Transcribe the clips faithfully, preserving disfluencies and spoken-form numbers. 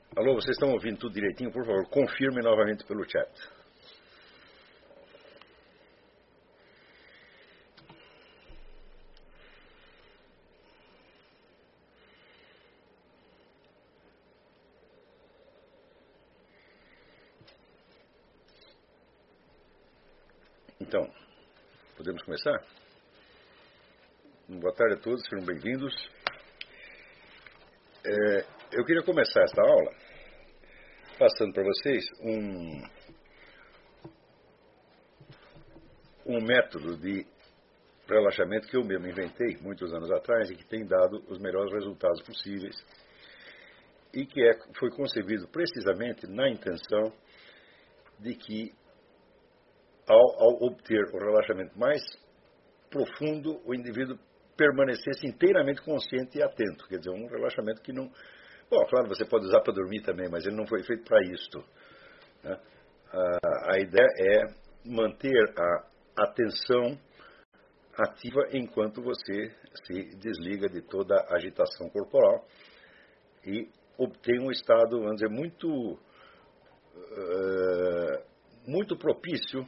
Alô, vocês estão ouvindo tudo direitinho? Por favor, confirme novamente pelo chat. Então, podemos começar? Boa tarde a todos, sejam bem-vindos. É, eu queria começar esta aula passando para vocês um, um método de relaxamento que eu mesmo inventei muitos anos atrás e que tem dado os melhores resultados possíveis e que é, foi concebido precisamente na intenção de que ao, ao obter o relaxamento mais profundo, o indivíduo permanecesse inteiramente consciente e atento. Quer dizer, um relaxamento que não... Bom, claro, você pode usar para dormir também, mas ele não foi feito para isto, né? A, a ideia é manter a atenção ativa enquanto você se desliga de toda a agitação corporal e obtém um estado, vamos dizer, muito, uh, muito propício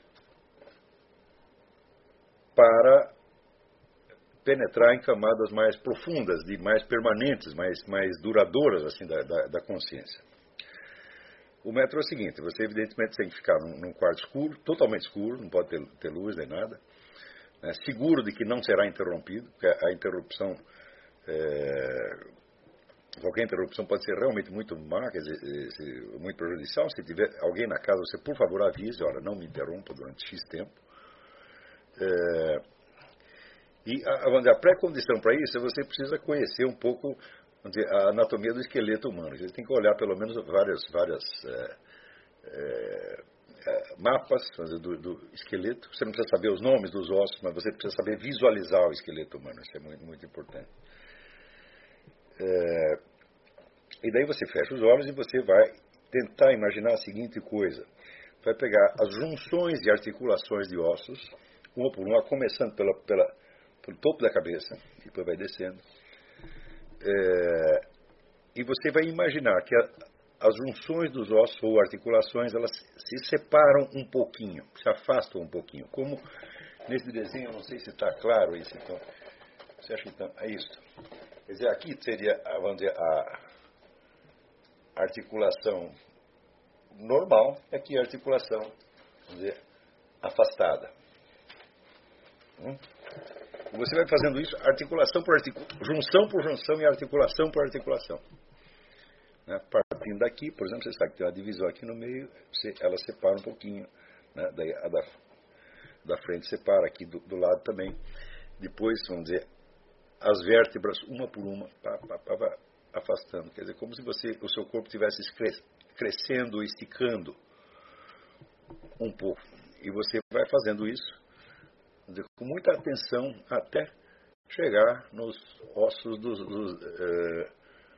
para penetrar em camadas mais profundas, de mais permanentes, mais, mais duradouras assim, da, da, da consciência. O método é o seguinte: você evidentemente tem que ficar num, num quarto escuro, totalmente escuro, não pode ter, ter luz nem nada, né, seguro de que não será interrompido, porque a interrupção, é, qualquer interrupção pode ser realmente muito má, quer dizer, muito prejudicial. Se tiver alguém na casa, você por favor avise: olha, não me interrompa durante X tempo. É, E a, a pré-condição para isso é você precisa conhecer um pouco, vamos dizer, a anatomia do esqueleto humano. Você tem que olhar pelo menos várias, várias é, é, mapas, vamos dizer, do, do esqueleto. Você não precisa saber os nomes dos ossos, mas você precisa saber visualizar o esqueleto humano. Isso é muito, muito importante. É, e daí você fecha os olhos e você vai tentar imaginar a seguinte coisa. Vai pegar as junções e articulações de ossos, uma por uma, começando pela... pela pelo topo da cabeça, e depois vai descendo. É, e você vai imaginar que a, as junções dos ossos ou articulações, elas se separam um pouquinho, se afastam um pouquinho. Como nesse desenho, eu não sei se está claro isso, então. Você acha que então, é isso? Quer dizer, aqui seria, vamos dizer, a articulação normal, e aqui a articulação, vamos dizer, afastada. Hum? Você vai fazendo isso, articulação por articulação, junção por junção e articulação por articulação. Né? Partindo daqui, por exemplo, você sabe que tem uma divisão aqui no meio, você, ela separa um pouquinho. Né? Daí a da, da frente separa, aqui do, do lado também. Depois, vamos dizer, as vértebras, uma por uma, pá, pá, pá, pá, afastando. Quer dizer, como se você, o seu corpo estivesse crescendo, esticando um pouco. E você vai fazendo isso com muita atenção até chegar nos ossos dos, dos eh,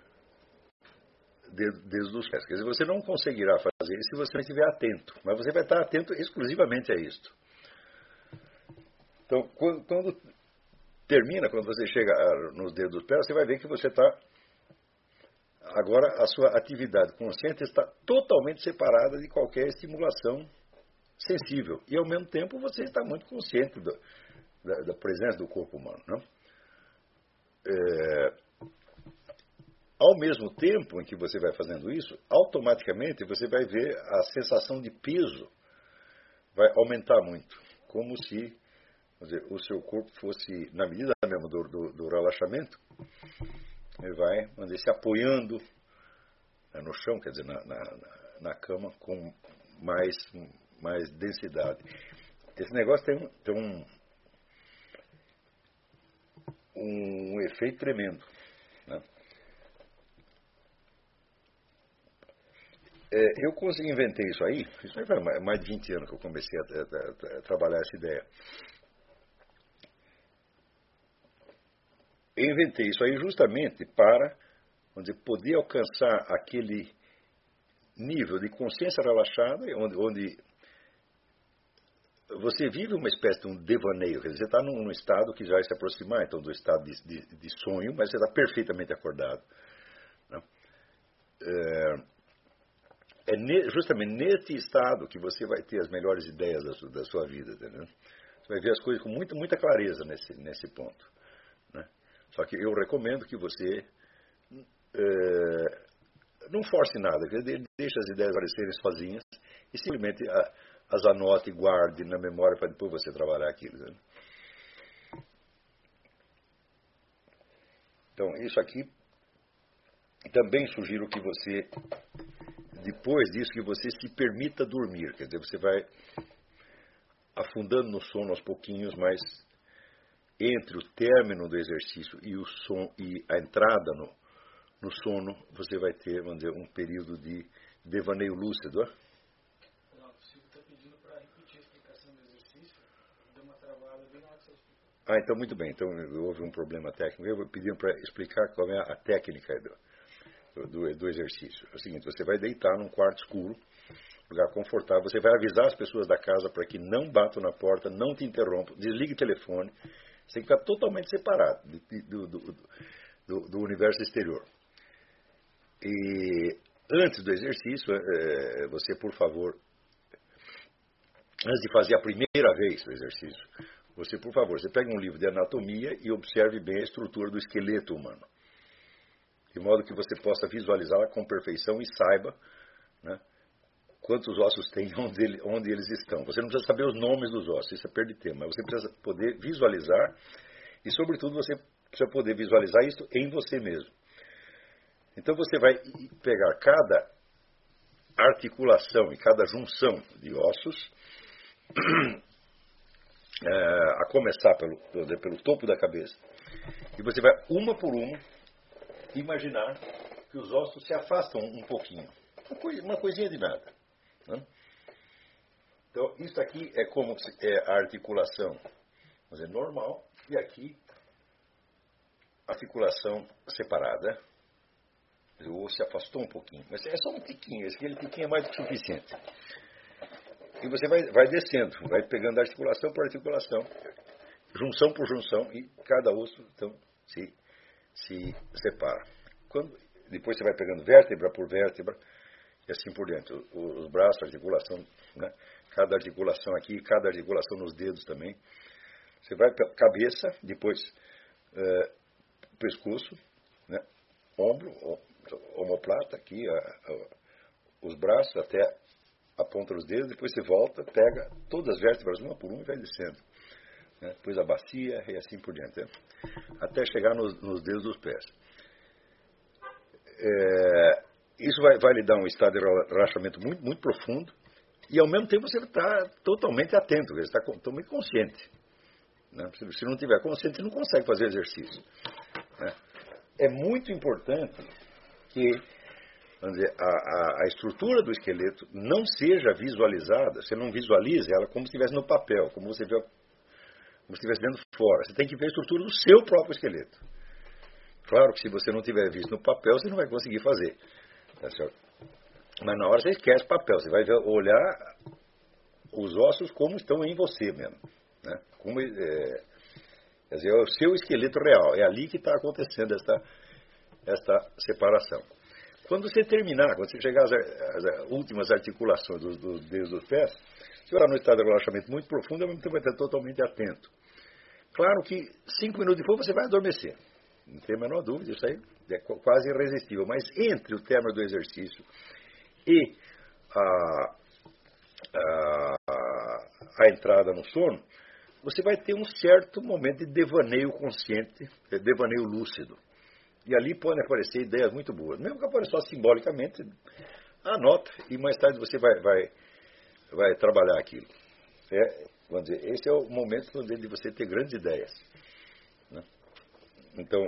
dedos dos pés. Quer dizer, você não conseguirá fazer isso se você não estiver atento, mas você vai estar atento exclusivamente a isto. Então, quando, quando termina, quando você chega nos dedos dos pés, você vai ver que você está... Agora, a sua atividade consciente está totalmente separada de qualquer estimulação sensível. E, ao mesmo tempo, você está muito consciente do, da, da presença do corpo humano. Né? É, ao mesmo tempo em que você vai fazendo isso, automaticamente você vai ver a sensação de peso vai aumentar muito. Como se, vamos dizer, o seu corpo fosse, na medida mesmo do, do, do relaxamento, ele vai, vamos dizer, se apoiando, né, no chão, quer dizer, na, na, na cama, com mais... mais densidade. Esse negócio tem, um, tem um, um efeito tremendo. Né? É, eu consegui, inventei isso aí, isso aí faz mais de vinte anos que eu comecei a, a, a, a trabalhar essa ideia. Eu inventei isso aí justamente para, vamos dizer, poder alcançar aquele nível de consciência relaxada, onde, onde você vive uma espécie de um devaneio. Quer dizer, você está num, num estado que já vai se aproximar então, do estado de, de, de sonho, mas você está perfeitamente acordado. Né? É, é ne, justamente nesse estado que você vai ter as melhores ideias da sua, da sua vida, entendeu? Você vai ver as coisas com muito, muita clareza nesse, nesse ponto, né? Só que eu recomendo que você é, não force nada, deixe as ideias aparecerem sozinhas e simplesmente a, as anote e guarde na memória para depois você trabalhar aquilo, né? Então, isso aqui também sugiro que você, depois disso, que você se permita dormir. Quer dizer, você vai afundando no sono aos pouquinhos, mas entre o término do exercício e, o som, e a entrada no, no sono, você vai ter, vamos dizer, um período de devaneio lúcido. Ó. Não, o Silvio está pedindo para repetir a explicação do exercício. Deu uma travada bem na hora que você explicou. Ah, então muito bem. Então houve um problema técnico. Eu vou pedir para explicar qual é a técnica do, do, do exercício. É o seguinte, você vai deitar num quarto escuro, lugar confortável, você vai avisar as pessoas da casa para que não batam na porta, não te interrompam, desligue o telefone, você tem que ficar totalmente separado do, do, do, do universo exterior. E antes do exercício, você, por favor, antes de fazer a primeira vez o exercício, você, por favor, você pega um livro de anatomia e observe bem a estrutura do esqueleto humano, de modo que você possa visualizá-la com perfeição e saiba, né, quantos ossos tem, onde, ele, onde eles estão. Você não precisa saber os nomes dos ossos, isso é perda de tempo, mas você precisa poder visualizar e, sobretudo, você precisa poder visualizar isso em você mesmo. Então você vai pegar cada articulação e cada junção de ossos, é, a começar pelo, pelo, pelo topo da cabeça, e você vai, uma por uma, imaginar que os ossos se afastam um pouquinho. Uma, coisa, uma coisinha de nada. Né? Então, isso aqui é como é a articulação, vamos dizer, normal, e aqui, articulação separada. O osso se afastou um pouquinho, mas é só um tiquinho, esse aquele tiquinho é mais do que suficiente. E você vai, vai descendo, vai pegando articulação por articulação, junção por junção, e cada osso, então, se, se separa. Quando, depois você vai pegando vértebra por vértebra, e assim por diante. Os, os braços, a articulação, né? Cada articulação aqui, cada articulação nos dedos também. Você vai para a cabeça, depois é, pescoço, né? Ombro, omoplata, aqui, a, a, os braços até a ponta dos dedos, depois você volta, pega todas as vértebras, uma por uma, e vai descendo. Né? Depois a bacia e assim por diante. Né? Até chegar nos, nos dedos dos pés. É, isso vai, vai lhe dar um estado de relaxamento muito, muito profundo, e ao mesmo tempo você está totalmente atento, você está totalmente consciente. Né? Se, se não tiver consciente, você não consegue fazer exercício. Né? É muito importante que, vamos dizer, a, a, a estrutura do esqueleto não seja visualizada, você não visualize ela como se estivesse no papel, como você vê, como se estivesse dentro fora. Você tem que ver a estrutura do seu próprio esqueleto. Claro que se você não tiver visto no papel, você não vai conseguir fazer. Tá certo? Mas na hora você esquece o papel, você vai ver, olhar os ossos como estão em você mesmo. Né? Como, é, quer dizer, é o seu esqueleto real, é ali que está acontecendo esta, esta separação. Quando você terminar, quando você chegar às, às últimas articulações dos, dos dedos dos pés, você vai no estado de relaxamento muito profundo, ao mesmo tempo vai estar totalmente atento. Claro que cinco minutos depois você vai adormecer. Não tem a menor dúvida, isso aí é quase irresistível. Mas entre o término do exercício e a, a, a entrada no sono, você vai ter um certo momento de devaneio consciente, devaneio lúcido. E ali podem aparecer ideias muito boas. Mesmo que apareça só simbolicamente, anota e mais tarde você vai, vai, vai trabalhar aquilo. É, vamos dizer, esse é o momento de você ter grandes ideias. Né? Então,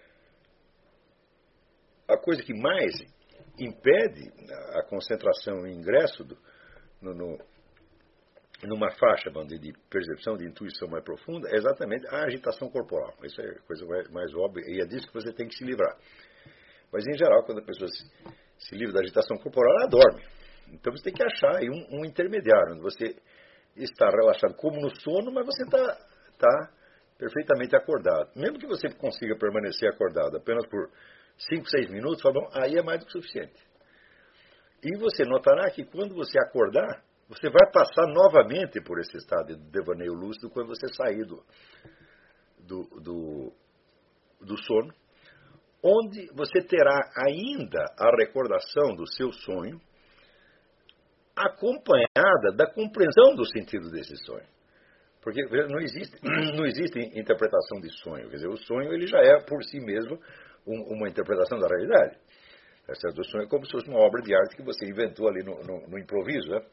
a coisa que mais impede a concentração e ingresso do, no, no, numa faixa, vamos dizer, de percepção, de intuição mais profunda, é exatamente a agitação corporal. Isso é a coisa mais, mais óbvia e é disso que você tem que se livrar. Mas, em geral, quando a pessoa se, se livra da agitação corporal, ela dorme. Então, você tem que achar aí um, um intermediário, onde você está relaxado como no sono, mas você está tá perfeitamente acordado. Mesmo que você consiga permanecer acordado apenas por cinco, seis minutos, fala, bom, aí é mais do que suficiente. E você notará que quando você acordar, você vai passar novamente por esse estado de devaneio lúcido quando você sair do, do, do, do sono, onde você terá ainda a recordação do seu sonho, acompanhada da compreensão do sentido desse sonho. Porque não existe, não existe interpretação de sonho. Quer dizer, o sonho ele já é, por si mesmo, um, uma interpretação da realidade. Tá certo? O sonho é como se fosse uma obra de arte que você inventou ali no, no, no improviso. Né?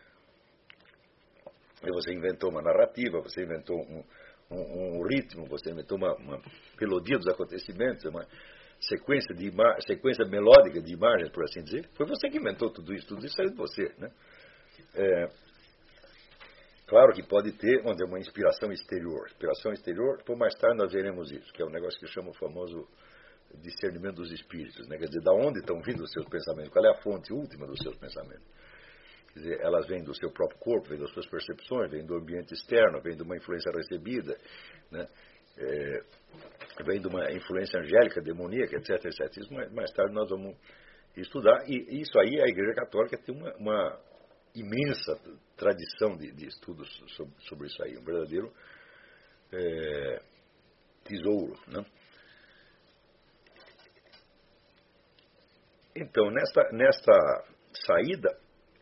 E você inventou uma narrativa, você inventou um, um, um ritmo, você inventou uma, uma melodia dos acontecimentos, uma sequência, de ima- sequência melódica de imagens, por assim dizer. Foi você que inventou tudo isso, tudo isso saiu de você. Né? É, claro que pode ter onde é uma inspiração exterior. Inspiração exterior, depois mais tarde nós veremos isso, que é um negócio que chama o famoso discernimento dos espíritos. Né? Quer dizer, da onde estão vindo os seus pensamentos, qual é a fonte última dos seus pensamentos. Quer dizer, elas vêm do seu próprio corpo, vêm das suas percepções, vêm do ambiente externo, vêm de uma influência recebida, né? É, vem de uma influência angélica, demoníaca, etc, etcétera. Isso mais, mais tarde nós vamos estudar. E isso aí, a Igreja Católica tem uma, uma imensa tradição de, de estudos sobre, sobre isso aí. Um verdadeiro é, tesouro. Né? Então, nesta, nesta saída,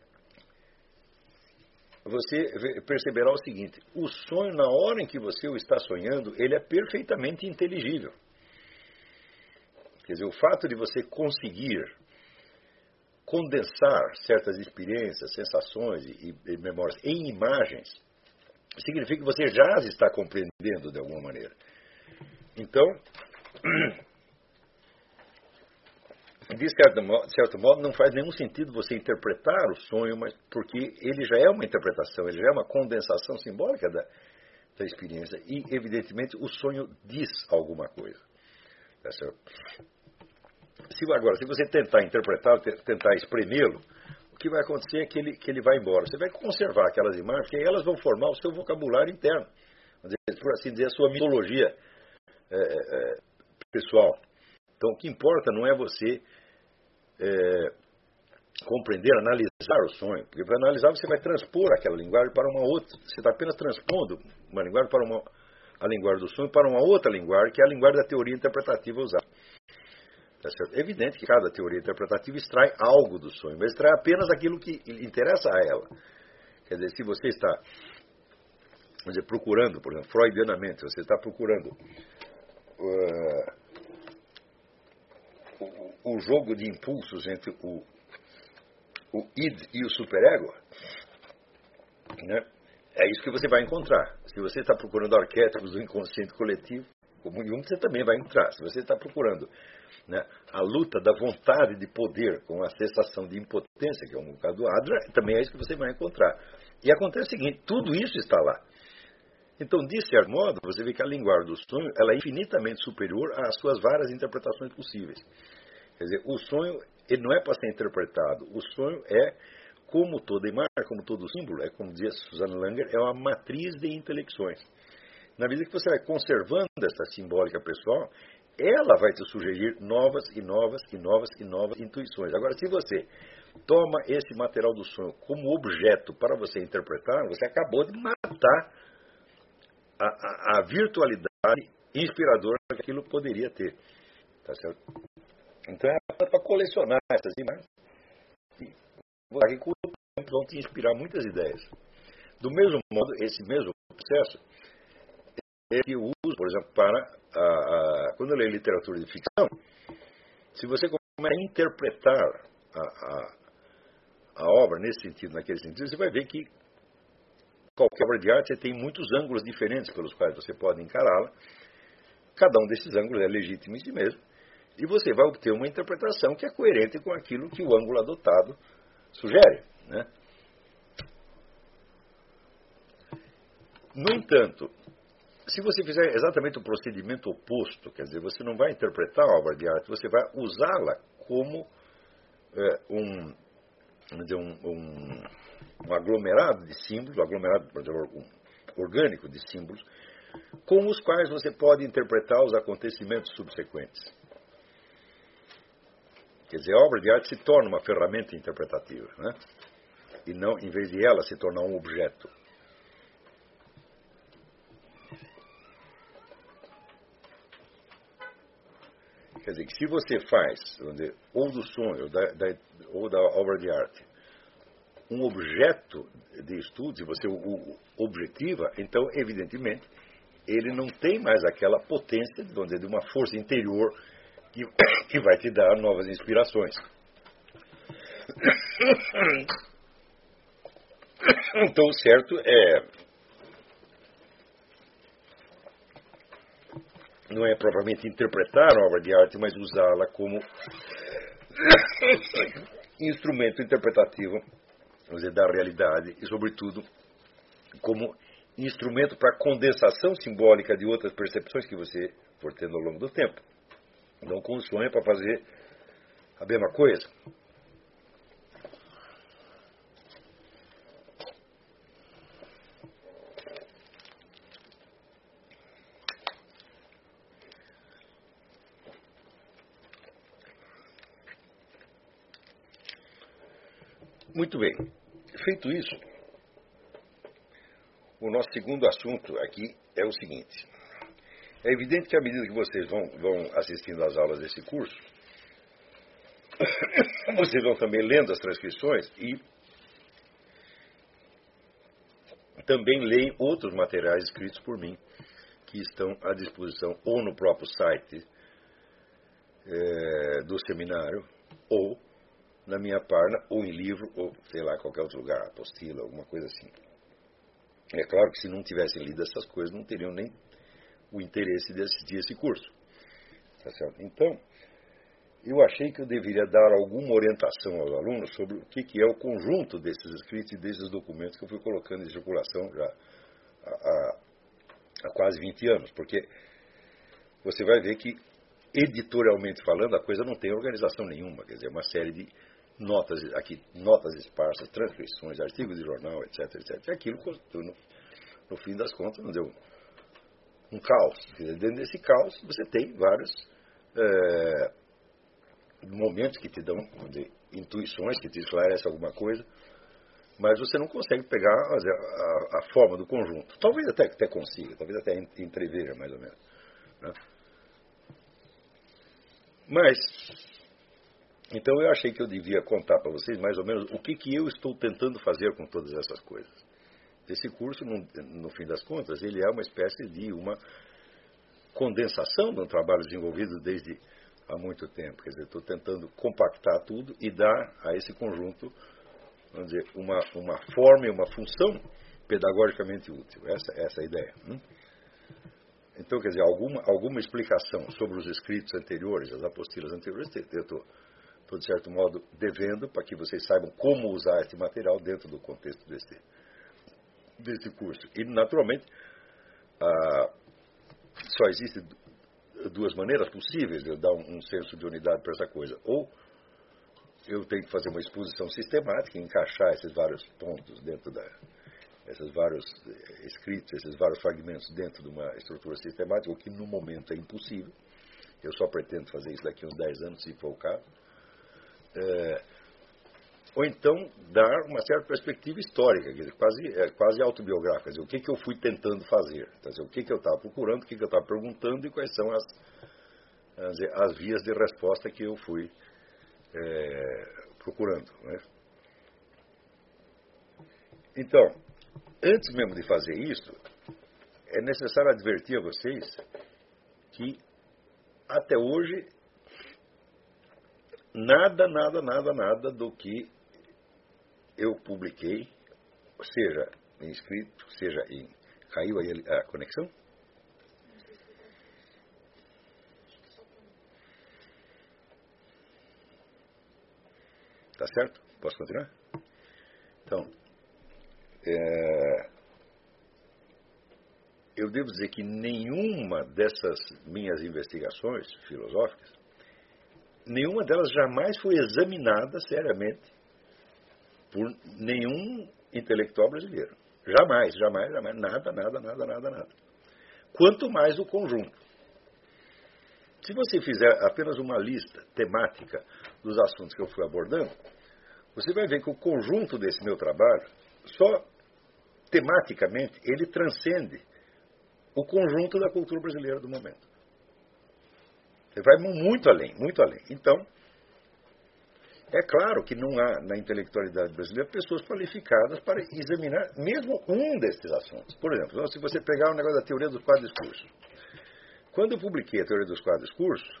você perceberá o seguinte: o sonho, na hora em que você o está sonhando, ele é perfeitamente inteligível. Quer dizer, o fato de você conseguir condensar certas experiências, sensações e, e memórias em imagens, significa que você já as está compreendendo de alguma maneira. Então, de certo, modo, de certo modo, não faz nenhum sentido você interpretar o sonho, mas porque ele já é uma interpretação, ele já é uma condensação simbólica da, da experiência. E, evidentemente, o sonho diz alguma coisa. Tá certo? Se, agora, se você tentar interpretar, tentar espremê-lo, o que vai acontecer é que ele, que ele vai embora. Você vai conservar aquelas imagens, porque aí elas vão formar o seu vocabulário interno. Vamos dizer, por assim dizer, a sua mitologia é, é, pessoal. Então, o que importa não é você é, compreender, analisar o sonho. Porque para analisar você vai transpor aquela linguagem para uma outra. Você está apenas transpondo uma linguagem para uma, a linguagem do sonho para uma outra linguagem, que é a linguagem da teoria interpretativa usada. Tá certo? É evidente que cada teoria interpretativa extrai algo do sonho, mas extrai apenas aquilo que interessa a ela. Quer dizer, se você está vamos dizer, procurando, por exemplo, freudianamente, você está procurando uh, o, o jogo de impulsos entre o, o id e o superego, né? É isso que você vai encontrar. Se você está procurando arquétipos do inconsciente coletivo, como Jung, você também vai entrar. Se você está procurando, né, a luta da vontade de poder com a sensação de impotência, que é um bocado do Adler, também é isso que você vai encontrar. E acontece o seguinte, tudo isso está lá. Então, de certo modo, você vê que a linguagem do sonho ela é infinitamente superior às suas várias interpretações possíveis. Quer dizer, o sonho ele não é para ser interpretado. O sonho é, como toda imagem, como todo símbolo, é como dizia Susanne Langer, é uma matriz de intelecções. Na medida que você vai conservando essa simbólica pessoal, ela vai te sugerir novas e novas e novas e novas intuições. Agora, se você toma esse material do sonho como objeto para você interpretar, você acabou de matar a, a, a virtualidade inspiradora que aquilo poderia ter. Tá certo? Então é para colecionar essas imagens. E com o tempo vão te inspirar muitas ideias. Do mesmo modo, esse mesmo processo é que eu uso, por exemplo, para a, a, quando eu leio literatura de ficção, se você começa a interpretar a, a, a obra nesse sentido, naquele sentido, você vai ver que qualquer obra de arte você tem muitos ângulos diferentes pelos quais você pode encará-la. Cada um desses ângulos é legítimo em si mesmo. E você vai obter uma interpretação que é coerente com aquilo que o ângulo adotado sugere, né? No entanto, se você fizer exatamente o procedimento oposto, quer dizer, você não vai interpretar a obra de arte, você vai usá-la como é, um, vamos dizer, um, um, um aglomerado de símbolos, um aglomerado por exemplo, um orgânico de símbolos, com os quais você pode interpretar os acontecimentos subsequentes. Quer dizer, a obra de arte se torna uma ferramenta interpretativa, né? E não, em vez de ela se tornar um objeto. Quer dizer, que se você faz, vamos dizer, ou do sonho, ou da, da, ou da obra de arte, um objeto de estudo, se você o, o objetiva, então, evidentemente, ele não tem mais aquela potência, vamos dizer, de uma força interior que, que vai te dar novas inspirações. Então, o certo é... não é propriamente interpretar a obra de arte, mas usá-la como instrumento interpretativo, vamos dizer, da realidade e, sobretudo, como instrumento para a condensação simbólica de outras percepções que você for tendo ao longo do tempo. Então, com o sonho é para fazer a mesma coisa. Muito bem. Feito isso, o nosso segundo assunto aqui é o seguinte. É evidente que à medida que vocês vão, vão assistindo às aulas desse curso, vocês vão também lendo as transcrições e também leem outros materiais escritos por mim, que estão à disposição ou no próprio site é, do seminário, ou na minha página, ou em livro, ou sei lá, qualquer outro lugar, apostila, alguma coisa assim. É claro que se não tivessem lido essas coisas, não teriam nem o interesse de assistir esse curso. Tá certo? Então, eu achei que eu deveria dar alguma orientação aos alunos sobre o que, que é o conjunto desses escritos e desses documentos que eu fui colocando em circulação já há, há, há quase vinte anos, porque você vai ver que, editorialmente falando, a coisa não tem organização nenhuma, quer dizer, uma série de notas aqui, notas esparsas, transcrições, artigos de jornal, etc, etcétera. E aquilo, no, no fim das contas, não deu um caos. Dentro desse caos, você tem vários é, momentos que te dão dizer, intuições, que te esclarecem alguma coisa, mas você não consegue pegar a, a, a forma do conjunto. Talvez até, até consiga, talvez até entreveja, mais ou menos. Né? Mas... então eu achei que eu devia contar para vocês mais ou menos o que, que eu estou tentando fazer com todas essas coisas. Esse curso, no, no fim das contas, ele é uma espécie de uma condensação de um trabalho desenvolvido desde há muito tempo. Quer dizer, estou tentando compactar tudo e dar a esse conjunto, vamos dizer, uma, uma forma e uma função pedagogicamente útil. Essa, essa é a ideia. Hum? Então, quer dizer, alguma, alguma explicação sobre os escritos anteriores, as apostilas anteriores, eu estou... estou, de certo modo, devendo para que vocês saibam como usar esse material dentro do contexto desse, desse curso. E, naturalmente, ah, só existem duas maneiras possíveis de eu dar um, um senso de unidade para essa coisa. Ou eu tenho que fazer uma exposição sistemática, encaixar esses vários pontos dentro da... esses vários escritos, esses vários fragmentos dentro de uma estrutura sistemática, o que, no momento, é impossível. Eu só pretendo fazer isso daqui a uns dez anos, se for o caso. É, ou então dar uma certa perspectiva histórica, quer dizer, quase, é, quase autobiográfica, quer dizer, o que, que eu fui tentando fazer, quer dizer, o que, que eu estava procurando, o que, que eu estava perguntando e quais são as, as, as vias de resposta que eu fui é, procurando. Né? Então, antes mesmo de fazer isso, é necessário advertir a vocês que até hoje nada, nada, nada, nada do que eu publiquei, seja em escrito, seja em... Caiu aí a conexão? Tá certo? Posso continuar? Então, é, eu devo dizer que nenhuma dessas minhas investigações filosóficas, nenhuma delas jamais foi examinada seriamente por nenhum intelectual brasileiro. Jamais, jamais, jamais. Nada, nada, nada, nada, nada. Quanto mais o conjunto. Se você fizer apenas uma lista temática dos assuntos que eu fui abordando, você vai ver que o conjunto desse meu trabalho, só tematicamente, ele transcende o conjunto da cultura brasileira do momento. Ele vai muito além, muito além. Então, é claro que não há na intelectualidade brasileira pessoas qualificadas para examinar mesmo um desses assuntos. Por exemplo, se você pegar o negócio da teoria dos quatro discursos. Quando eu publiquei a teoria dos quatro discursos,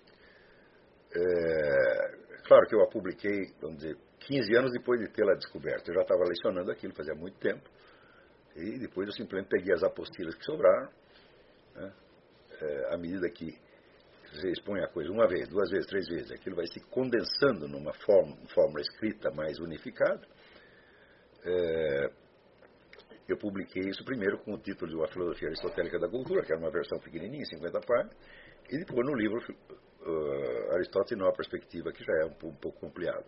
é, claro que eu a publiquei, vamos dizer, quinze anos depois de tê-la descoberto. Eu já estava lecionando aquilo fazia muito tempo. E depois eu simplesmente peguei as apostilas que sobraram, né, é, à medida que você expõe a coisa uma vez, duas vezes, três vezes, aquilo vai se condensando numa forma, fórmula escrita mais unificada. É, eu publiquei isso primeiro com o título de Uma Filosofia Aristotélica da Cultura, que era uma versão pequenininha, cinquenta páginas, e depois no livro uh, Aristóteles em Nova Perspectiva, que já é um, um pouco ampliado.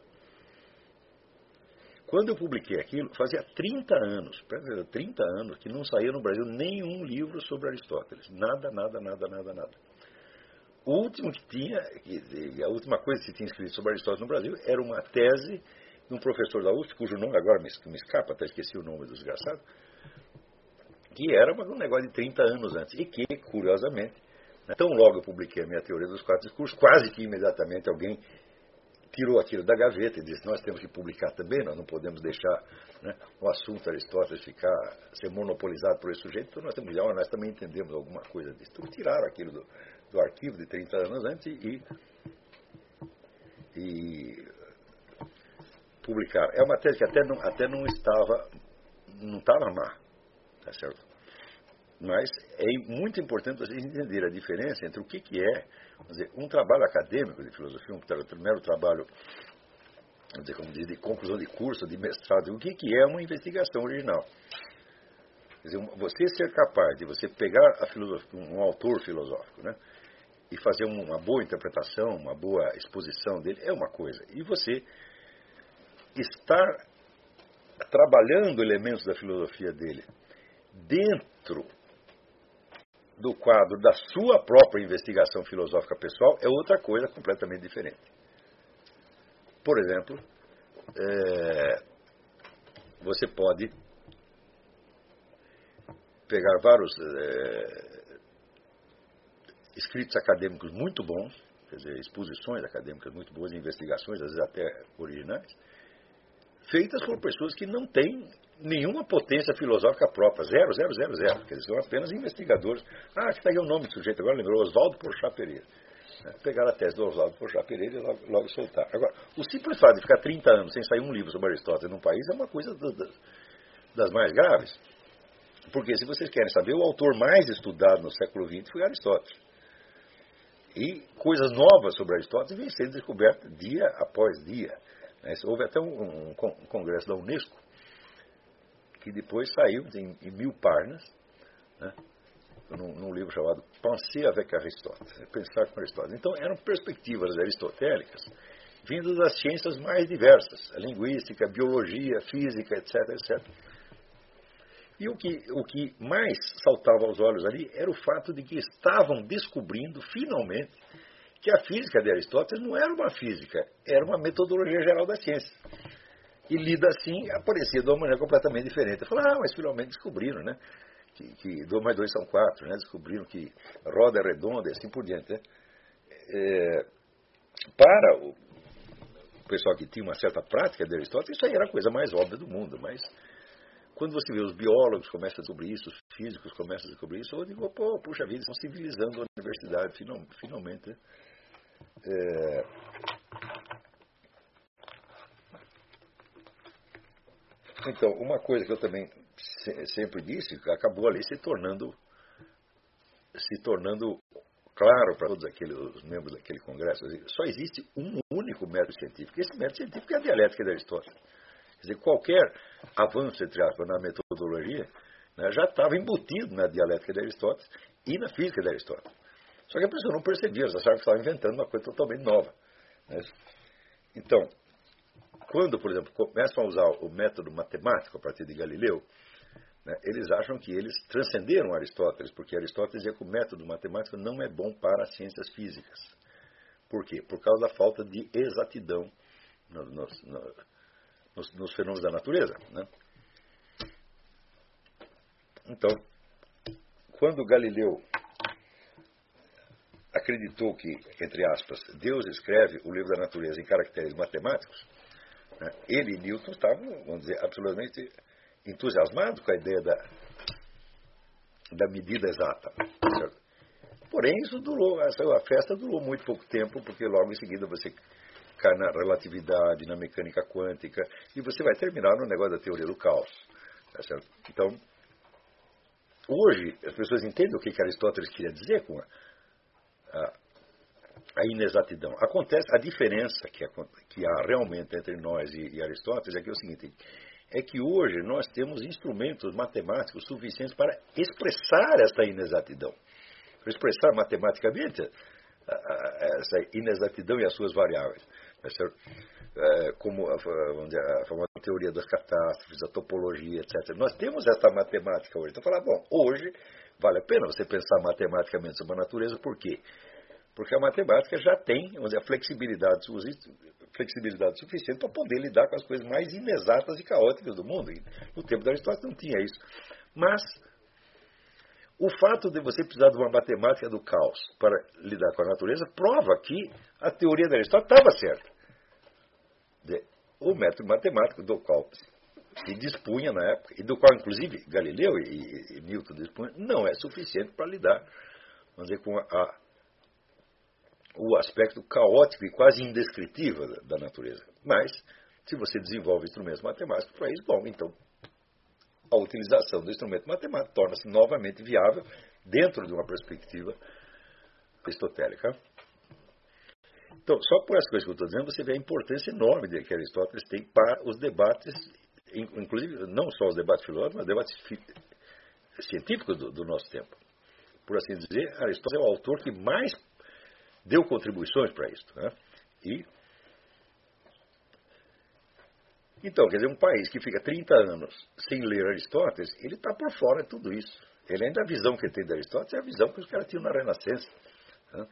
Quando eu publiquei aquilo, fazia trinta anos, trinta anos, que não saía no Brasil nenhum livro sobre Aristóteles. Nada, nada, nada, nada, nada. O último que tinha, a última coisa que se tinha escrito sobre Aristóteles no Brasil era uma tese de um professor da U S P, cujo nome agora me, me escapa, até esqueci o nome do desgraçado, que era um negócio de trinta anos antes, e que, curiosamente, né, tão logo eu publiquei a minha teoria dos quatro discursos, quase que imediatamente alguém tirou aquilo da gaveta e disse, nós temos que publicar também, nós não podemos deixar, né, o assunto Aristóteles ficar, ser monopolizado por esse sujeito, então nós temos que dizer, nós também entendemos alguma coisa disso. Então tiraram aquilo do, do arquivo de trinta anos antes e, e publicaram. É uma tese que até não, até não estava, não estava má, tá certo? Mas é muito importante vocês entenderem a diferença entre o que, que é, vamos dizer, um trabalho acadêmico de filosofia, um primeiro trabalho, vamos dizer, como diz, de conclusão de curso, de mestrado, o que, que é uma investigação original. Quer dizer, você ser capaz de você pegar a filosofia, um autor filosófico, né, e fazer uma boa interpretação, uma boa exposição dele, é uma coisa. E você estar trabalhando elementos da filosofia dele dentro do quadro da sua própria investigação filosófica pessoal é outra coisa completamente diferente. Por exemplo, é, você pode pegar vários é, escritos acadêmicos muito bons, quer dizer, exposições acadêmicas muito boas, investigações, às vezes até originais, feitas por pessoas que não têm nenhuma potência filosófica própria, zero, zero, zero, zero, quer dizer, são apenas investigadores. Ah, que está aí o nome do sujeito, agora lembrou, Oswaldo Porchat Pereira. Pegaram a tese do Oswaldo Porchat Pereira e logo, logo soltaram. Agora, o simples fato de ficar trinta anos sem sair um livro sobre Aristóteles num país é uma coisa das, das mais graves. Porque, se vocês querem saber, o autor mais estudado no século vinte foi Aristóteles. E coisas novas sobre Aristóteles vêm sendo descobertas dia após dia. Houve até um, um congresso da Unesco, que depois saiu em, em mil páginas, né, num, num livro chamado Penser avec Aristote, Pensar com Aristóteles. Então, eram perspectivas aristotélicas, vindas das ciências mais diversas, a linguística, a biologia, a física, etc, etcétera. E o que, o que mais saltava aos olhos ali era o fato de que estavam descobrindo, finalmente, que a física de Aristóteles não era uma física, era uma metodologia geral da ciência. E lida assim, aparecia de uma maneira completamente diferente. Eu falei, ah, mas finalmente descobriram, né? Que, que dois mais dois são quatro, né? Descobriram que roda é redonda e assim por diante, né? É, para o pessoal que tinha uma certa prática de Aristóteles, isso aí era a coisa mais óbvia do mundo, mas quando você vê os biólogos começam a descobrir isso, os físicos começam a descobrir isso, eu digo, pô, puxa vida, estão civilizando a universidade, final, finalmente, né? É... Então, uma coisa que eu também sempre disse, acabou ali se tornando se tornando claro para todos aqueles os membros daquele congresso, só existe um único método científico. Esse método científico é a dialética de Aristóteles. Quer dizer, qualquer avanço, entre aspas, na metodologia, né, já estava embutido na dialética de Aristóteles e na física de Aristóteles. Só que a pessoa não percebia, eles achavam que estava inventando uma coisa totalmente nova, né? Então, quando, por exemplo, começam a usar o método matemático a partir de Galileu, né, eles acham que eles transcenderam Aristóteles, porque Aristóteles dizia que o método matemático não é bom para as ciências físicas, Por quê? Por causa da falta de exatidão nos, nos, nos, nos fenômenos da natureza, né? Então, quando Galileu acreditou que, entre aspas, Deus escreve o livro da natureza em caracteres matemáticos, né, ele e Newton estavam, vamos dizer, absolutamente entusiasmados com a ideia da, da medida exata. Certo? Porém, isso durou, essa, a festa durou muito pouco tempo, porque logo em seguida você cai na relatividade, na mecânica quântica, e você vai terminar no negócio da teoria do caos. Tá certo? Então, hoje, as pessoas entendem o que, que Aristóteles queria dizer com a, a, a inexatidão. Acontece, a diferença que, a, que há realmente entre nós e, e Aristóteles é que é o seguinte, é que hoje nós temos instrumentos matemáticos suficientes para expressar essa inexatidão. Para expressar matematicamente a, a, essa inexatidão e as suas variáveis. Tá certo? É, como a, vamos dizer, a famosa teoria das catástrofes, a topologia, etcétera. Nós temos essa matemática hoje. Então, falar, bom, hoje vale a pena você pensar matematicamente sobre a natureza, por quê? Porque a matemática já tem, vamos dizer, a flexibilidade, flexibilidade suficiente para poder lidar com as coisas mais inexatas e caóticas do mundo. E no tempo da Aristóteles não tinha isso. Mas o fato de você precisar de uma matemática do caos para lidar com a natureza prova que a teoria da Aristóteles estava certa. O método matemático do qual se dispunha na época, e do qual inclusive Galileu e, e Newton dispunham, não é suficiente para lidar, vamos dizer, com a, a, o aspecto caótico e quase indescritível da, da natureza. Mas, se você desenvolve instrumentos matemáticos para isso, bom, então a utilização do instrumento matemático torna-se novamente viável dentro de uma perspectiva aristotélica. Então, só por essas coisas que eu estou dizendo, você vê a importância enorme que Aristóteles tem para os debates, inclusive não só os debates filosóficos, mas os debates científicos do, do nosso tempo. Por assim dizer, Aristóteles é o autor que mais deu contribuições para isso. Né? E, então, quer dizer, um país que fica trinta anos sem ler Aristóteles, ele está por fora de tudo isso. Ele ainda, a visão que ele tem de Aristóteles é a visão que os caras tinham na Renascença. Né?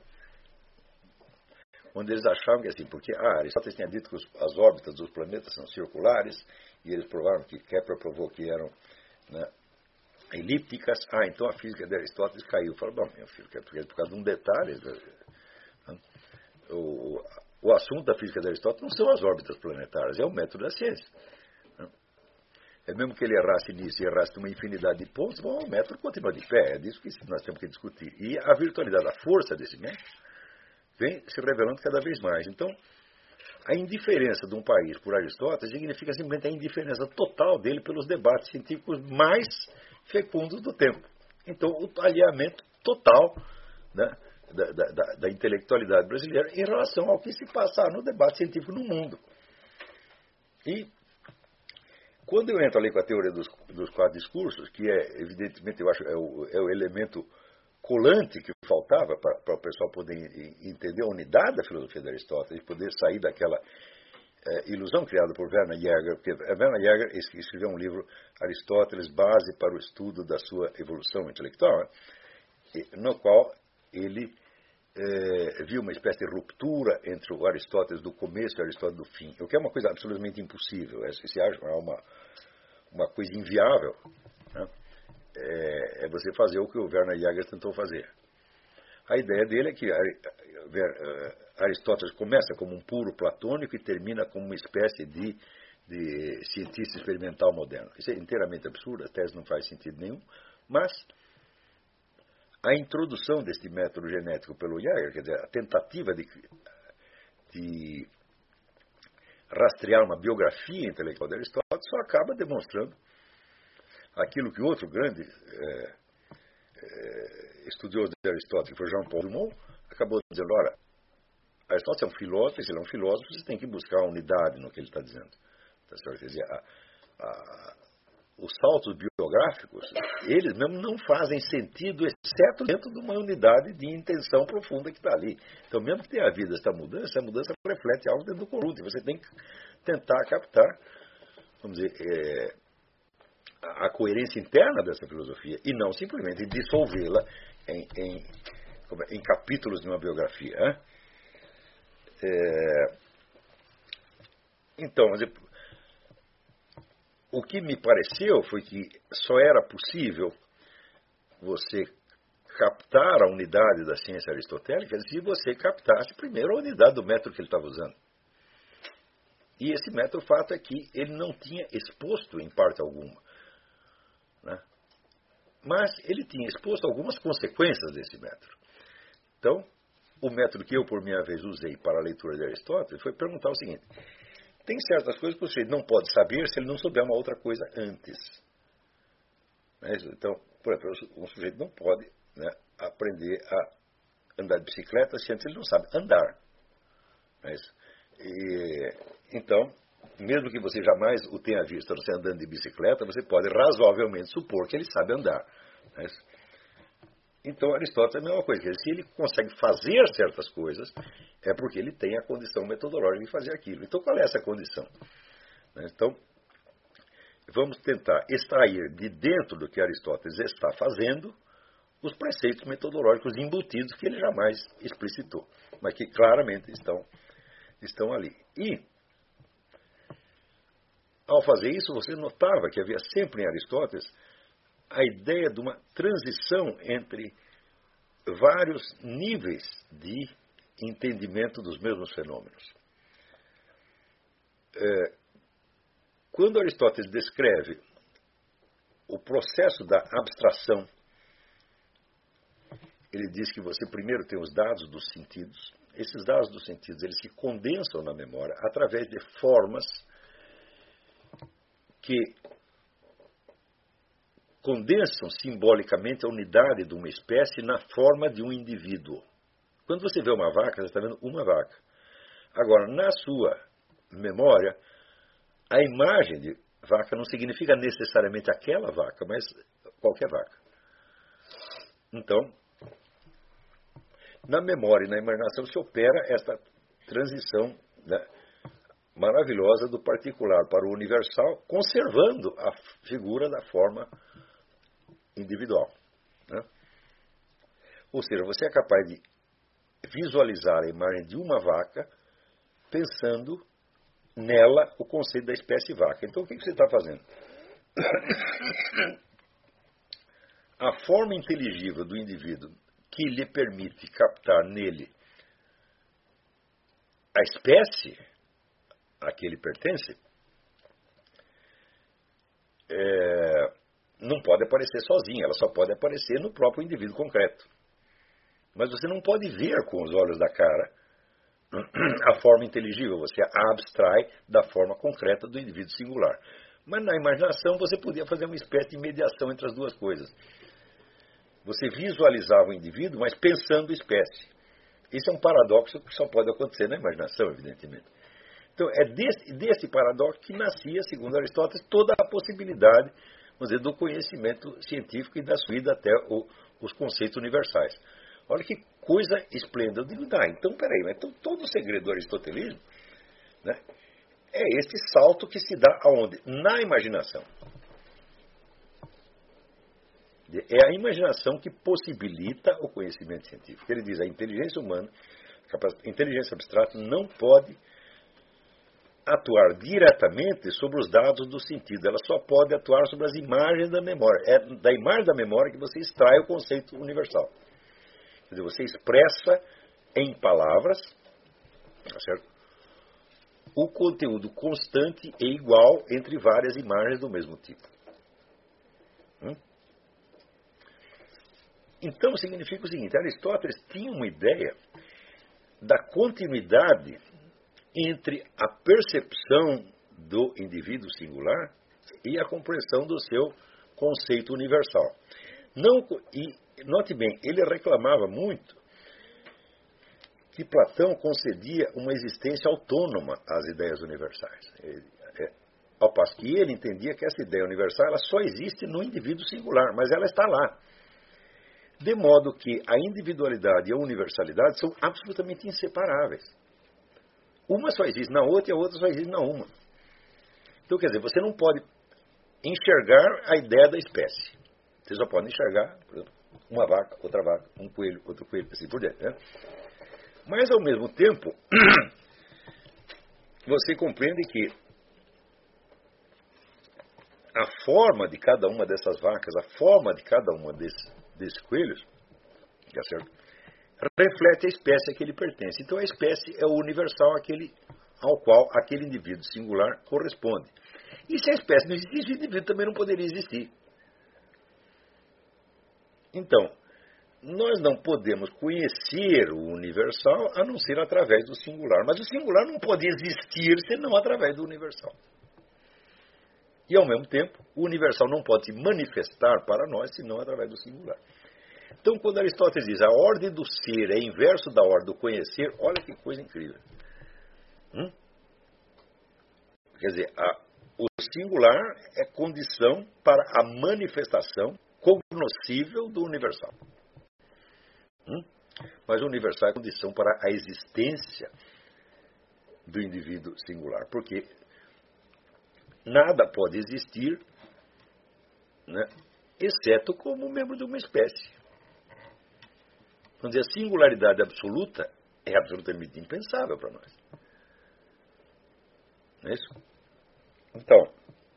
Onde eles achavam que assim, porque ah, Aristóteles tinha dito que os, as órbitas dos planetas são circulares, e eles provaram que Kepler provou que eram, né, elípticas. Ah, então a física de Aristóteles caiu. Fala, bom, meu filho, é por causa de um detalhe. Né, o, o assunto da física de Aristóteles não são as órbitas planetárias, é o método da ciência. Né. É mesmo que ele errasse nisso e errasse numa infinidade de pontos, bom, o método continua de pé, é disso que nós temos que discutir. E a virtualidade, a força desse método, vem se revelando cada vez mais. Então, a indiferença de um país por Aristóteles significa simplesmente a indiferença total dele pelos debates científicos mais fecundos do tempo. Então, o alinhamento total, né, da, da, da intelectualidade brasileira em relação ao que se passa no debate científico no mundo. E, quando eu entro ali com a teoria dos, dos quatro discursos, que é, evidentemente, eu acho, é o, é o elemento colante que faltava para o pessoal poder entender a unidade da filosofia de Aristóteles, poder sair daquela é, ilusão criada por Werner Jaeger, porque Werner Jaeger escreveu um livro, Aristóteles, Base para o Estudo da Sua Evolução Intelectual, no qual ele é, viu uma espécie de ruptura entre o Aristóteles do começo e o Aristóteles do fim, o que é uma coisa absolutamente impossível, é, se acha, é uma, uma coisa inviável, né? É, é você fazer o que o Werner Jaeger tentou fazer. A ideia dele é que Aristóteles começa como um puro platônico e termina como uma espécie de, de cientista experimental moderno. Isso é inteiramente absurdo, a tese não faz sentido nenhum, mas a introdução deste método genético pelo Jaeger, quer dizer, a tentativa de, de rastrear uma biografia intelectual de Aristóteles, só acaba demonstrando aquilo que outro grande é, é, estudioso de Aristóteles, que foi Jean-Paul Dumont, acabou dizendo, olha, Aristóteles é um filósofo, se ele é um filósofo, você tem que buscar a unidade no que ele está dizendo. Tá certo? Quer dizer, a, a, os saltos biográficos, eles mesmo não fazem sentido, exceto dentro de uma unidade de intenção profunda que está ali. Então, mesmo que tenha havido essa mudança, a mudança reflete algo dentro do conjunto, e você tem que tentar captar, vamos dizer, é, a coerência interna dessa filosofia e não simplesmente dissolvê-la em, em, em capítulos de uma biografia. Hein? É, então, o que me pareceu foi que só era possível você captar a unidade da ciência aristotélica se você captasse primeiro a unidade do método que ele estava usando. E esse método, o fato é que ele não tinha exposto em parte alguma, né? Mas ele tinha exposto algumas consequências desse método. Então, o método que eu, por minha vez, usei para a leitura de Aristóteles foi perguntar o seguinte: tem certas coisas que o sujeito não pode saber se ele não souber uma outra coisa antes. Então, por exemplo, um sujeito não pode, né, aprender a andar de bicicleta se antes ele não sabe andar. E, então, mesmo que você jamais o tenha visto você andando de bicicleta, você pode razoavelmente supor que ele sabe andar. Então, Aristóteles é a mesma coisa. Se ele consegue fazer certas coisas, é porque ele tem a condição metodológica de fazer aquilo. Então, qual é essa condição? Então, vamos tentar extrair de dentro do que Aristóteles está fazendo os preceitos metodológicos embutidos que ele jamais explicitou, mas que claramente estão, estão ali. E, ao fazer isso, você notava que havia sempre em Aristóteles a ideia de uma transição entre vários níveis de entendimento dos mesmos fenômenos. É, quando Aristóteles descreve o processo da abstração, ele diz que você primeiro tem os dados dos sentidos. Esses dados dos sentidos eles se condensam na memória através de formas que condensam simbolicamente a unidade de uma espécie na forma de um indivíduo. Quando você vê uma vaca, você está vendo uma vaca. Agora, na sua memória, a imagem de vaca não significa necessariamente aquela vaca, mas qualquer vaca. Então, na memória e na imaginação se opera esta transição, né, maravilhosa do particular para o universal, conservando a figura da forma individual, né? Ou seja, você é capaz de visualizar a imagem de uma vaca pensando nela o conceito da espécie vaca. Então, o que você está fazendo? A forma inteligível do indivíduo que lhe permite captar nele a espécie a que ele pertence é, não pode aparecer sozinha, ela só pode aparecer no próprio indivíduo concreto. Mas você não pode ver com os olhos da cara a forma inteligível, você a abstrai da forma concreta do indivíduo singular. Mas na imaginação você podia fazer uma espécie de mediação entre as duas coisas. Você visualizava o indivíduo, mas pensando espécie. Isso é um paradoxo que só pode acontecer na imaginação, evidentemente. Então, é desse, desse paradoxo que nascia, segundo Aristóteles, toda a possibilidade, vamos dizer, do conhecimento científico e da sua ida até o, os conceitos universais. Olha que coisa esplêndida. Eu digo, tá, então, peraí, mas então, todo o segredo do aristotelismo, né, é esse salto que se dá aonde? Na imaginação. É a imaginação que possibilita o conhecimento científico. Ele diz, a inteligência humana, a inteligência abstrata não pode atuar diretamente sobre os dados do sentido. Ela só pode atuar sobre as imagens da memória. É da imagem da memória que você extrai o conceito universal. Quer dizer, você expressa em palavras, tá certo, o conteúdo constante e igual entre várias imagens do mesmo tipo. Hum? Então, significa o seguinte, Aristóteles tinha uma ideia da continuidade entre a percepção do indivíduo singular e a compreensão do seu conceito universal. Não, e note bem, ele reclamava muito que Platão concedia uma existência autônoma às ideias universais. Ele, é, ao passo que ele entendia que essa ideia universal ela só existe no indivíduo singular, mas ela está lá. De modo que a individualidade e a universalidade são absolutamente inseparáveis. Uma só existe na outra e a outra só existe na uma. Então, quer dizer, você não pode enxergar a ideia da espécie. Você só pode enxergar, por exemplo, uma vaca, outra vaca, um coelho, outro coelho, assim por diante, né? Mas, ao mesmo tempo, você compreende que a forma de cada uma dessas vacas, a forma de cada uma desses, desses coelhos, tá certo? Reflete a espécie a que ele pertence. Então, a espécie é o universal aquele, ao qual aquele indivíduo singular corresponde. E se a espécie não existisse, o indivíduo também não poderia existir. Então, nós não podemos conhecer o universal a não ser através do singular. Mas o singular não pode existir senão através do universal. E, ao mesmo tempo, o universal não pode se manifestar para nós senão através do singular. Então, quando Aristóteles diz a ordem do ser é inverso da ordem do conhecer, olha que coisa incrível. Hum? Quer dizer, a, o singular é condição para a manifestação cognoscível do universal. Hum? Mas o universal é condição para a existência do indivíduo singular. Porque nada pode existir, né, exceto como membro de uma espécie. Vamos dizer, a singularidade absoluta é absolutamente impensável para nós. Não é isso? Então,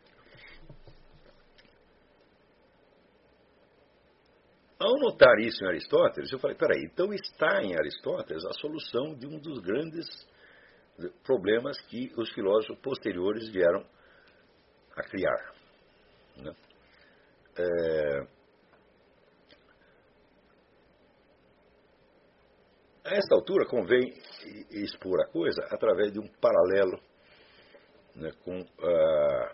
ao notar isso em Aristóteles, eu falei, peraí, então está em Aristóteles a solução de um dos grandes problemas que os filósofos posteriores vieram a criar. Né? É... A esta altura, convém expor a coisa através de um paralelo, né, com uh,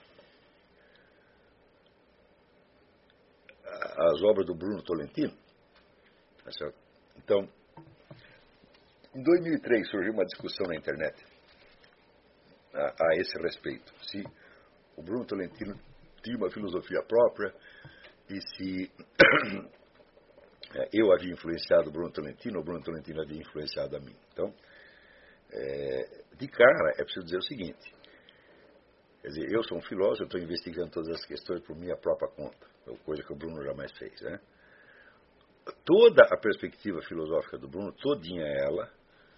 as obras do Bruno Tolentino. Tá certo? Então, em dois mil e três surgiu uma discussão na internet a, a esse respeito. Se o Bruno Tolentino tinha uma filosofia própria e se eu havia influenciado o Bruno Tolentino ou o Bruno Tolentino havia influenciado a mim. Então, é, de cara, é preciso dizer o seguinte. Quer dizer, eu sou um filósofo, eu estou investigando todas as questões por minha própria conta, coisa que o Bruno jamais fez. Né? Toda a perspectiva filosófica do Bruno, todinha ela,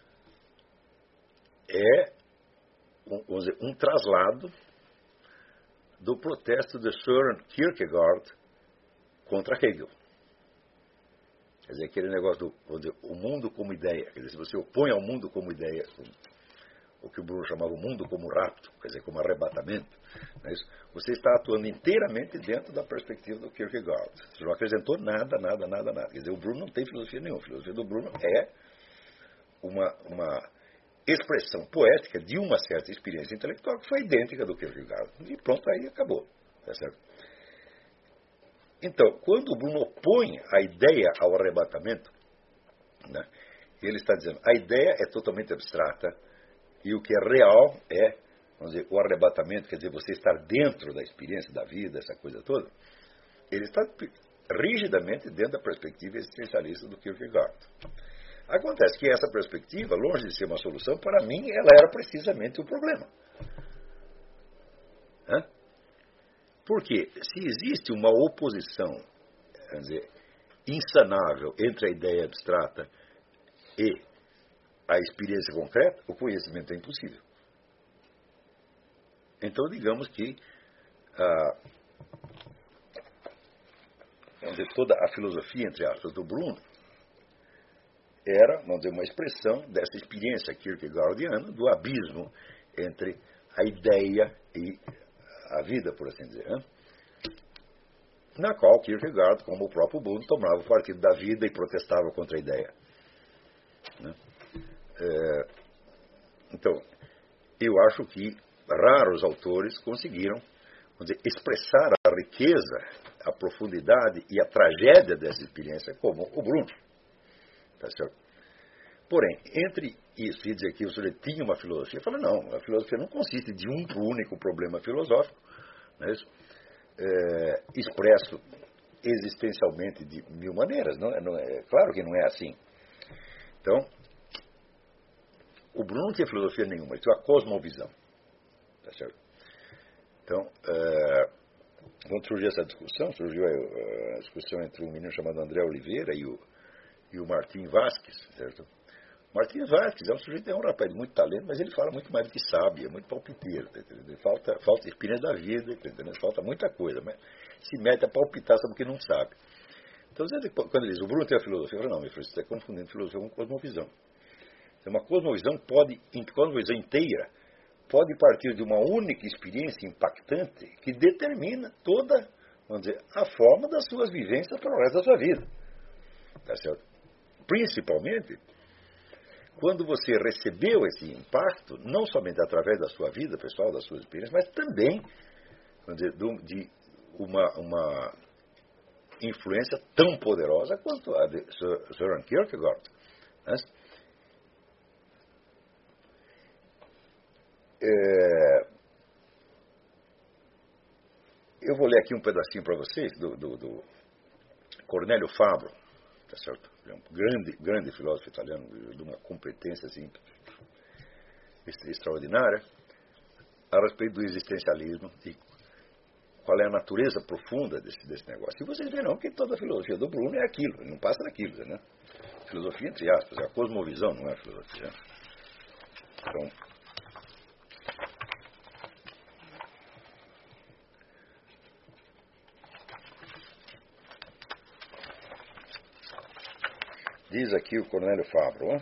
é um, vamos dizer, um traslado do protesto de Søren Kierkegaard contra Hegel. Quer dizer, aquele negócio do vamos dizer, o mundo como ideia. Quer dizer, se você opõe ao mundo como ideia, o que o Bruno chamava o mundo como rapto, quer dizer, como arrebatamento, não é isso? Você está atuando inteiramente dentro da perspectiva do Kierkegaard. Você não acrescentou nada, nada, nada, nada. Quer dizer, o Bruno não tem filosofia nenhuma. A filosofia do Bruno é uma, uma expressão poética de uma certa experiência intelectual que foi idêntica do Kierkegaard. E pronto, aí acabou. Tá certo? Então, quando o Bruno opõe a ideia ao arrebatamento, né, ele está dizendo a ideia é totalmente abstrata e o que é real é, vamos dizer, o arrebatamento, quer dizer, você estar dentro da experiência da vida, essa coisa toda. Ele está rigidamente dentro da perspectiva existencialista do Kierkegaard. Acontece que essa perspectiva, longe de ser uma solução, para mim, ela era precisamente o problema. Hã? Porque se existe uma oposição, quer dizer, insanável entre a ideia abstrata e a experiência concreta, o conhecimento é impossível. Então, digamos que ah, vamos dizer, toda a filosofia, entre aspas, do Bruno era, vamos dizer, uma expressão dessa experiência kierkegaardiana do abismo entre a ideia e a vida, por assim dizer, né? Na qual Kierkegaard, como o próprio Bruno, tomava o partido da vida e protestava contra a ideia. Né? É, então, eu acho que raros autores conseguiram, vamos dizer, expressar a riqueza, a profundidade e a tragédia dessa experiência como o Bruno. Tá certo? Porém, entre isso e dizer que o sujeito tinha uma filosofia, eu falo, não, a filosofia não consiste de um único problema filosófico, não é isso? É, expresso existencialmente de mil maneiras. Não é, não é, claro que não é assim. Então, o Bruno não tinha filosofia nenhuma, ele tinha uma cosmovisão. Tá certo? Então, é, quando surgiu essa discussão, surgiu a, a discussão entre um menino chamado André Oliveira e o, e o Martim Vasquez, certo? Martins Vasquez é um sujeito, é um rapaz de muito talento, mas ele fala muito mais do que sabe, é muito palpiteiro, tá entendendo? Falta, falta experiência da vida, tá entendendo? Falta muita coisa, mas se mete a palpitar sobre o que não sabe. Então, quando ele diz, o Bruno tem a filosofia, eu falo, não, meu filho, você está confundindo filosofia com cosmovisão. Então, uma cosmovisão pode, cosmovisão inteira, pode partir de uma única experiência impactante que determina toda, vamos dizer, a forma das suas vivências para o resto da sua vida. Tá certo? Principalmente quando você recebeu esse impacto, não somente através da sua vida pessoal, das suas experiências, mas também, vamos dizer, de uma, uma influência tão poderosa quanto a de Søren Kierkegaard. Né? É, eu vou ler aqui um pedacinho para vocês do, do, do Cornélio Fabro, tá certo? É um grande, grande filósofo italiano, de uma competência assim, extraordinária, a respeito do existencialismo e qual é a natureza profunda desse, desse negócio. E vocês verão que toda a filosofia do Bruno é aquilo, não passa daquilo, né? Filosofia, entre aspas, é a cosmovisão, não é a filosofia. Então, diz aqui o Cornélio Fabro,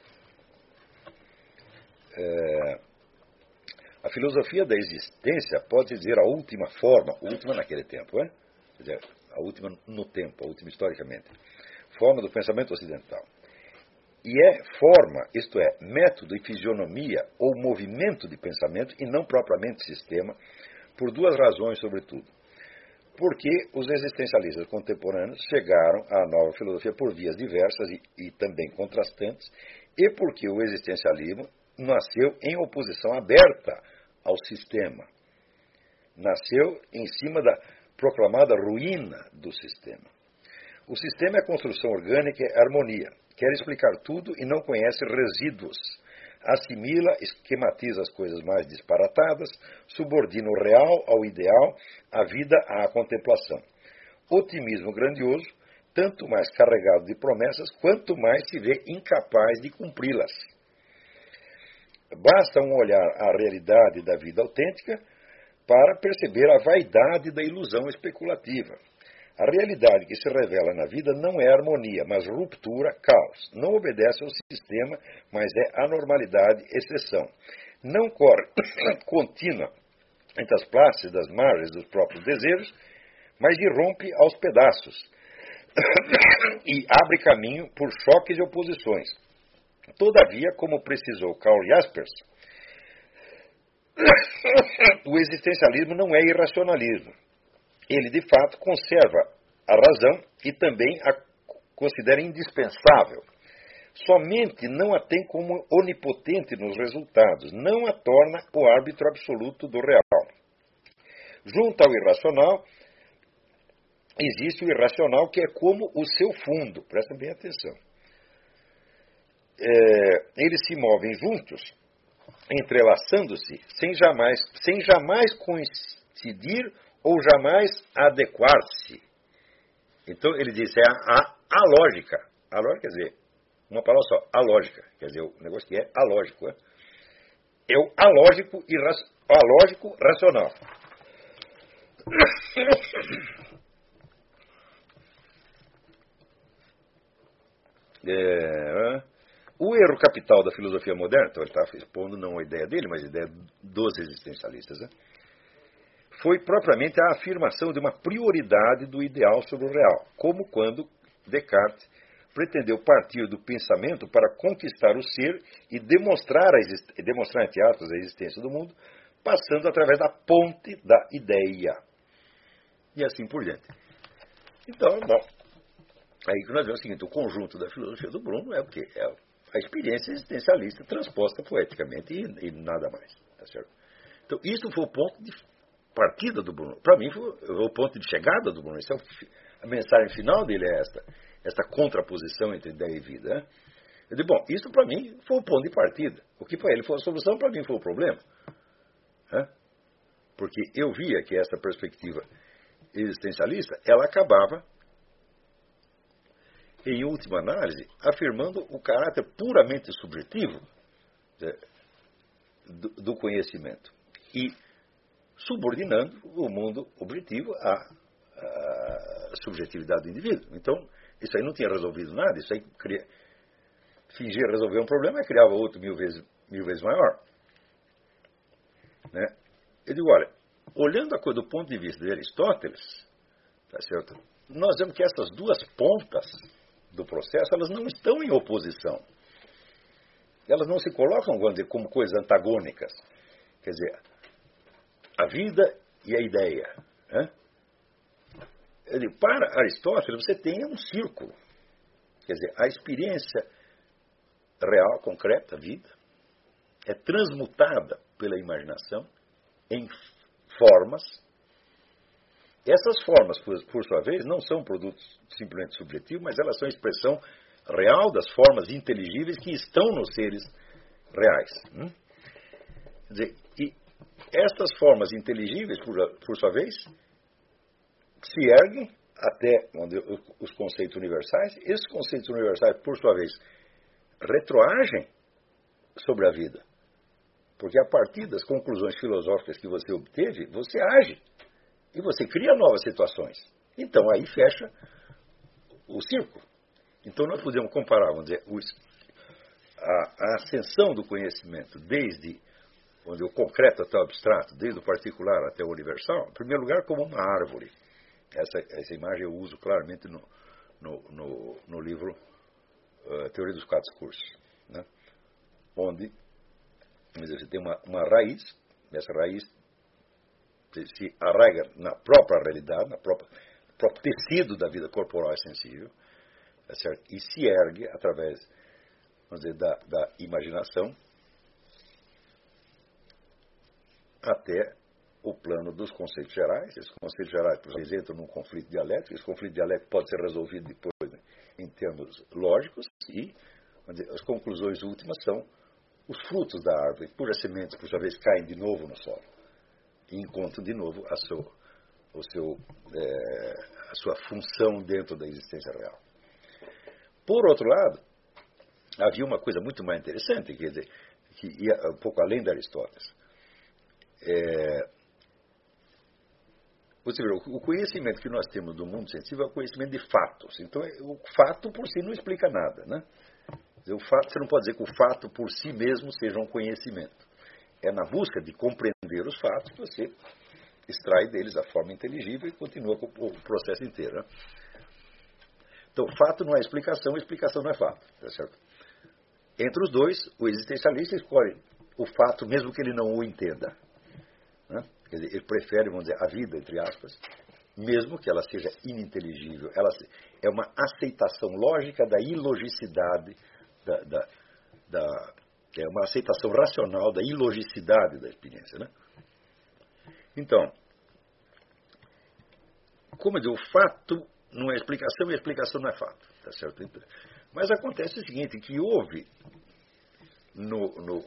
é, a filosofia da existência pode dizer a última forma, última naquele tempo, é? Quer dizer, a última no tempo, a última historicamente, forma do pensamento ocidental. E é forma, isto é, método e fisionomia ou movimento de pensamento e não propriamente sistema, por duas razões, sobretudo. Porque os existencialistas contemporâneos chegaram à nova filosofia por vias diversas e, e também contrastantes, e porque o existencialismo nasceu em oposição aberta ao sistema. Nasceu em cima da proclamada ruína do sistema. O sistema é a construção orgânica e harmonia. Quer explicar tudo e não conhece resíduos. Assimila, esquematiza as coisas mais disparatadas, subordina o real ao ideal, a vida à contemplação. Otimismo grandioso, tanto mais carregado de promessas, quanto mais se vê incapaz de cumpri-las. Basta um olhar à realidade da vida autêntica para perceber a vaidade da ilusão especulativa. A realidade que se revela na vida não é harmonia, mas ruptura, caos. Não obedece ao sistema, mas é anormalidade, exceção. Não corre contínua entre as places das margens dos próprios desejos, mas irrompe aos pedaços e abre caminho por choques e oposições. Todavia, como precisou Karl Jaspers, o existencialismo não é irracionalismo. Ele, de fato, conserva a razão e também a considera indispensável. Somente não a tem como onipotente nos resultados, não a torna o árbitro absoluto do real. Junto ao irracional, existe o irracional, que é como o seu fundo. Prestem bem atenção. É, eles se movem juntos, entrelaçando-se, sem jamais, sem jamais coincidir ou jamais adequar-se. Então, ele diz, é a, a, a lógica. A lógica quer dizer, uma palavra só, a lógica. Quer dizer, o negócio que é alógico. É, é o alógico, irra, alógico racional. É, o erro capital da filosofia moderna, então ele está expondo não a ideia dele, mas a ideia dos existencialistas, né? Foi propriamente a afirmação de uma prioridade do ideal sobre o real, como quando Descartes pretendeu partir do pensamento para conquistar o ser e demonstrar, a exist... demonstrar entre aspas, a existência do mundo, passando através da ponte da ideia. E assim por diante. Então, bom, aí que nós vemos o seguinte, o conjunto da filosofia do Bruno é o quê? É a experiência existencialista transposta poeticamente e, e nada mais. Tá certo? Então, isso foi o ponto de partida do Bruno. Para mim, foi o ponto de chegada do Bruno. Isso é o, a mensagem final dele é esta, esta contraposição entre ideia e vida. Né? Eu digo, bom, isso para mim foi o ponto de partida. O que para ele foi a solução, para mim foi o problema. Né? Porque eu via que essa perspectiva existencialista, ela acabava em última análise, afirmando o caráter puramente subjetivo do, do conhecimento e subordinando o mundo objetivo à, à subjetividade do indivíduo. Então, isso aí não tinha resolvido nada, isso aí cria, fingia resolver um problema e criava outro mil vezes, mil vezes maior. Né? Eu digo, olha, olhando a coisa do ponto de vista de Aristóteles, tá certo? Nós vemos que essas duas pontas do processo, elas não estão em oposição. Elas não se colocam, vamos dizer, como coisas antagônicas. Quer dizer, a vida e a ideia. Né? Eu digo, para Aristóteles, você tem um círculo. Quer dizer, a experiência real, concreta, a vida, é transmutada pela imaginação em formas. Essas formas, por, por sua vez, não são produtos simplesmente subjetivos, mas elas são expressão real das formas inteligíveis que estão nos seres reais. Hum? Quer dizer, e estas formas inteligíveis, por, por sua vez, se erguem até onde, os conceitos universais. Esses conceitos universais, por sua vez, retroagem sobre a vida. Porque a partir das conclusões filosóficas que você obteve, você age. E você cria novas situações. Então, aí fecha o círculo. Então, nós podemos comparar, vamos dizer, os, a, a ascensão do conhecimento, desde onde o concreto até o abstrato, desde o particular até o universal, em primeiro lugar, como uma árvore. Essa, essa imagem eu uso claramente no, no, no, no livro uh, Teoria dos Quatro Cursos, né? Onde dizer, você tem uma, uma raiz, essa raiz se arraiga na própria realidade, na própria, no próprio tecido da vida corporal e sensível, tá certo? E se ergue através, vamos dizer, da, da imaginação até o plano dos conceitos gerais. Esses conceitos gerais, por exemplo, entram num conflito dialético. Esse conflito dialético pode ser resolvido depois, né, em termos lógicos, e vamos dizer, as conclusões últimas são os frutos da árvore, cujas sementes, por sua vez, caem de novo no solo e encontram de novo a, seu, o seu, é, a sua função dentro da existência real. Por outro lado, havia uma coisa muito mais interessante, quer dizer, que ia um pouco além de Aristóteles. É, ou seja, o conhecimento que nós temos do mundo sensível é o conhecimento de fatos. Então, o fato por si não explica nada, né? O fato, você não pode dizer que o fato por si mesmo seja um conhecimento. É na busca de compreender os fatos que você extrai deles a forma inteligível e continua com o processo inteiro. Né? Então, fato não é explicação, explicação não é fato. Tá certo? Entre os dois, o existencialista escolhe o fato mesmo que ele não o entenda. Né? Quer dizer, ele prefere, vamos dizer, a vida, entre aspas, mesmo que ela seja ininteligível. Ela é uma aceitação lógica da ilogicidade, da, da, da, é uma aceitação racional da ilogicidade da experiência. Né? Então, como eu digo, o fato não é explicação e a explicação não é fato. Tá certo? Mas acontece o seguinte, que houve no, no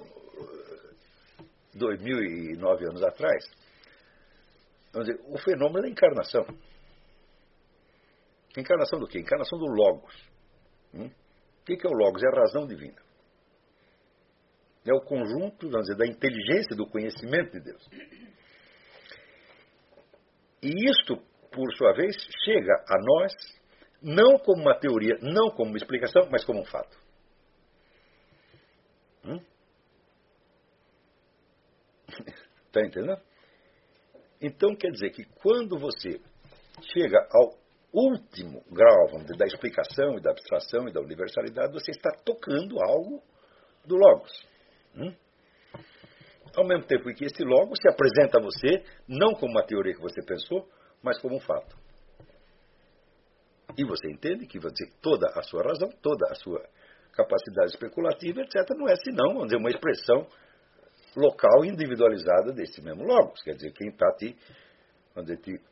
dois mil e nove anos atrás, vamos dizer, o fenômeno da encarnação. Encarnação do quê? Encarnação do Logos. Hum? O que é o Logos? É a razão divina. É o conjunto, vamos dizer, da inteligência e do conhecimento de Deus. E isto, por sua vez, chega a nós não como uma teoria, não como uma explicação, mas como um fato. Hum? Está entendendo? Então, quer dizer que quando você chega ao último grau, vamos dizer, da explicação e da abstração e da universalidade, você está tocando algo do Logos. Hum? Ao mesmo tempo que esse Logos se apresenta a você, não como uma teoria que você pensou, mas como um fato. E você entende que você, toda a sua razão, toda a sua capacidade especulativa, etcétera, não é senão, vamos dizer, uma expressão local individualizada desse mesmo Logos. Quer dizer, quem está te, vamos dizer, te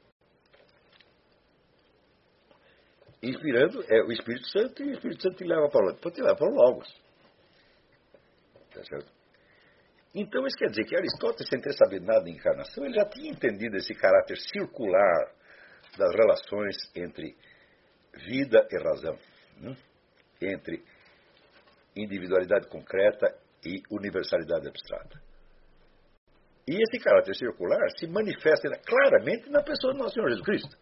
inspirando é o Espírito Santo, e o Espírito Santo te leva para o Logos. Te leva para o Logos. Tá certo? Então, isso quer dizer que Aristóteles, sem ter sabido nada de encarnação, ele já tinha entendido esse caráter circular das relações entre vida e razão. hum, entre individualidade concreta e universalidade abstrata. E esse caráter circular se manifesta claramente na pessoa do nosso Senhor Jesus Cristo.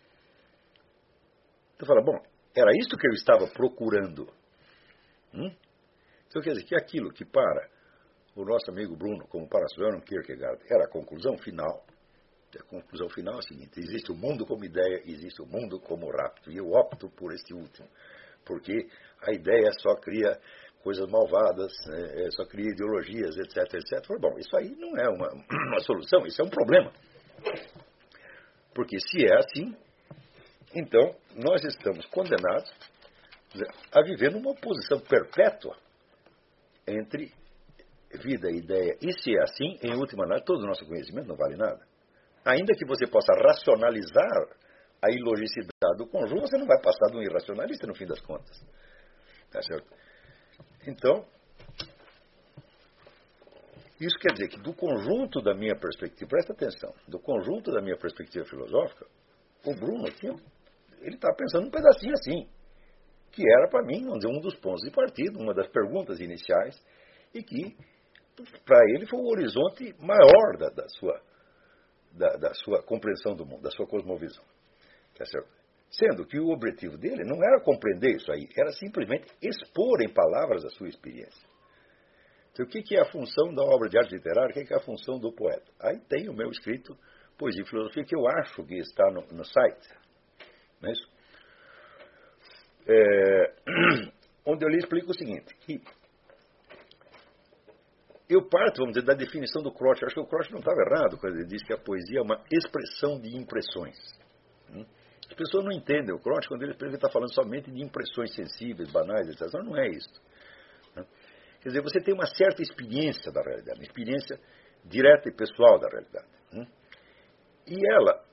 Então fala, bom, era isto que eu estava procurando. Hum? Então quer dizer que aquilo que para o nosso amigo Bruno, como para Søren Kierkegaard, era a conclusão final. A conclusão final é a seguinte: existe o mundo como ideia, existe o mundo como rapto. E eu opto por este último, porque a ideia só cria coisas malvadas, é, só cria ideologias, etc, etcétera. Falei, bom, isso aí não é uma, uma solução, isso é um problema. Porque se é assim, então nós estamos condenados a viver numa oposição perpétua entre vida e ideia. E se é assim, em última análise, todo o nosso conhecimento não vale nada. Ainda que você possa racionalizar a ilogicidade do conjunto, você não vai passar de um irracionalista no fim das contas. Tá certo? Então, isso quer dizer que do conjunto da minha perspectiva, presta atenção, do conjunto da minha perspectiva filosófica, o Bruno aqui, ele está pensando num pedacinho assim, que era para mim, vamos dizer, um dos pontos de partida, uma das perguntas iniciais, e que para ele foi o horizonte maior da, da, sua, da, da sua compreensão do mundo, da sua cosmovisão. Tá certo? Sendo que o objetivo dele não era compreender isso aí, era simplesmente expor em palavras a sua experiência. Então, o que é a função da obra de arte literária? O que é a função do poeta? Aí tem o meu escrito, Poesia e Filosofia, que eu acho que está no, no site. Não é isso? É, onde eu lhe explico o seguinte, que eu parto, vamos dizer, da definição do Croce. Acho que o Croce não estava errado quando ele disse que a poesia é uma expressão de impressões. As pessoas não entendem o Croce quando ele está falando somente de impressões sensíveis, banais, etcétera. Não é isso. Quer dizer, você tem uma certa experiência da realidade, uma experiência direta e pessoal da realidade. E ela,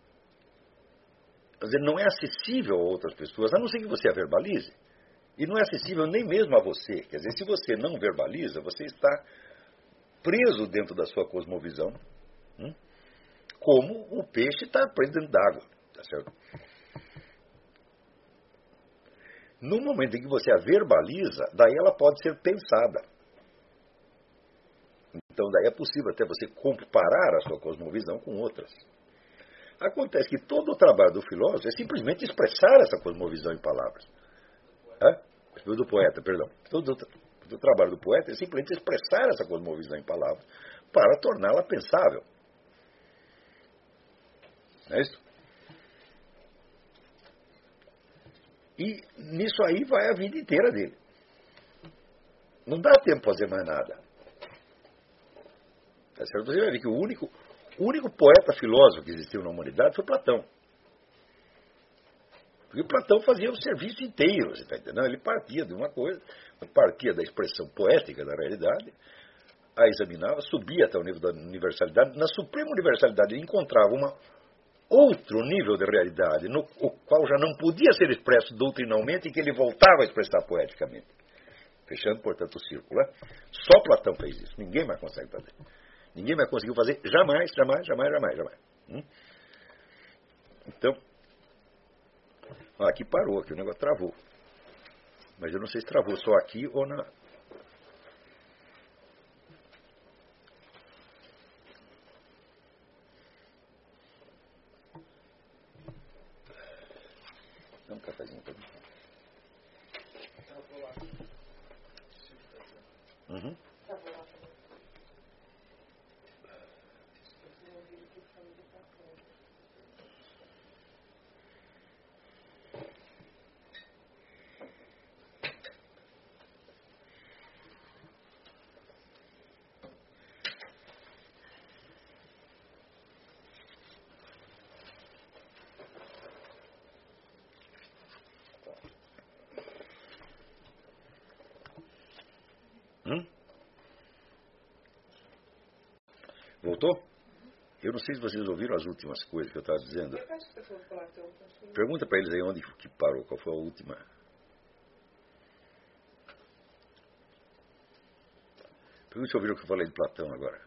quer dizer, não é acessível a outras pessoas, a não ser que você a verbalize. E não é acessível nem mesmo a você. Quer dizer, se você não verbaliza, você está preso dentro da sua cosmovisão, hum? como o peixe está preso dentro d'água. Tá certo? No momento em que você a verbaliza, daí ela pode ser pensada. Então, daí é possível até você comparar a sua cosmovisão com outras. Acontece que todo o trabalho do filósofo é simplesmente expressar essa cosmovisão em palavras. É? Do poeta, perdão. Todo o trabalho do poeta é simplesmente expressar essa cosmovisão em palavras para torná-la pensável. Não é isso? E nisso aí vai a vida inteira dele. Não dá tempo para fazer mais nada. Tá certo? Você vai ver que o único, o único poeta filósofo que existiu na humanidade foi Platão. Porque Platão fazia o serviço inteiro, você está entendendo? Ele partia de uma coisa, partia da expressão poética da realidade, a examinava, subia até o nível da universalidade. Na suprema universalidade ele encontrava uma outro nível de realidade, no o qual já não podia ser expresso doutrinalmente e que ele voltava a expressar poeticamente. Fechando, portanto, o círculo. Né? Só Platão fez isso. Ninguém mais consegue fazer. Ninguém mais conseguiu fazer jamais, jamais, jamais, jamais, jamais. Hum? Então, aqui parou, aqui o negócio travou. Mas eu não sei se travou só aqui ou na... Dá um cafezinho para mim. Uhum. Hum? Voltou? Eu não sei se vocês ouviram as últimas coisas que eu estava dizendo. Pergunta para eles aí onde que parou, qual foi a última. Pergunta se ouviram o que eu falei de Platão agora.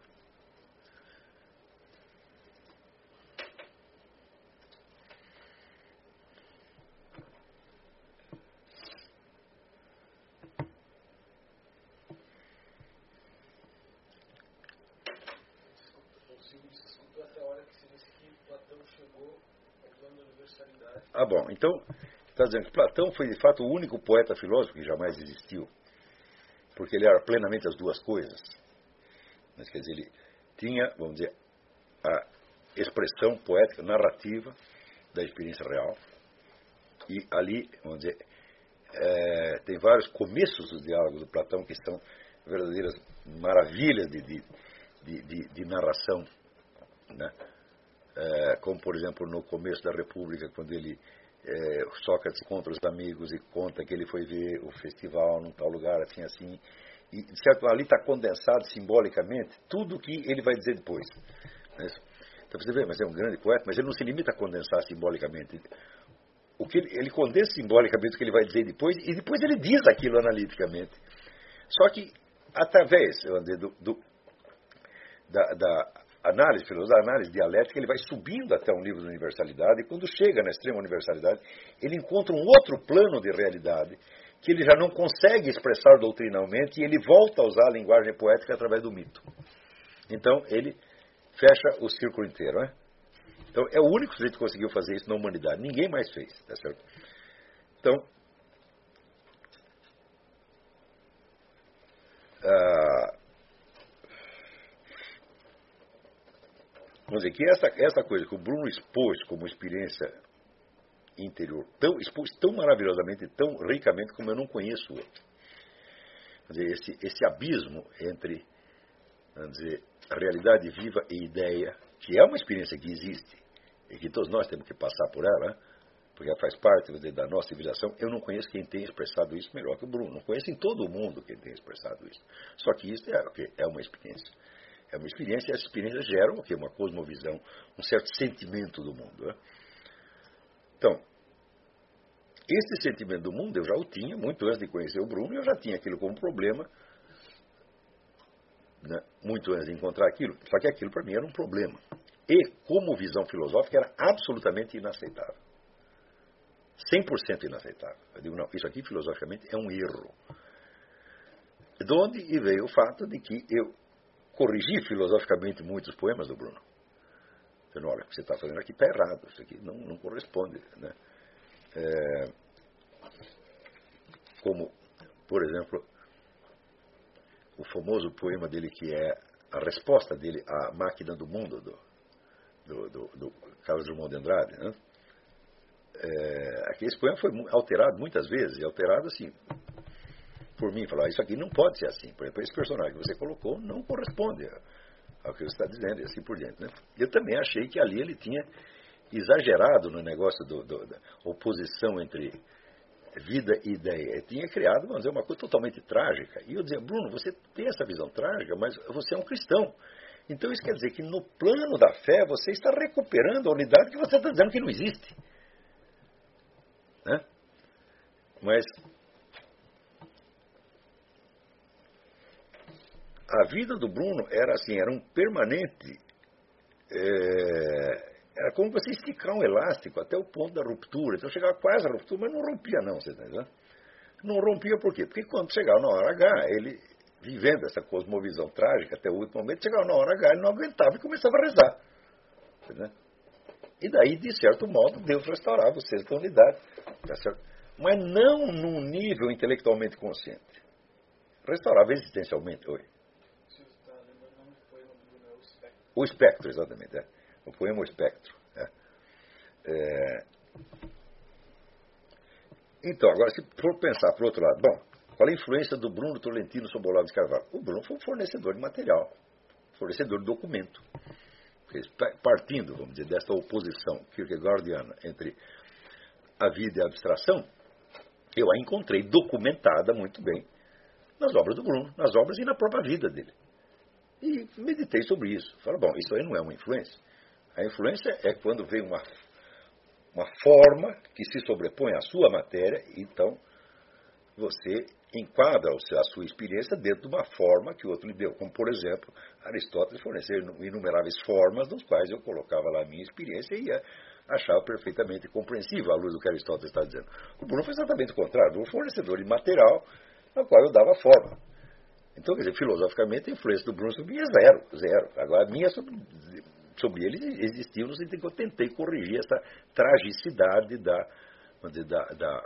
universalidade. Ah, bom, então, está dizendo que Platão foi de fato o único poeta filósofo que jamais existiu, porque ele era plenamente as duas coisas. Mas, quer dizer, ele tinha, vamos dizer, a expressão poética, narrativa da experiência real, e ali, vamos dizer, é, tem vários começos dos diálogos do Platão que são verdadeiras maravilhas de, de, de, de, de narração, né? É, como, por exemplo, no começo da República, quando ele, é, Sócrates encontra os amigos e conta que ele foi ver o festival num tal lugar, assim, assim, e, de certo, ali está condensado simbolicamente tudo o que ele vai dizer depois. Né? Então você vê, mas é um grande poeta, mas ele não se limita a condensar simbolicamente. O que ele, ele condensa simbolicamente o que ele vai dizer depois, e depois ele diz aquilo analiticamente. Só que, através do, do, da, da análise filosófica, da análise dialética, ele vai subindo até um nível de universalidade, e quando chega na extrema universalidade, ele encontra um outro plano de realidade, que ele já não consegue expressar doutrinalmente, e ele volta a usar a linguagem poética através do mito. Então, ele fecha o círculo inteiro, né? Então, é o único sujeito que conseguiu fazer isso na humanidade. Ninguém mais fez, tá certo? Então, ah, vamos dizer que essa, essa coisa que o Bruno expôs como experiência interior, tão, expôs tão maravilhosamente, tão ricamente como eu não conheço outro. Quer dizer, esse, esse abismo entre, vamos dizer, a realidade viva e ideia, que é uma experiência que existe, e que todos nós temos que passar por ela, porque ela faz parte, vamos dizer, da nossa civilização. Eu não conheço quem tenha expressado isso melhor que o Bruno. Não conheço em todo o mundo quem tenha expressado isso. Só que isso é, é uma experiência. É uma experiência, e essa experiência gera o quê? Uma cosmovisão, um certo sentimento do mundo. Né? Então, esse sentimento do mundo eu já o tinha, muito antes de conhecer o Bruno, eu já tinha aquilo como problema, né? Muito antes de encontrar aquilo. Só que aquilo para mim era um problema. E, como visão filosófica, era absolutamente inaceitável. cem por cento inaceitável. Eu digo, não, isso aqui filosoficamente é um erro. De onde veio o fato de que eu corrigi filosoficamente muitos poemas do Bruno. Dizendo, olha, o que você está fazendo aqui está errado, isso aqui não, não corresponde. Né? É, como, por exemplo, o famoso poema dele que é a resposta dele à Máquina do Mundo, do Do, do, do Carlos Drummond de Andrade, né? É, aquele poema foi alterado muitas vezes, e alterado assim, por mim, falar, isso aqui não pode ser assim, por exemplo, esse personagem que você colocou não corresponde ao que você está dizendo, e assim por diante. Né? Eu também achei que ali ele tinha exagerado no negócio do, do, da oposição entre vida e ideia. Ele tinha criado, vamos dizer, uma coisa totalmente trágica. E eu dizia, Bruno, você tem essa visão trágica, mas você é um cristão. Então isso quer dizer que no plano da fé você está recuperando a unidade que você está dizendo que não existe. Né? Mas a vida do Bruno era assim, era um permanente, é, era como você esticar um elástico até o ponto da ruptura. Então chegava quase a ruptura, mas não rompia não, você está entendendo? Não rompia por quê? Porque quando chegava na hora H, ele, vivendo essa cosmovisão trágica até o último momento, chegava na hora H, ele não aguentava e começava a rezar. Né? E daí, de certo modo, Deus restaurava o senso da unidade. Tá certo? Mas não num nível intelectualmente consciente. Restaurava existencialmente. Oi. Você está lembrando o nome do poema do Bruno, é o Espectro. O Espectro, exatamente. É. O poema O Espectro. É. É... Então, agora, se for pensar por outro lado, bom, qual a influência do Bruno Tolentino sobre o Olavo de Carvalho? O Bruno foi um fornecedor de material, fornecedor de documento. Partindo, vamos dizer, desta oposição kierkegaardiana entre a vida e a abstração, eu a encontrei documentada muito bem nas obras do Bruno, nas obras e na própria vida dele. E meditei sobre isso. Falei, bom, isso aí não é uma influência. A influência é quando vem uma, uma forma que se sobrepõe à sua matéria, então você enquadra a sua experiência dentro de uma forma que o outro lhe deu. Como, por exemplo, Aristóteles forneceu inumeráveis formas nas quais eu colocava lá a minha experiência e achava perfeitamente compreensível à luz do que Aristóteles está dizendo. O Bruno foi exatamente o contrário, um fornecedor de material ao qual eu dava forma. Então, quer dizer, filosoficamente, a influência do Bruno sobre mim é zero, zero. Agora, a minha sobre, sobre ele existiu no sentido que eu tentei corrigir essa tragicidade da, vamos dizer, da, da,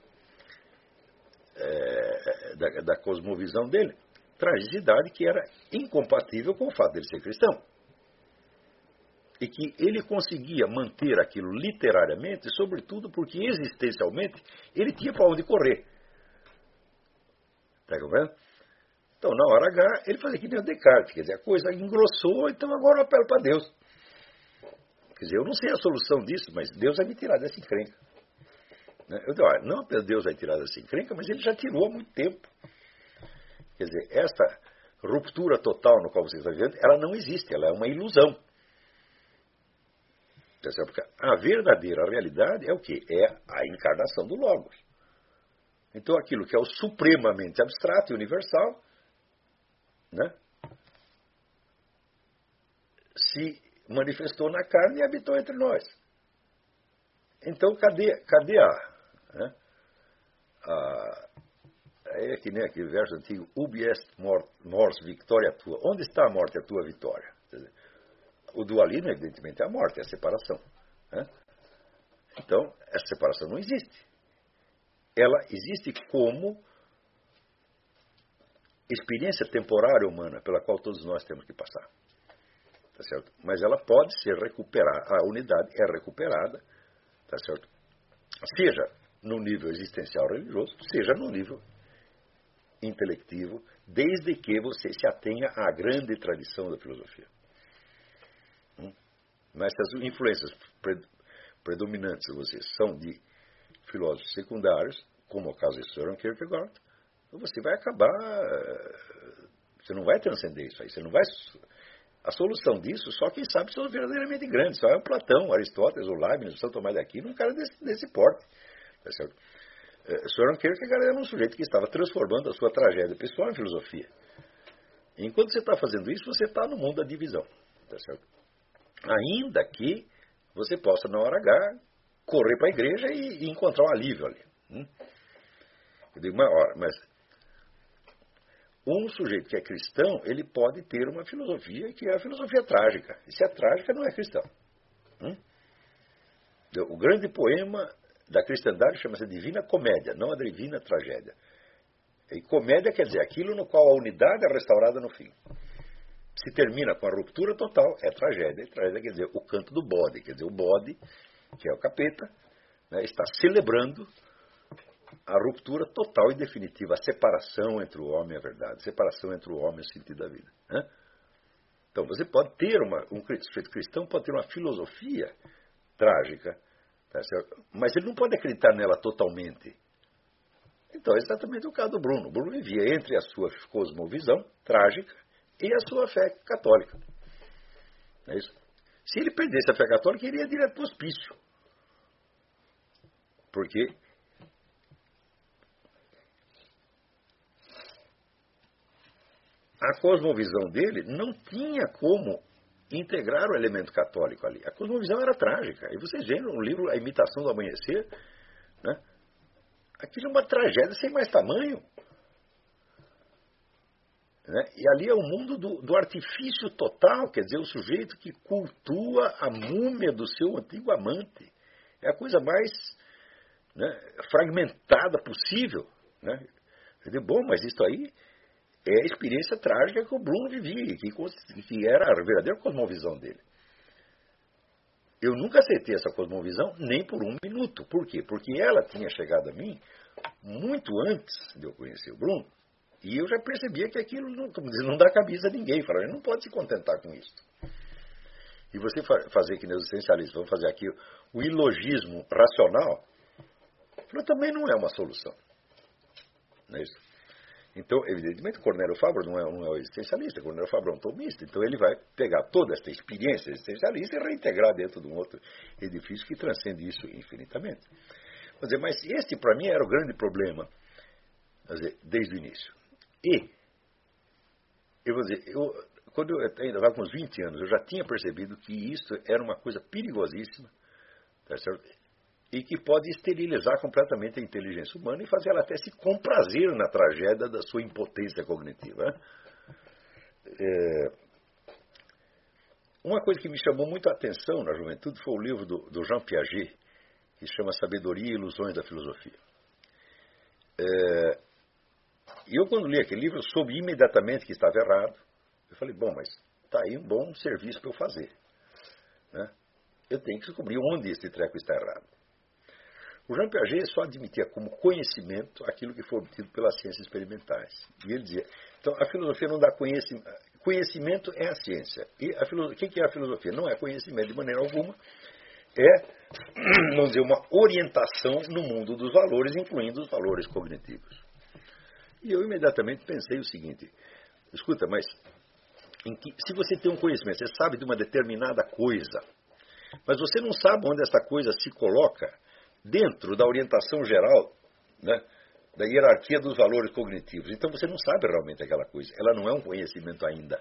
é, da, da cosmovisão dele. Tragicidade que era incompatível com o fato dele ser cristão. E que ele conseguia manter aquilo literariamente, sobretudo porque existencialmente ele tinha para onde correr. Está vendo? Então, na hora H, ele fazia que nem o Descartes, quer dizer, a coisa engrossou, então agora eu apelo para Deus. Quer dizer, eu não sei a solução disso, mas Deus vai me tirar dessa encrenca. Eu digo, olha, não Deus vai tirar dessa encrenca, mas ele já tirou há muito tempo. Quer dizer, esta ruptura total no qual você está vivendo, ela não existe, ela é uma ilusão. Porque a verdadeira realidade é o quê? É a encarnação do Logos. Então, aquilo que é o supremamente abstrato e universal, né, se manifestou na carne e habitou entre nós. Então, cadê, cadê a... Né, a é que nem aquele verso antigo, ubi est mors victoria tua. Onde está a morte, a tua vitória? Quer dizer, o dualismo, evidentemente, é a morte, é a separação. Né? Então, essa separação não existe. Ela existe como experiência temporária humana pela qual todos nós temos que passar. Tá certo? Mas ela pode ser recuperada, a unidade é recuperada, tá certo? Seja no nível existencial religioso, seja no nível intelectivo, desde que você se atenha à grande tradição da filosofia. Hum? Mas se as influências predominantes de você são de filósofos secundários, como o caso de Søren Kierkegaard, você vai acabar, você não vai transcender isso aí, você não vai... A solução disso, só quem sabe são verdadeiramente grandes, só é o Platão, o Aristóteles, o Leibniz, o São Tomás de Aquino, um cara desse, desse porte. Tá certo? Søren Kierkegaard era um sujeito que estava transformando a sua tragédia pessoal em filosofia. E enquanto você está fazendo isso, você está no mundo da divisão. Tá certo? Ainda que você possa, na hora H, correr para a igreja e, e encontrar um alívio ali. Hum? Eu digo, mas, mas um sujeito que é cristão, ele pode ter uma filosofia que é a filosofia trágica. E se é trágica, não é cristão. Hum? O grande poema da cristandade chama-se Divina Comédia, não a Divina Tragédia. E comédia quer dizer aquilo no qual a unidade é restaurada no fim. Se termina com a ruptura total, é tragédia. E tragédia quer dizer o canto do bode, quer dizer o bode, que é o capeta, né, está celebrando a ruptura total e definitiva, a separação entre o homem e a verdade, a separação entre o homem e o sentido da vida. Né? Então você pode ter uma, um sujeito cristão pode ter uma filosofia trágica, tá certo? Mas ele não pode acreditar nela totalmente. Então é exatamente o caso do Bruno. O Bruno vivia entre a sua cosmovisão trágica e a sua fé católica. É isso? Se ele perdesse a fé católica, ele iria direto para o hospício. Porque a cosmovisão dele não tinha como integrar o elemento católico ali. A cosmovisão era trágica. E vocês veem no livro A Imitação do Amanhecer, né? Aquilo é uma tragédia sem mais tamanho. Né? E ali é o mundo do, do artifício total, quer dizer, o sujeito que cultua a múmia do seu antigo amante. É a coisa mais, né, fragmentada possível. Né? Eu digo, bom, mas isso aí é a experiência trágica que o Bruno vivia, que, que era a verdadeira cosmovisão dele. Eu nunca aceitei essa cosmovisão nem por um minuto. Por quê? Porque ela tinha chegado a mim muito antes de eu conhecer o Bruno, e eu já percebia que aquilo não, como dizer, não dá cabeça a ninguém. Falava, ele não pode se contentar com isso. E você fazer que nem os essencialistas, vamos fazer aqui o ilogismo racional, também não é uma solução. Não é isso? Então, evidentemente, Cornélio Fabro não é, não é um existencialista, Cornélio Fabro é um tomista, então ele vai pegar toda essa experiência existencialista e reintegrar dentro de um outro edifício que transcende isso infinitamente. Quer dizer, mas este, para mim, era o grande problema, quer dizer, desde o início. E, eu vou dizer, eu, quando eu ainda estava com uns vinte anos, eu já tinha percebido que isso era uma coisa perigosíssima, tá certo? E que pode esterilizar completamente a inteligência humana e fazer ela até se comprazer na tragédia da sua impotência cognitiva. É, uma coisa que me chamou muito a atenção na juventude foi o livro do, do Jean Piaget, que se chama Sabedoria e Ilusões da Filosofia. É, e eu, quando li aquele livro, eu soube imediatamente que estava errado. Eu falei, bom, mas está aí um bom serviço para eu fazer. Né? Eu tenho que descobrir onde esse treco está errado. O Jean Piaget só admitia como conhecimento aquilo que foi obtido pelas ciências experimentais. E ele dizia, então a filosofia não dá conhecimento, conhecimento é a ciência. E a filosofia, o que é a filosofia? Não é conhecimento de maneira alguma, é, vamos dizer, uma orientação no mundo dos valores, incluindo os valores cognitivos. E eu imediatamente pensei o seguinte, escuta, mas em que, se você tem um conhecimento, você sabe de uma determinada coisa, mas você não sabe onde essa coisa se coloca dentro da orientação geral, né, da hierarquia dos valores cognitivos. Então você não sabe realmente aquela coisa. Ela não é um conhecimento ainda.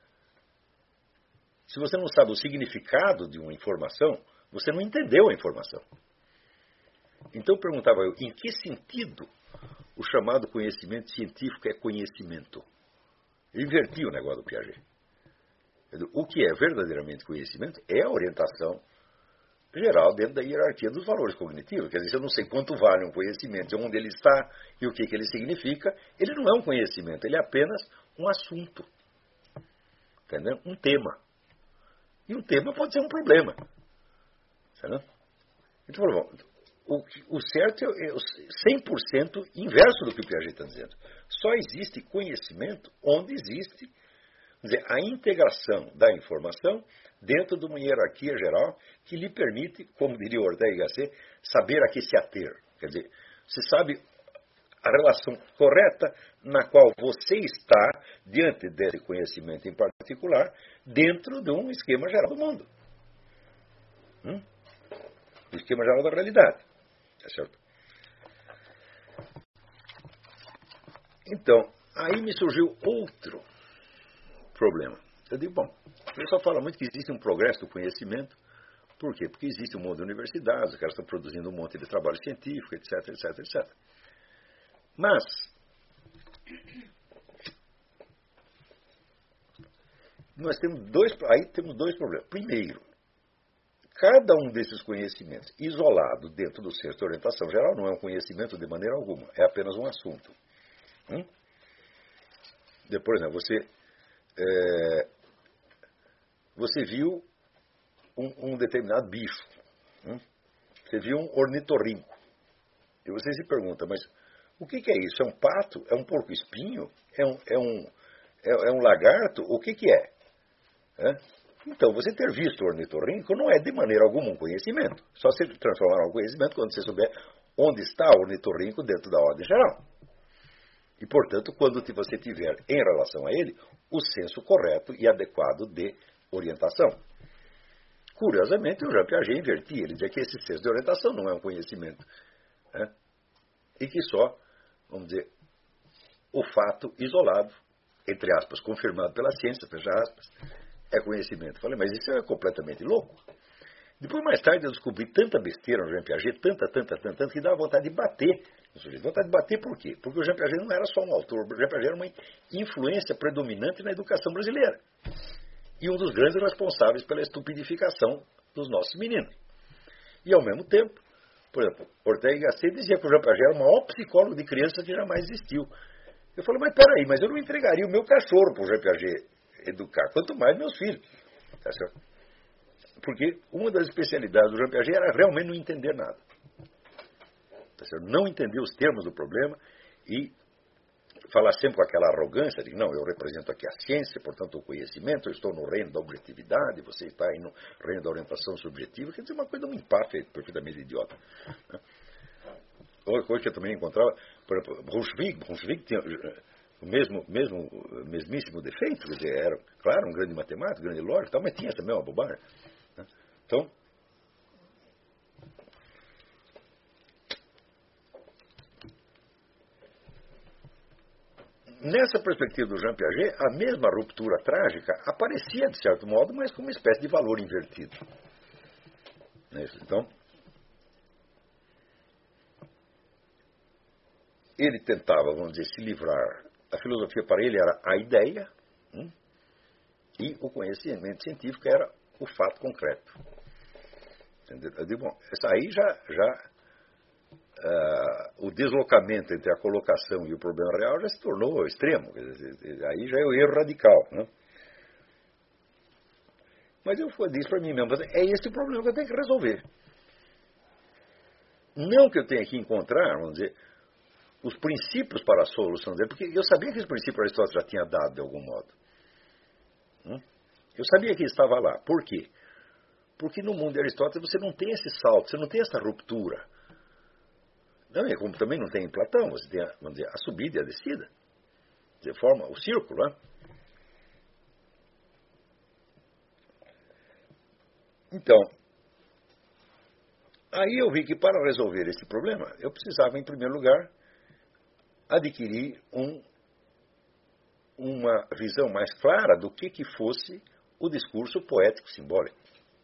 Se você não sabe o significado de uma informação, você não entendeu a informação. Então perguntava eu, em que sentido o chamado conhecimento científico é conhecimento? Eu inverti o negócio do Piaget. O que é verdadeiramente conhecimento é a orientação geral dentro da hierarquia dos valores cognitivos. Quer dizer, se eu não sei quanto vale um conhecimento, onde ele está e o que, que ele significa, ele não é um conhecimento, ele é apenas um assunto. Entendeu? Um tema. E um tema pode ser um problema. Entendeu? Então, bom, o, o certo é cem por cento inverso do que o Piaget está dizendo. Só existe conhecimento onde existe, quer dizer, a integração da informação dentro de uma hierarquia geral que lhe permite, como diria Ortega y Gasset, saber a que se ater. Quer dizer, você sabe a relação correta na qual você está, diante desse conhecimento em particular, dentro de um esquema geral do mundo. Hum? O esquema geral da realidade. Tá certo? Então, aí me surgiu outro problema. Eu digo, bom, o pessoal fala muito que existe um progresso do conhecimento. Por quê? Porque existe um monte de universidades, os caras estão produzindo um monte de trabalho científico, etc, etc, etcétera. Mas, nós temos dois, aí temos dois problemas. Primeiro, cada um desses conhecimentos isolado dentro do centro de orientação geral não é um conhecimento de maneira alguma, é apenas um assunto. Hum? Depois, né, você... É, Você viu um, um determinado bicho. Hum? Você viu um ornitorrinco. E você se pergunta, mas o que, que é isso? É um pato? É um porco-espinho? É um, é, um, é, é um lagarto? O que, que é? é? Então, você ter visto o ornitorrinco não é de maneira alguma um conhecimento. Só se transformar em um conhecimento quando você souber onde está o ornitorrinco dentro da ordem geral. E, portanto, quando você tiver em relação a ele o senso correto e adequado de orientação. Curiosamente, o Jean Piaget invertia. Ele dizia que esse senso de orientação não é um conhecimento. Né? E que só, vamos dizer, o fato isolado, entre aspas, confirmado pela ciência, fecha aspas, é conhecimento. Falei, mas isso é completamente louco. Depois, mais tarde, eu descobri tanta besteira no Jean Piaget, tanta, tanta, tanta, tanta, que dava vontade de bater no sujeito. Vontade de bater por quê? Porque o Jean Piaget não era só um autor, o Jean Piaget era uma influência predominante na educação brasileira. E um dos grandes responsáveis pela estupidificação dos nossos meninos. E, ao mesmo tempo, por exemplo, Ortega y Gasset dizia que o Jean Piaget era o maior psicólogo de criança que jamais existiu. Eu falei, mas peraí, mas eu não entregaria o meu cachorro para o Jean Piaget educar, quanto mais meus filhos. Tá certo? Porque uma das especialidades do Jean Piaget era realmente não entender nada. Tá certo? Não entender os termos do problema e falar sempre com aquela arrogância de, não, eu represento aqui a ciência, portanto o conhecimento, eu estou no reino da objetividade, você está aí no reino da orientação subjetiva, quer dizer, uma coisa, um empate perfeitamente idiota. Né? Outra coisa que eu também encontrava, por exemplo, Brunswick, Brunswick tinha o mesmo, mesmo, mesmíssimo defeito, quer dizer, era, claro, um grande matemático, um grande lógico, tal, mas tinha também uma bobagem. Né? Então, nessa perspectiva do Jean Piaget, a mesma ruptura trágica aparecia, de certo modo, mas como uma espécie de valor invertido. Então, ele tentava, vamos dizer, se livrar. A filosofia para ele era a ideia, hum? E o conhecimento científico era o fato concreto. Entendeu? Eu digo, bom, isso aí já, já uh, o deslocamento entre a colocação e o problema real já se tornou extremo. Quer dizer, aí já é o erro radical, né? Mas eu disse para mim mesmo, é esse o problema que eu tenho que resolver. Não que eu tenha que encontrar, vamos dizer, os princípios para a solução dele, porque eu sabia que esse princípio Aristóteles já tinha dado de algum modo. Eu sabia que ele estava lá. Por quê? Porque no mundo de Aristóteles você não tem esse salto, você não tem essa ruptura. Não é como também não tem em Platão, você tem, a, vamos dizer, a subida e a descida. Você forma o círculo, né? Então, aí eu vi que para resolver esse problema, eu precisava, em primeiro lugar, adquirir um, uma visão mais clara do que, que fosse o discurso poético simbólico.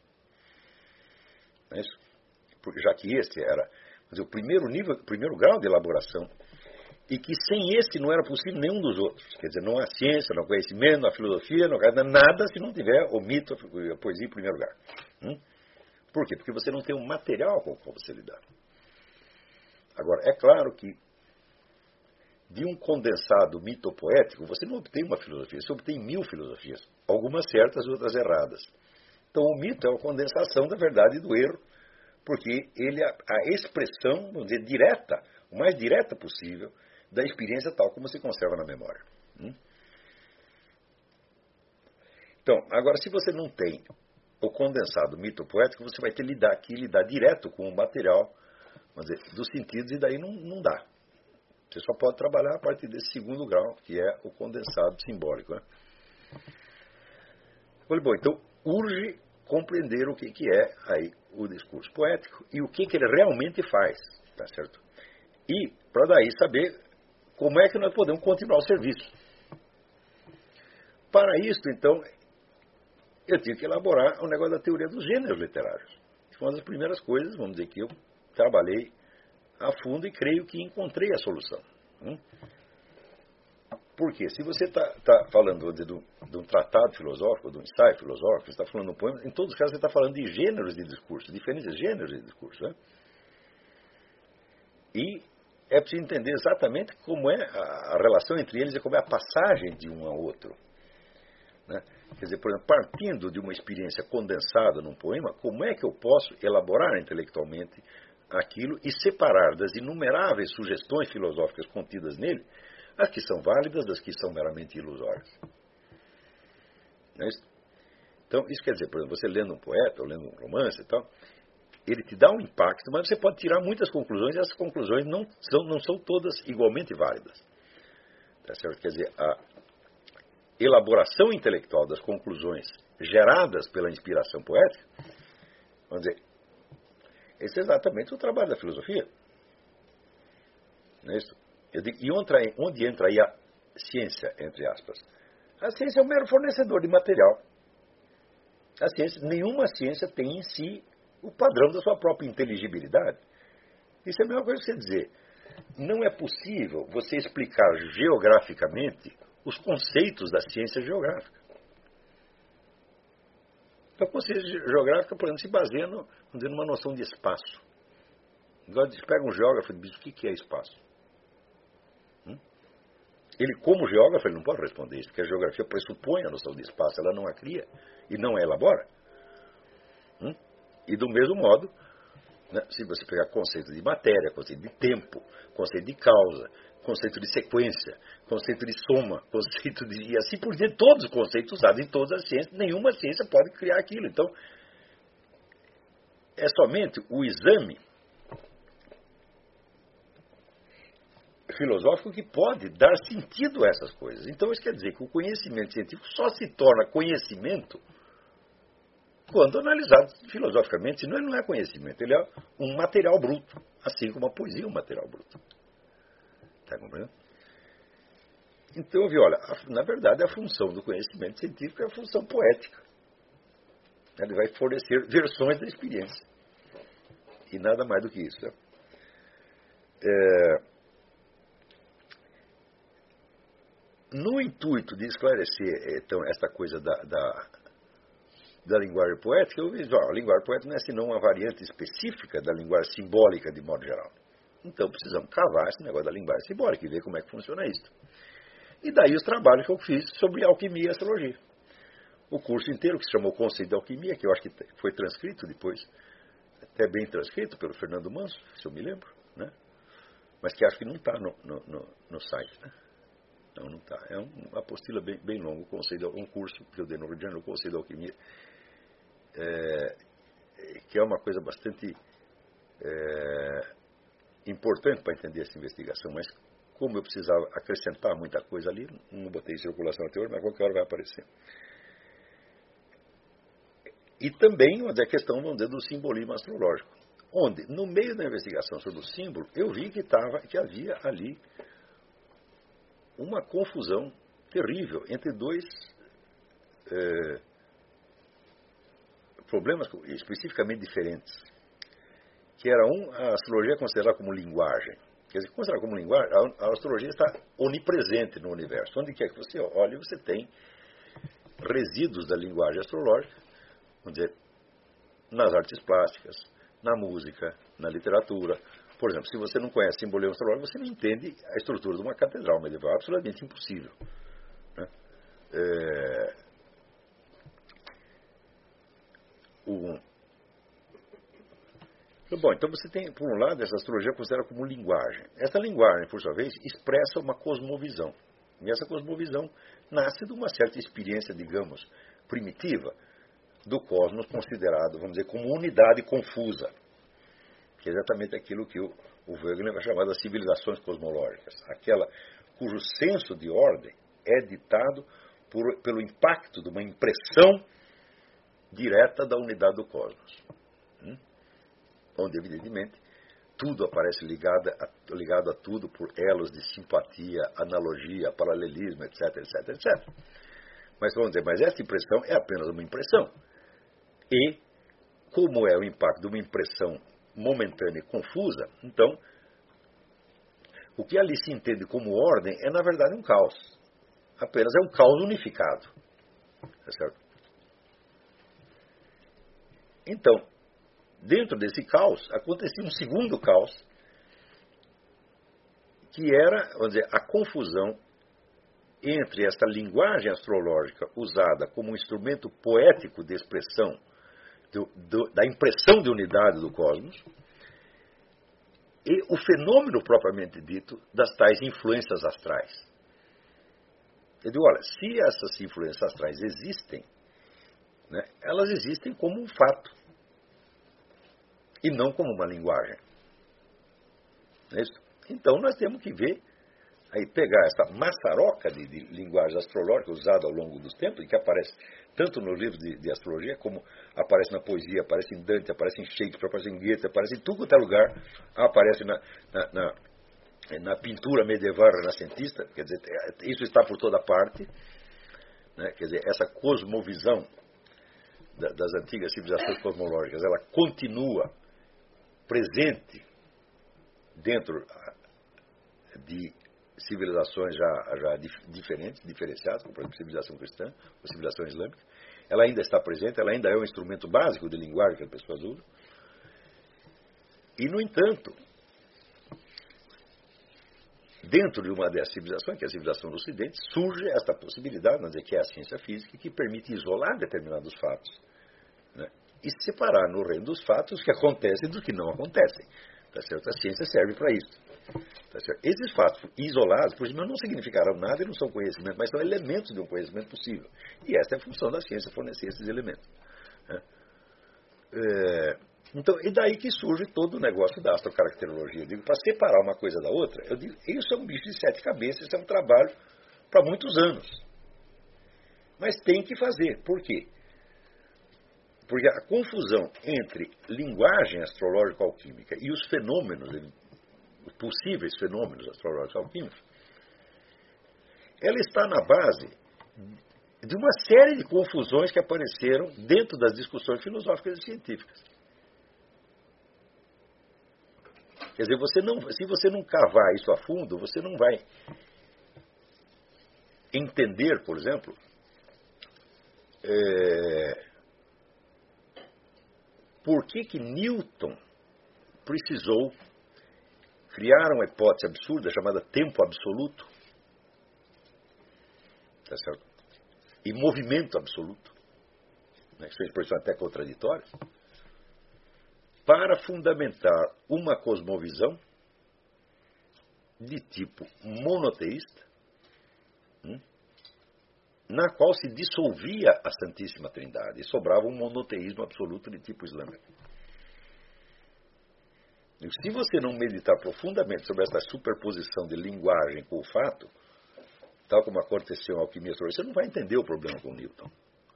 Não é isso? Porque já que esse era dizer, o primeiro nível, o primeiro grau de elaboração, e que sem esse não era possível nenhum dos outros. Quer dizer, não há ciência, não há conhecimento, não há filosofia, não há nada se não tiver o mito, a poesia em primeiro lugar. Hum? Por quê? Porque você não tem um material com o qual você lidar. Agora, é claro que de um condensado mitopoético, você não obtém uma filosofia, você obtém mil filosofias. Algumas certas, outras erradas. Então, o mito é a condensação da verdade e do erro, porque ele é a expressão, vamos dizer, direta, o mais direta possível, da experiência tal como se conserva na memória. Hum? Então, agora, se você não tem o condensado mitopoético, você vai ter que lidar aqui, lidar direto com o material, vamos dizer, dos sentidos, e daí não, não dá. Você só pode trabalhar a partir desse segundo grau, que é o condensado simbólico. Né? Falei, bom, então urge compreender o que, que é aí o discurso poético e o que, que ele realmente faz, tá certo? E para daí saber como é que nós podemos continuar o serviço. Para isso, então, eu tive que elaborar o negócio da teoria dos gêneros literários. Foi uma das primeiras coisas, vamos dizer, que eu trabalhei a fundo e creio que encontrei a solução. Hum? Por quê? Se você está tá falando de, de, de um tratado filosófico, de um ensaio filosófico, você está falando de um poema, em todos os casos você está falando de gêneros de discurso, diferentes gêneros de discurso. Né? E é preciso entender exatamente como é a, a relação entre eles e como é a passagem de um a outro. Né? Quer dizer, por exemplo, partindo de uma experiência condensada num poema, como é que eu posso elaborar intelectualmente aquilo e separar das inumeráveis sugestões filosóficas contidas nele as que são válidas das que são meramente ilusórias. Não é isso? Então, isso quer dizer, por exemplo, você lendo um poeta ou lendo um romance e tal, ele te dá um impacto, mas você pode tirar muitas conclusões e essas conclusões não são, não são todas igualmente válidas. Tá certo? Quer dizer, a elaboração intelectual das conclusões geradas pela inspiração poética, vamos dizer, esse é exatamente o trabalho da filosofia. Não é isso? Eu digo, e onde, onde entra aí a ciência, entre aspas? A ciência é um mero fornecedor de material. A ciência, nenhuma ciência tem em si o padrão da sua própria inteligibilidade. Isso é a mesma coisa que você dizer. Não é possível você explicar geograficamente os conceitos da ciência geográfica. Então, a consciência geográfica, por exemplo, se baseia no, vamos dizer, numa noção de espaço. Agora, pega um geógrafo e diz o que é espaço. Hum? Ele, como geógrafo, ele não pode responder isso, porque a geografia pressupõe a noção de espaço, ela não a cria e não a elabora. Hum? E do mesmo modo, né, se você pegar conceito de matéria, conceito de tempo, conceito de causa, conceito de sequência, conceito de soma, conceito de... e assim por diante, todos os conceitos usados em todas as ciências, nenhuma ciência pode criar aquilo. Então, é somente o exame filosófico que pode dar sentido a essas coisas. Então, isso quer dizer que o conhecimento científico só se torna conhecimento quando analisado filosoficamente, senão ele não é conhecimento, ele é um material bruto, assim como a poesia é um material bruto. Está compreendendo? Então, eu vi, olha, a, na verdade, a função do conhecimento científico é a função poética. Ele vai fornecer versões da experiência. E nada mais do que isso. Né? É, no intuito de esclarecer, então, esta coisa da, da, da linguagem poética, eu vejo, ó, a linguagem poética não é senão uma variante específica da linguagem simbólica, de modo geral. Então, precisamos cavar esse negócio da linguagem simbólica e ver como é que funciona isso. E daí os trabalhos que eu fiz sobre alquimia e astrologia. O curso inteiro, que se chamou Conceito de Alquimia, que eu acho que foi transcrito depois, até bem transcrito pelo Fernando Manso, se eu me lembro, né? Mas que acho que não está no, no, no, no site, né? Não, não está. É uma apostila bem, bem longa, um curso que eu dei no Rio de Janeiro, o Conceito de Alquimia, é, que é uma coisa bastante é, importante para entender essa investigação, mas como eu precisava acrescentar muita coisa ali, não botei em circulação até hoje, mas qualquer hora vai aparecer. E também a questão, vamos dizer, do simbolismo astrológico, onde, no meio da investigação sobre o símbolo, eu vi que, tava, que havia ali uma confusão terrível entre dois é, problemas especificamente diferentes. Que era um, a astrologia é considerada como linguagem. Quer dizer, considerada como linguagem, a, a astrologia está onipresente no universo. Onde quer que você olhe, você tem resíduos da linguagem astrológica, vamos dizer, nas artes plásticas, na música, na literatura. Por exemplo, se você não conhece simbolismo astrológico, você não entende a estrutura de uma catedral medieval. É absolutamente impossível. Né? É... O... Bom, então você tem, por um lado, essa astrologia considera como linguagem. Essa linguagem, por sua vez, expressa uma cosmovisão. E essa cosmovisão nasce de uma certa experiência, digamos, primitiva, do cosmos considerado, vamos dizer, como unidade confusa. Que é exatamente aquilo que o, o Wegener vai chamar das civilizações cosmológicas. Aquela cujo senso de ordem é ditado por, pelo impacto de uma impressão direta da unidade do cosmos. Hum? Onde, evidentemente, tudo aparece ligado a, ligado a tudo por elos de simpatia, analogia, paralelismo, etc, etc, etcétera. Mas, vamos dizer, mas essa impressão é apenas uma impressão. E, como é o impacto de uma impressão momentânea e confusa, então, o que ali se entende como ordem é, na verdade, um caos. Apenas é um caos unificado. Tá certo? Então, dentro desse caos, acontecia um segundo caos, que era, vamos dizer, a confusão entre essa linguagem astrológica usada como um instrumento poético de expressão do, do, da impressão de unidade do cosmos e o fenômeno propriamente dito das tais influências astrais. Eu digo, olha, se essas influências astrais existem, né, elas existem como um fato e não como uma linguagem. Não é isso? Então nós temos que ver, aí pegar essa maçaroca de, de linguagem astrológica usada ao longo dos tempos, e que aparece tanto no livro de, de astrologia, como aparece na poesia, aparece em Dante, aparece em Shakespeare, aparece em Goethe, aparece em tudo quanto é lugar, aparece na, na, na, na pintura medieval renascentista, quer dizer, isso está por toda parte, né? Quer dizer, essa cosmovisão da, das antigas civilizações cosmológicas, ela continua presente dentro de civilizações já, já dif, diferentes, diferenciadas, como por exemplo a civilização cristã, a civilização islâmica. Ela ainda está presente, ela ainda é um instrumento básico de linguagem que as pessoas usam. E, no entanto, dentro de uma dessas civilizações, que é a civilização do Ocidente, surge esta possibilidade, vamos dizer, que é a ciência física, que permite isolar determinados fatos, né, e separar no reino dos fatos o que acontece do que não acontecem. Tá certo? A ciência serve para isso. Tá certo? Esses fatos isolados, por exemplo, não significarão nada e não são conhecimento, mas são elementos de um conhecimento possível. E essa é a função da ciência, fornecer esses elementos. Né? É, então, e daí que surge todo o negócio da astrocaracterologia. Eu digo, para separar uma coisa da outra, eu digo, isso é um bicho de sete cabeças, isso é um trabalho para muitos anos. Mas tem que fazer. Por quê? Porque a confusão entre linguagem astrológico-alquímica e os fenômenos, os possíveis fenômenos astrológicos-alquímicos, ela está na base de uma série de confusões que apareceram dentro das discussões filosóficas e científicas. Quer dizer, você não, se você não cavar isso a fundo, você não vai entender, por exemplo, é, por que que Newton precisou criar uma hipótese absurda chamada tempo absoluto, tá certo? E movimento absoluto, né, que são expressões até contraditórias, para fundamentar uma cosmovisão de tipo monoteísta, hum, na qual se dissolvia a Santíssima Trindade e sobrava um monoteísmo absoluto de tipo islâmico. E se você não meditar profundamente sobre essa superposição de linguagem com o fato, tal como aconteceu em alquimia, você não vai entender o problema com Newton.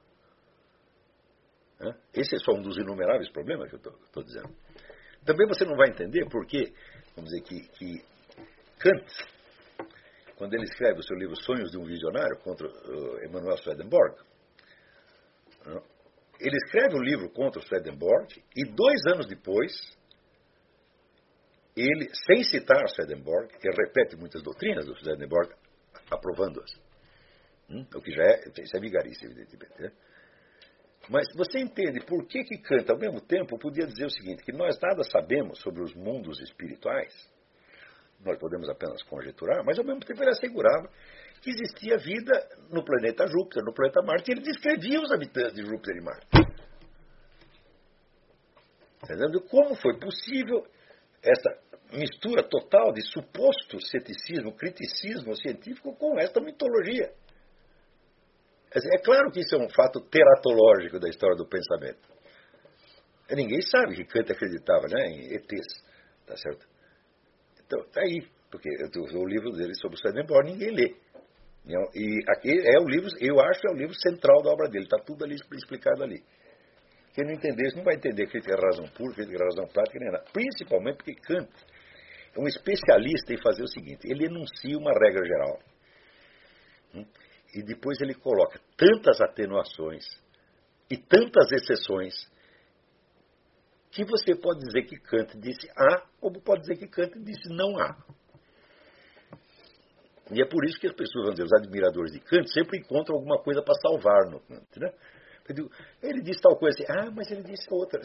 Esse é só um dos inumeráveis problemas que eu estou dizendo. Também você não vai entender porque, vamos dizer, que, que Kant, quando ele escreve o seu livro Sonhos de um Visionário, contra uh, Emanuel Swedenborg, uh, ele escreve um livro contra o Swedenborg e dois anos depois, ele, sem citar Swedenborg, ele repete muitas doutrinas do Swedenborg, aprovando-as. Hum? O que já é, isso é vigarice, evidentemente, né? Mas você entende por que que Kant, ao mesmo tempo, podia dizer o seguinte, que nós nada sabemos sobre os mundos espirituais, nós podemos apenas conjecturar, mas ao mesmo tempo ele assegurava que existia vida no planeta Júpiter, no planeta Marte, e ele descrevia os habitantes de Júpiter e Marte. Entendendo? Como foi possível essa mistura total de suposto ceticismo, criticismo científico com esta mitologia? É claro que isso é um fato teratológico da história do pensamento. Ninguém sabe que Kant acreditava, né, em E Tês, tá certo? Então, tá aí, porque o livro dele sobre o Swedenborg ninguém lê. E aqui é o livro, eu acho que é o livro central da obra dele, está tudo ali explicado ali. Quem não entender isso não vai entender crítica da razão pura, crítica da razão prática, nem nada. Principalmente porque Kant é um especialista em fazer o seguinte, ele enuncia uma regra geral. Hum? E depois ele coloca tantas atenuações e tantas exceções que você pode dizer que Kant disse A, como pode dizer que Kant disse não A. E é por isso que as pessoas, vamos dizer, os admiradores de Kant, sempre encontram alguma coisa para salvar no Kant, né? Eu digo, ele disse tal coisa assim, ah, mas ele disse outra.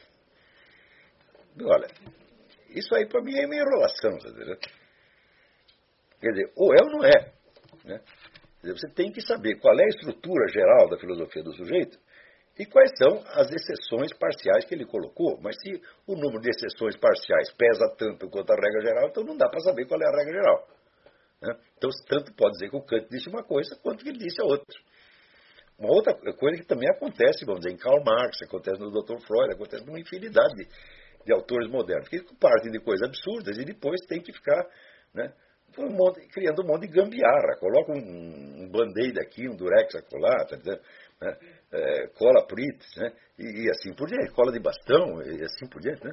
Olha, isso aí para mim é meio enrolação, tá entendendo? Quer dizer, ou é ou não é, né? Você tem que saber qual é a estrutura geral da filosofia do sujeito e quais são as exceções parciais que ele colocou. Mas se o número de exceções parciais pesa tanto quanto a regra geral, então não dá para saber qual é a regra geral. Né? Então, tanto pode dizer que o Kant disse uma coisa, quanto que ele disse a outra. Uma outra coisa que também acontece, vamos dizer, em Karl Marx, acontece no doutor Freud, acontece numa infinidade de, de autores modernos, que partem de coisas absurdas e depois tem que ficar... Né, Um monte, criando um monte de gambiarra, coloca um, um band-aid aqui, um durex acolá, tá dizendo, né? é, cola Pritz, né? e, e assim por diante, cola de bastão, e assim por diante. Né?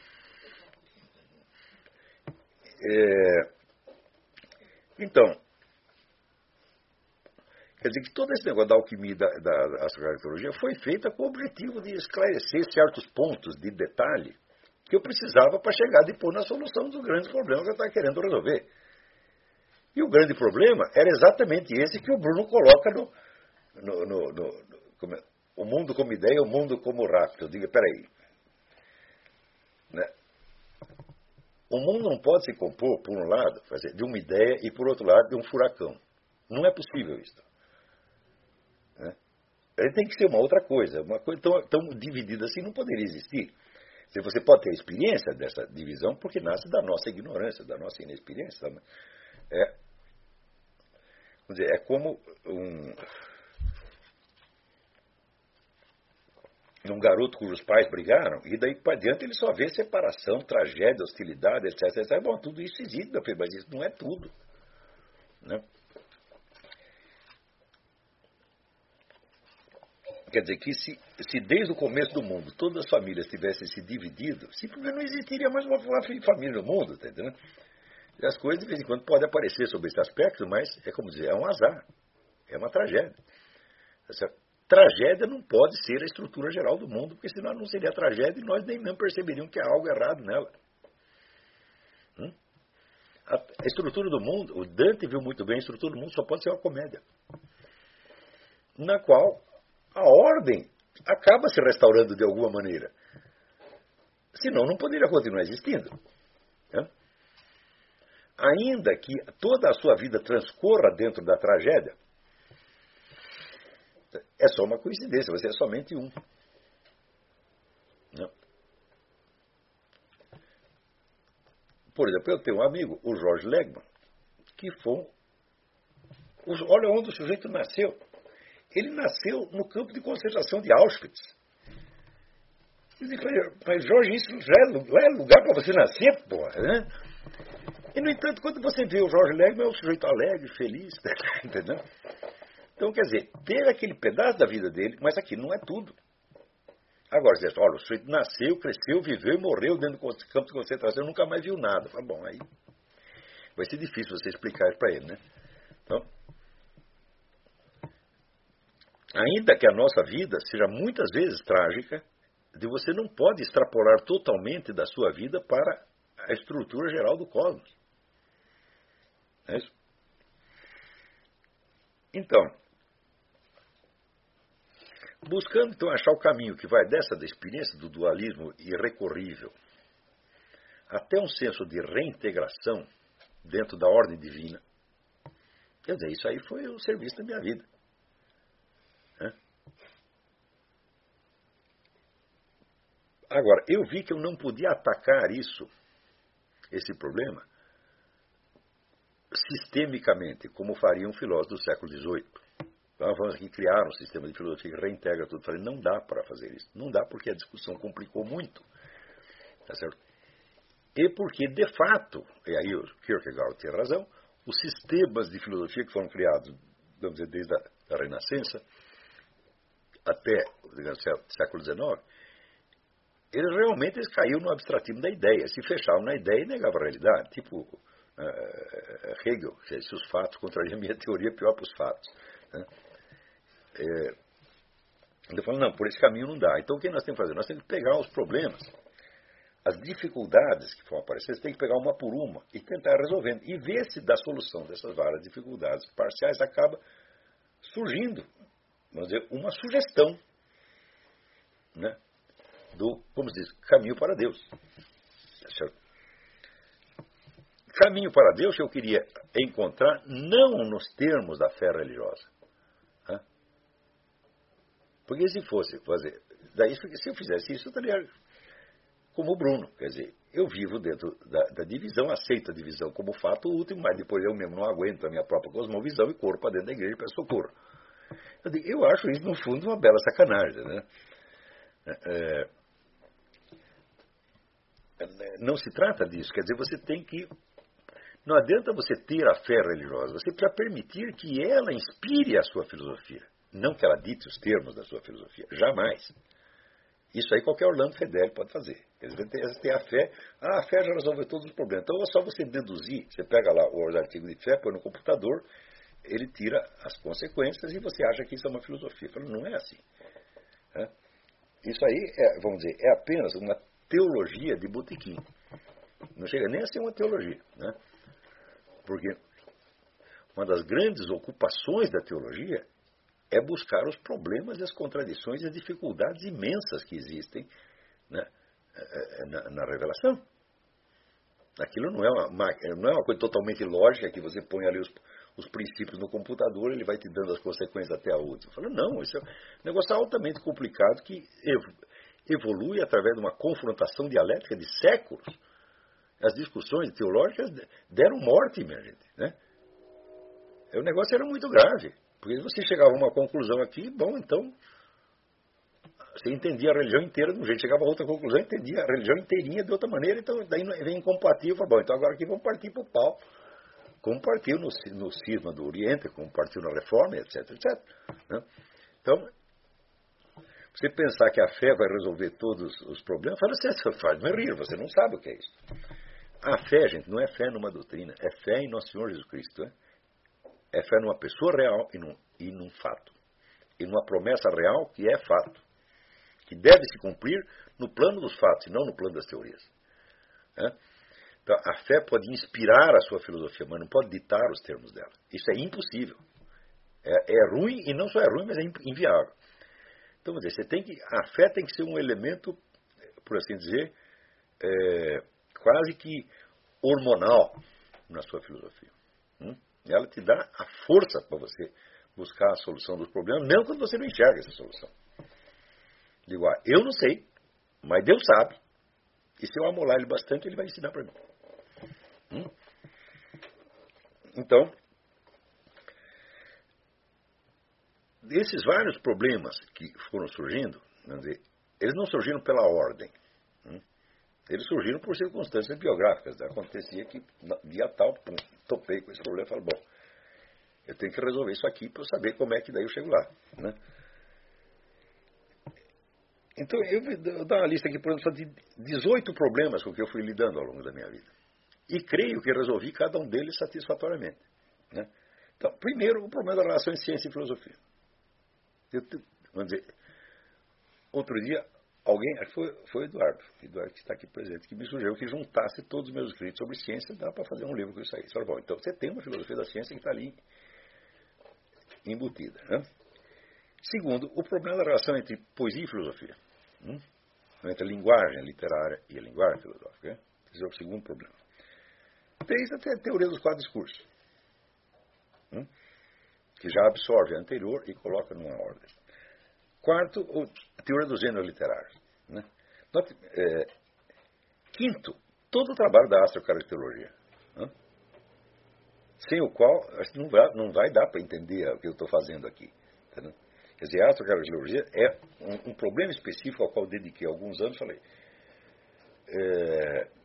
É, então, quer dizer que todo esse negócio da alquimia e da, da astrocartologia foi feita com o objetivo de esclarecer certos pontos de detalhe que eu precisava para chegar depois na solução dos grandes problemas que eu estava querendo resolver. E o grande problema era exatamente esse que o Bruno coloca no, no, no, no, no como é, o mundo como ideia, o mundo como rapto. Eu digo, peraí. Né? O mundo não pode se compor, por um lado, de uma ideia e, por outro lado, de um furacão. Não é possível isso. Né? Ele tem que ser uma outra coisa. Uma coisa tão, tão dividida assim não poderia existir. Se você pode ter a experiência dessa divisão, porque nasce da nossa ignorância, da nossa inexperiência. É, Vamos dizer, é como um, um garoto cujos pais brigaram, e daí para diante ele só vê separação, tragédia, hostilidade, etc, etcétera. Bom, tudo isso existe, meu filho, mas isso não é tudo. Né? Quer dizer que se, se desde o começo do mundo todas as famílias tivessem se dividido, simplesmente não existiria mais uma, uma família no mundo, tá entendendo? E as coisas, de vez em quando, podem aparecer sobre esse aspecto, mas é como dizer, é um azar. É uma tragédia. Essa tragédia não pode ser a estrutura geral do mundo, porque senão não seria tragédia e nós nem mesmo perceberíamos que há algo errado nela. Hum? A, a estrutura do mundo, o Dante viu muito bem, a estrutura do mundo só pode ser uma comédia, na qual a ordem acaba se restaurando de alguma maneira. Senão não poderia continuar existindo. Né? Ainda que toda a sua vida transcorra dentro da tragédia, é só uma coincidência, você é somente um. Né? Por exemplo, eu tenho um amigo, o Jorge Legman, que foi... Olha onde o sujeito nasceu. Ele nasceu no campo de concentração de Auschwitz. Eu digo, mas Jorge, isso já é lugar para você nascer, porra, né? E, no entanto, quando você vê o Jorge Legman, é um sujeito alegre, feliz, entendeu? Então, quer dizer, teve aquele pedaço da vida dele, mas aqui não é tudo. Agora, você diz, olha, o sujeito nasceu, cresceu, viveu e morreu dentro do campo de concentração, nunca mais viu nada. Fala, bom, aí vai ser difícil você explicar isso para ele, né? Então, ainda que a nossa vida seja muitas vezes trágica, de você não pode extrapolar totalmente da sua vida para a estrutura geral do cosmos. É isso? Então, buscando então achar o caminho que vai dessa da experiência do dualismo irrecorrível até um senso de reintegração dentro da ordem divina, quer dizer, isso aí foi o serviço da minha vida. É? Agora, eu vi que eu não podia atacar isso, esse problema, sistemicamente, como faria um filósofo do século dezoito. Então, vamos aqui criar um sistema de filosofia que reintegra tudo. Falei, não dá para fazer isso. Não dá porque a discussão complicou muito. Tá certo? E porque, de fato, e aí o Kierkegaard tinha razão, os sistemas de filosofia que foram criados, vamos dizer, desde a da Renascença até digamos, o século dezenove, eles realmente eles caíram no abstratismo da ideia. Se fechavam na ideia e negavam a realidade. Tipo uh, Hegel, se os fatos contrariam a minha teoria, pior para os fatos. Né? É, ele falou, não, por esse caminho não dá. Então o que nós temos que fazer? Nós temos que pegar os problemas, as dificuldades que vão aparecer, você tem que pegar uma por uma e tentar resolvendo. E ver se da solução dessas várias dificuldades parciais acaba surgindo, vamos dizer, uma sugestão, né, do, como se diz, caminho para Deus. Certo? Caminho para Deus que eu queria encontrar não nos termos da fé religiosa. Né? Porque se fosse fazer, daí se eu fizesse isso, eu estaria como o Bruno, quer dizer, eu vivo dentro da, da divisão, aceito a divisão como fato último, mas depois eu mesmo não aguento a minha própria cosmovisão e corro para dentro da igreja e peço socorro. Eu, digo, eu acho isso, no fundo, uma bela sacanagem, né? É, é, não se trata disso, quer dizer, você tem que... Não adianta você ter a fé religiosa, você precisa permitir que ela inspire a sua filosofia, não que ela dite os termos da sua filosofia, jamais. Isso aí qualquer Orlando Fedeli pode fazer. Quer dizer, você tem a fé, ah, a fé já resolveu todos os problemas. Então é só você deduzir, você pega lá os artigos de fé, põe no computador, ele tira as consequências e você acha que isso é uma filosofia. Falo, não é assim. É? Isso aí, é, vamos dizer, é apenas uma teologia de botequim. Não chega nem a ser uma teologia. Né? Porque uma das grandes ocupações da teologia é buscar os problemas, as contradições e as dificuldades imensas que existem, né, na, na revelação. Aquilo não é, uma, não é uma coisa totalmente lógica que você põe ali os, os princípios no computador e ele vai te dando as consequências até a última. Falo, não, isso é um negócio altamente complicado que evolui através de uma confrontação dialética de séculos. As discussões teológicas deram morte, minha gente. Né? O negócio era muito grave. Porque você chegava a uma conclusão aqui, bom, então, você entendia a religião inteira de um jeito, chegava a outra conclusão, entendia a religião inteirinha de outra maneira, então daí vem incompatível, bom, então agora aqui vamos partir para o pau, como partiu no, no cisma do Oriente, como partiu na Reforma, etc, etcétera. Né? Então, você pensar que a fé vai resolver todos os problemas, fala assim, você faz me rir, você não sabe o que é isso. A fé, gente, não é fé numa doutrina, é fé em Nosso Senhor Jesus Cristo, né? É fé numa pessoa real e num, e num fato. E numa promessa real que é fato. Que deve se cumprir no plano dos fatos e não no plano das teorias. É? Então, a fé pode inspirar a sua filosofia, mas não pode ditar os termos dela. Isso é impossível. É, é ruim, e não só é ruim, mas é inviável. Então, vamos dizer, você tem que, a fé tem que ser um elemento, por assim dizer, é, quase que hormonal na sua filosofia. Hum? Ela te dá a força para você buscar a solução dos problemas, mesmo quando você não enxerga essa solução. Digo, ah, eu não sei, mas Deus sabe. E se eu amolar ele bastante, ele vai ensinar para mim. Hum? Então, esses vários problemas que foram surgindo, vamos dizer, eles não surgiram pela ordem. Hum? Eles surgiram por circunstâncias biográficas. Acontecia que, dia tal, pum, topei com esse problema e falei, bom, eu tenho que resolver isso aqui para eu saber como é que daí eu chego lá. Né? Então, eu vou dar uma lista aqui, por exemplo, de dezoito problemas com que eu fui lidando ao longo da minha vida. E creio que resolvi cada um deles satisfatoriamente. Né? Então, primeiro, o problema da relação entre ciência e filosofia. Eu, vamos dizer, outro dia, alguém, acho que foi, foi o Eduardo, Eduardo que está aqui presente, que me sugeriu que juntasse todos os meus escritos sobre ciência, dá para fazer um livro com isso aí. Falei, bom, então você tem uma filosofia da ciência que está ali embutida. Né? Segundo, o problema da relação entre poesia e filosofia. Hum? Entre a linguagem literária e a linguagem filosófica. Né? Esse é o segundo problema. Três, até a teoria dos quatro discursos. Hum? Que já absorve a anterior e coloca numa ordem. Quarto, a teoria dos gêneros literários. Né? Note, é, quinto, todo o trabalho da astrocaracterologia. Né? Sem o qual não vai, não vai dar para entender o que eu estou fazendo aqui. Entendeu? Quer dizer, a astrocaracterologia é um, um problema específico ao qual dediquei alguns anos, falei. É,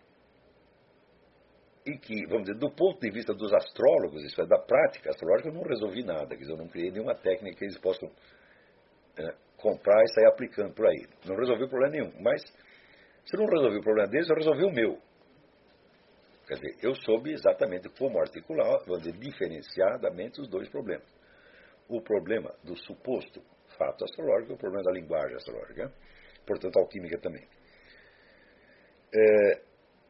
e que, vamos dizer, do ponto de vista dos astrólogos, isso é da prática astrológica, eu não resolvi nada. Quer dizer, eu não criei nenhuma técnica que eles possam é, comprar e sair aplicando por aí. Não resolvi o problema nenhum. Mas, se eu não resolvi o problema deles, eu resolvi o meu. Quer dizer, eu soube exatamente como articular, vamos dizer, diferenciadamente os dois problemas. O problema do suposto fato astrológico e o problema da linguagem astrológica. Portanto, a alquímica também. É,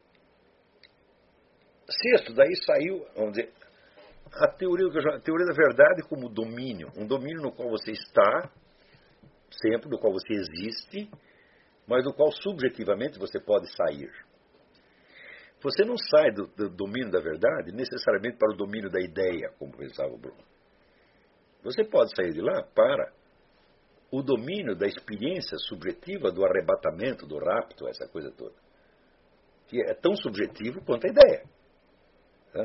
sexto, daí saiu, vamos dizer, a teoria, a teoria da verdade como domínio. Um domínio no qual você está, sempre, no qual você existe, mas do qual subjetivamente você pode sair. Você não sai do, do domínio da verdade necessariamente para o domínio da ideia, como pensava o Bruno. Você pode sair de lá para o domínio da experiência subjetiva do arrebatamento, do rapto, essa coisa toda. Que é tão subjetivo quanto a ideia. Tá?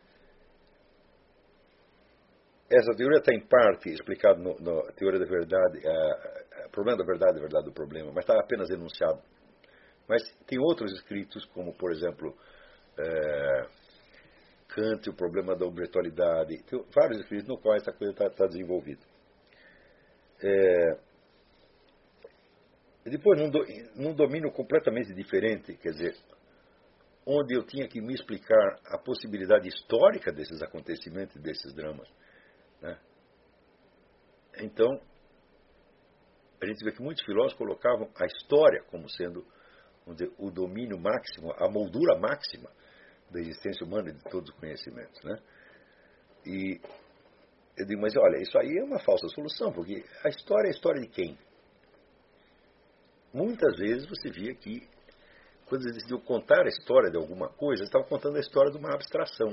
Essa teoria está em parte explicada na teoria da verdade, o problema da verdade, a verdade do problema, mas está apenas enunciado. Mas tem outros escritos, como, por exemplo, é, Kant, o problema da objetualidade. Tem vários escritos no qual essa coisa está tá desenvolvida. É, depois, num, do, num domínio completamente diferente, quer dizer, onde eu tinha que me explicar a possibilidade histórica desses acontecimentos, desses dramas. Né? Então, a gente vê que muitos filósofos colocavam a história como sendo, vamos dizer, o domínio máximo, a moldura máxima da existência humana e de todos os conhecimentos. Né? E eu digo, mas olha, isso aí é uma falsa solução, porque a história é a história de quem? Muitas vezes você via que, quando eles decidiam contar a história de alguma coisa, eles estavam contando a história de uma abstração.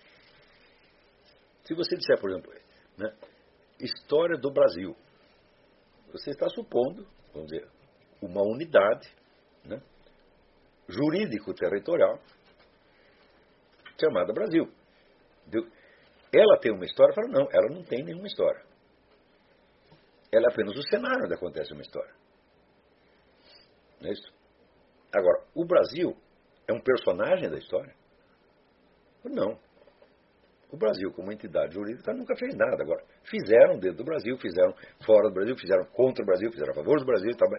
Se você disser, por exemplo, né, história do Brasil, você está supondo, vamos dizer, uma unidade, né, jurídico-territorial chamada Brasil. Ela tem uma história? Fala, não, ela não tem nenhuma história. Ela é apenas o cenário onde acontece uma história. Não é isso? Agora, o Brasil é um personagem da história? Não. O Brasil, como entidade jurídica, nunca fez nada. Agora, fizeram dentro do Brasil, fizeram fora do Brasil, fizeram contra o Brasil, fizeram a favor do Brasil. Tá,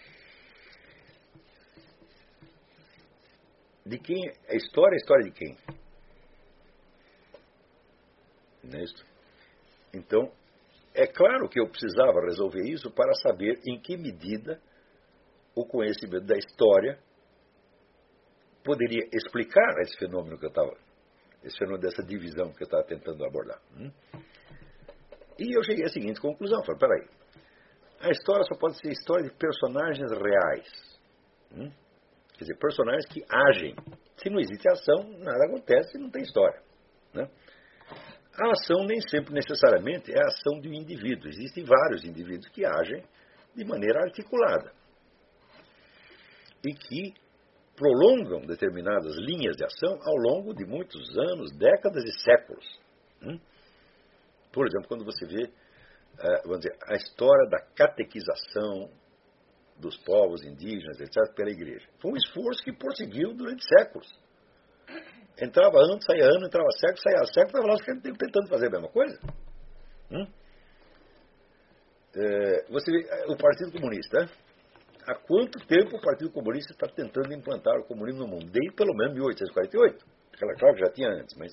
de quem? A história é a história de quem? Não é isso? Então, é claro que eu precisava resolver isso para saber em que medida o conhecimento da história poderia explicar esse fenômeno que eu estava, esse fenômeno dessa divisão que eu estava tentando abordar. Hum? E eu cheguei à seguinte conclusão, falei, peraí, a história só pode ser história de personagens reais. Hum? Quer dizer, personagens que agem. Se não existe ação, nada acontece e não tem história. Né? A ação nem sempre necessariamente é a ação de um indivíduo. Existem vários indivíduos que agem de maneira articulada e que prolongam determinadas linhas de ação ao longo de muitos anos, décadas e séculos. Hum? Por exemplo, quando você vê uh, vamos dizer, a história da catequização dos povos indígenas, etcétera, pela igreja. Foi um esforço que prosseguiu durante séculos. Entrava ano, saía ano, entrava século, saía século, estava lá tentando fazer a mesma coisa. Hum? É, você vê o Partido Comunista, né? Há quanto tempo o Partido Comunista está tentando implantar o comunismo no mundo? Desde pelo menos mil oitocentos e quarenta e oito. Aquela, claro que já tinha antes, mas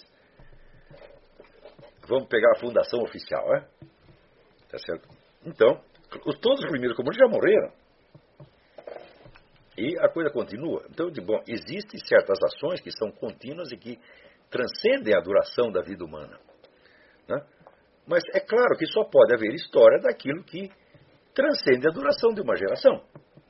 vamos pegar a fundação oficial, né? Tá certo? Então, os, todos os primeiros comunistas já morreram. E a coisa continua. Então, de bom, existem certas ações que são contínuas e que transcendem a duração da vida humana. Né? Mas é claro que só pode haver história daquilo que transcende a duração de uma geração.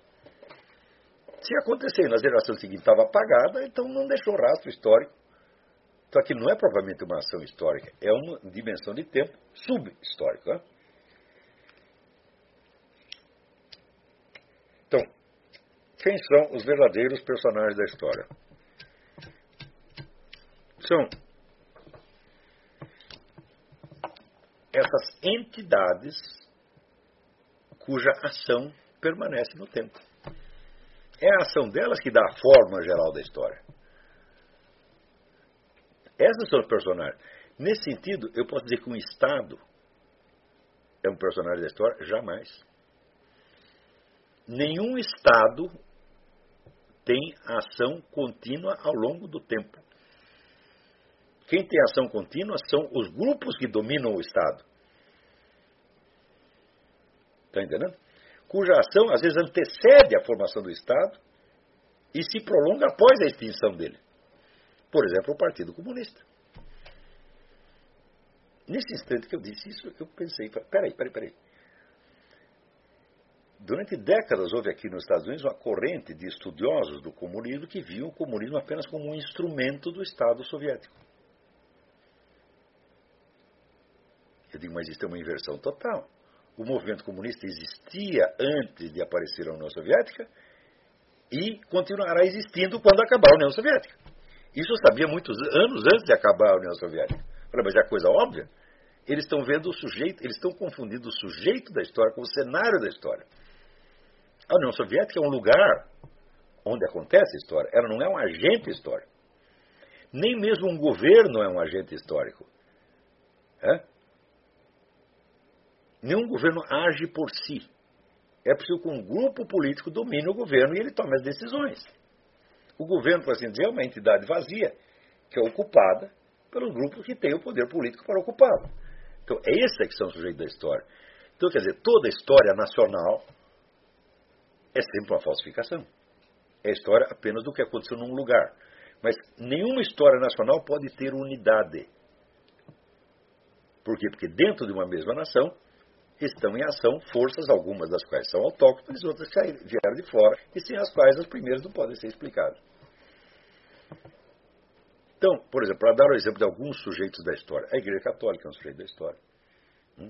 Se acontecer na geração seguinte estava apagada, então não deixou rastro histórico. Então aquilo não é propriamente uma ação histórica, é uma dimensão de tempo subhistórica. Né? Então, quem são os verdadeiros personagens da história? São essas entidades cuja ação permanece no tempo. É a ação delas que dá a forma geral da história. Essas são os personagens. Nesse sentido, eu posso dizer que um Estado é um personagem da história? Jamais. Nenhum Estado tem ação contínua ao longo do tempo. Quem tem ação contínua são os grupos que dominam o Estado. Está entendendo? Cuja ação, às vezes, antecede a formação do Estado e se prolonga após a extinção dele. Por exemplo, o Partido Comunista. Nesse instante que eu disse isso, eu pensei, peraí, peraí, peraí. Durante décadas houve aqui nos Estados Unidos uma corrente de estudiosos do comunismo que viam o comunismo apenas como um instrumento do Estado soviético. Eu digo, mas isso é uma inversão total. O movimento comunista existia antes de aparecer a União Soviética e continuará existindo quando acabar a União Soviética. Isso eu sabia muitos anos antes de acabar a União Soviética. Falei, mas é a coisa óbvia. Eles estão vendo o sujeito, eles estão confundindo o sujeito da história com o cenário da história. A União Soviética é um lugar onde acontece a história. Ela não é um agente histórico. Nem mesmo um governo é um agente histórico. É? Nenhum governo age por si. É preciso que um grupo político domine o governo e ele tome as decisões. O governo, por assim dizer, é uma entidade vazia, que é ocupada pelos grupos que têm o poder político para ocupá-lo. Então, é esse que são os sujeitos da história. Então, quer dizer, toda história nacional é sempre uma falsificação. É história apenas do que aconteceu num lugar. Mas nenhuma história nacional pode ter unidade. Por quê? Porque dentro de uma mesma nação estão em ação forças, algumas das quais são autóctones, outras que vieram de fora, e sem as quais as primeiras não podem ser explicadas. Então, por exemplo, para dar o exemplo de alguns sujeitos da história, a Igreja Católica é um sujeito da história. Hum?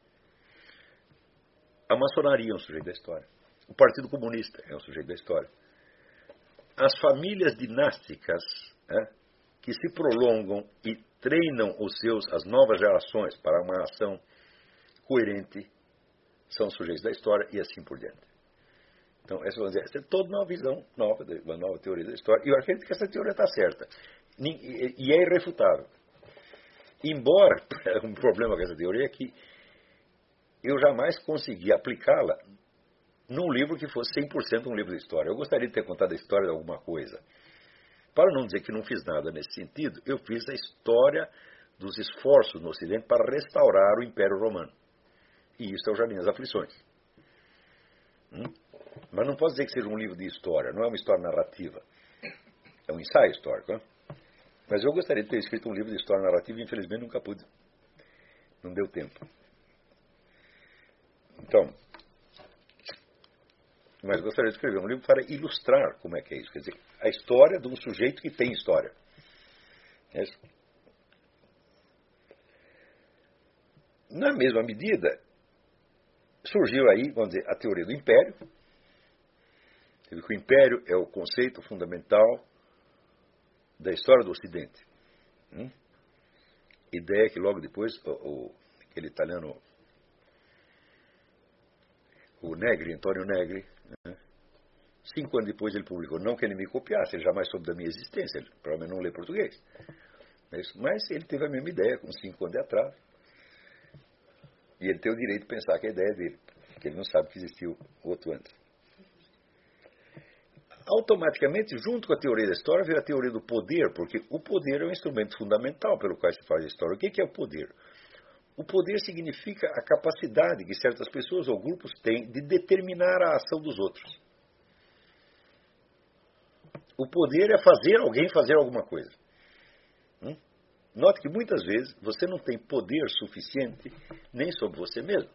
A maçonaria é um sujeito da história. O Partido Comunista é um sujeito da história. As famílias dinásticas, né, que se prolongam e treinam os seus, as novas gerações para uma ação coerente, são sujeitos da história e assim por diante. Então, essa, vamos dizer, essa é toda uma visão nova, uma nova teoria da história. E eu acredito que essa teoria está certa. E é irrefutável. Embora, um problema com essa teoria é que eu jamais consegui aplicá-la num livro que fosse cem por cento um livro de história. Eu gostaria de ter contado a história de alguma coisa. Para não dizer que não fiz nada nesse sentido, eu fiz a história dos esforços no Ocidente para restaurar o Império Romano. E isso é o Jardim das Aflições. Hum? Mas não posso dizer que seja um livro de história, não é uma história narrativa. é um ensaio histórico, né? Mas eu gostaria de ter escrito um livro de história narrativa e infelizmente nunca pude. Não deu tempo. Então, mas gostaria de escrever um livro para ilustrar como é que é isso. Quer dizer, a história de um sujeito que tem história. É isso. Na mesma medida, surgiu aí, vamos dizer, a teoria do império. Que o império é o conceito fundamental da história do Ocidente. Hum? Ideia que logo depois o, o, aquele italiano, o Negri, Antonio Negri, né? Cinco anos depois ele publicou, não que ele me copiasse, ele jamais soube da minha existência, ele provavelmente não lê português. Mas ele teve a mesma ideia, com cinco anos de atraso. E ele tem o direito de pensar que é a ideia dele, porque ele não sabe que existiu outro antes. Automaticamente, junto com a teoria da história, veio a teoria do poder, porque o poder é um instrumento fundamental pelo qual se faz a história. O que é o poder? O poder significa a capacidade que certas pessoas ou grupos têm de determinar a ação dos outros. O poder é fazer alguém fazer alguma coisa. Hum? Note que muitas vezes você não tem poder suficiente nem sobre você mesmo.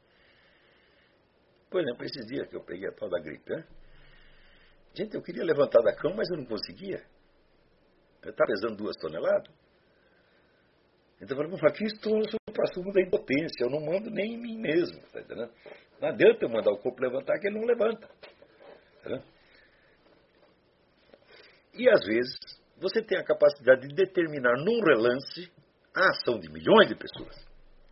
Por exemplo, esses dias que eu peguei a tal da gripe, né? Gente, eu queria levantar da cama, mas eu não conseguia. Eu estava pesando duas toneladas. Então eu falei, aqui estou no assunto da impotência, eu não mando nem em mim mesmo. Tá entendendo? Não adianta eu mandar o corpo levantar, que ele não levanta. Tá? E às vezes, você tem a capacidade de determinar num relance a ação de milhões de pessoas.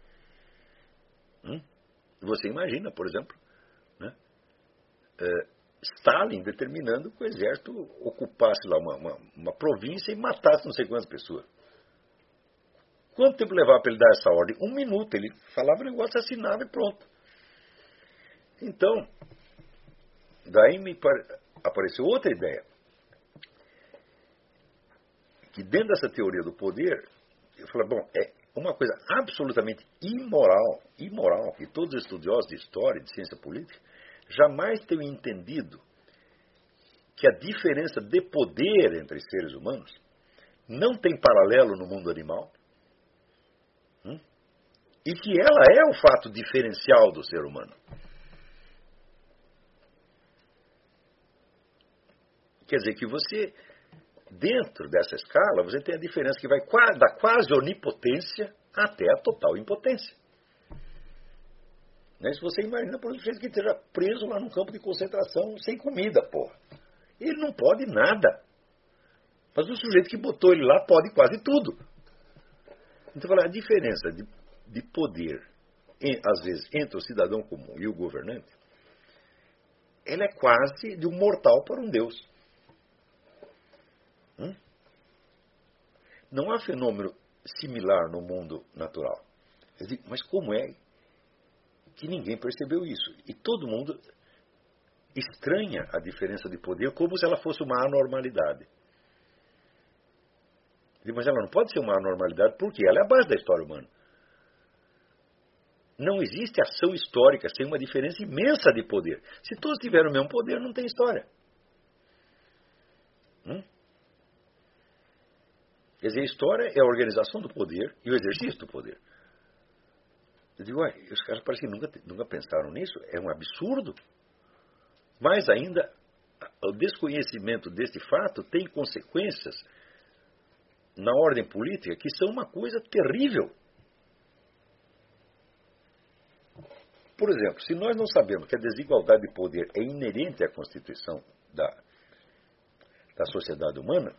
Hum? Você imagina, por exemplo, né? É, Stalin determinando que o exército ocupasse lá uma, uma, uma província e matasse não sei quantas pessoas. Quanto tempo levava para ele dar essa ordem? Um minuto. Ele falava o negócio, assinava e pronto. Então, daí me apareceu outra ideia. Que dentro dessa teoria do poder, eu falei, bom, é uma coisa absolutamente imoral, imoral, que todos os estudiosos de história e de ciência política jamais tenho entendido que a diferença de poder entre seres humanos não tem paralelo no mundo animal, hum? E que ela é o fato diferencial do ser humano. Quer dizer que você, dentro dessa escala, você tem a diferença que vai da quase onipotência até a total impotência. Né? Se você imagina, por exemplo, que esteja preso lá num campo de concentração sem comida, porra. Ele não pode nada. Mas o sujeito que botou ele lá pode quase tudo. Então, a diferença de, de poder, em, às vezes, entre o cidadão comum e o governante, ela é quase de um mortal para um deus. Hum? Não há fenômeno similar no mundo natural. Eu digo, mas como é que ninguém percebeu isso? E todo mundo estranha a diferença de poder como se ela fosse uma anormalidade. Mas ela não pode ser uma anormalidade porque ela é a base da história humana. Não existe ação histórica sem uma diferença imensa de poder. Se todos tiverem o mesmo poder, não tem história. Hum? Quer dizer, a história é a organização do poder e o exercício do poder. Eu digo, uai, os caras parecem que nunca, nunca pensaram nisso. É um absurdo. Mais ainda, o desconhecimento deste fato tem consequências na ordem política que são uma coisa terrível. Por exemplo, se nós não sabemos que a desigualdade de poder é inerente à constituição da, da sociedade humana,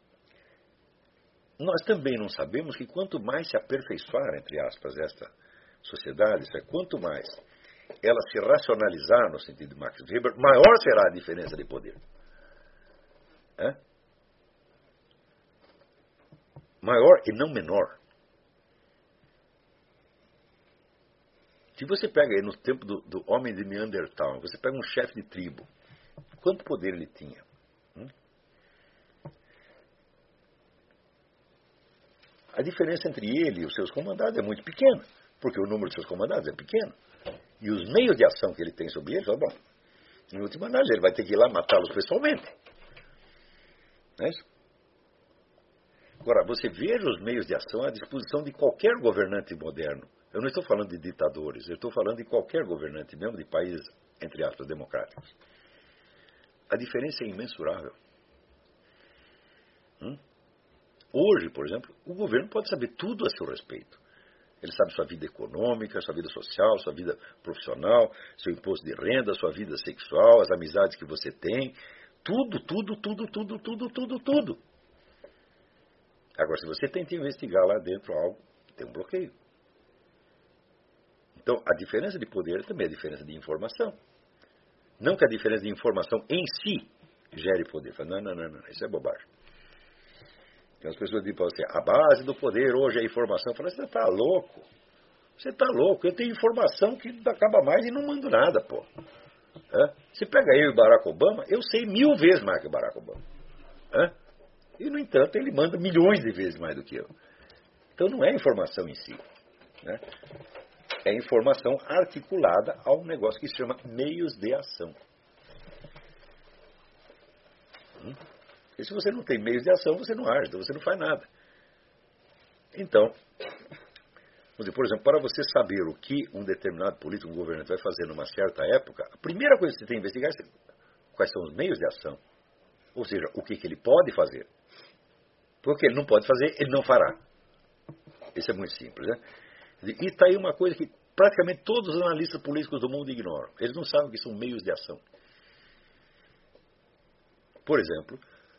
nós também não sabemos que quanto mais se aperfeiçoar, entre aspas, esta sociedade, isso é, quanto mais ela se racionalizar, no sentido de Max Weber, maior será a diferença de poder. É? Maior e não menor. Se você pega aí no tempo do, do homem de Neandertal, você pega um chefe de tribo, quanto poder ele tinha? Hum? A diferença entre ele e os seus comandados é muito pequena, porque o número de seus comandados é pequeno. E os meios de ação que ele tem sobre eles, bom, em última análise, ele vai ter que ir lá matá-los pessoalmente. Não é isso? Agora, você veja os meios de ação à disposição de qualquer governante moderno. Eu não estou falando de ditadores, eu estou falando de qualquer governante, mesmo de países, entre aspas, democráticos. A diferença é imensurável. Hum? Hoje, por exemplo, o governo pode saber tudo a seu respeito. Ele sabe sua vida econômica, sua vida social, sua vida profissional, seu imposto de renda, sua vida sexual, as amizades que você tem. Tudo, tudo, tudo, tudo, tudo, tudo, tudo. Agora, se você tenta investigar lá dentro algo, tem um bloqueio. Então, a diferença de poder também é a diferença de informação. Não que a diferença de informação em si gere poder. Não, não, não, não, isso é bobagem. Então, as pessoas dizem para você, a base do poder hoje é a informação. Eu falo, você está louco. Você está louco. Eu tenho informação que acaba mais e não mando nada, pô. É? Você pega eu e Barack Obama, eu sei mil vezes mais que o Barack Obama. É? E, no entanto, ele manda milhões de vezes mais do que eu. Então, não é informação em si. Né? É informação articulada a um negócio que se chama meios de ação. Hum? E se você não tem meios de ação, você não age, então você não faz nada. Então, vamos dizer, por exemplo, para você saber o que um determinado político, um governante vai fazer numa certa época, a primeira coisa que você tem que investigar é quais são os meios de ação. Ou seja, o que, que ele pode fazer. Porque ele não pode fazer, ele não fará. Isso é muito simples, né? E está aí uma coisa que praticamente todos os analistas políticos do mundo ignoram. Eles não sabem o que são meios de ação. Por exemplo,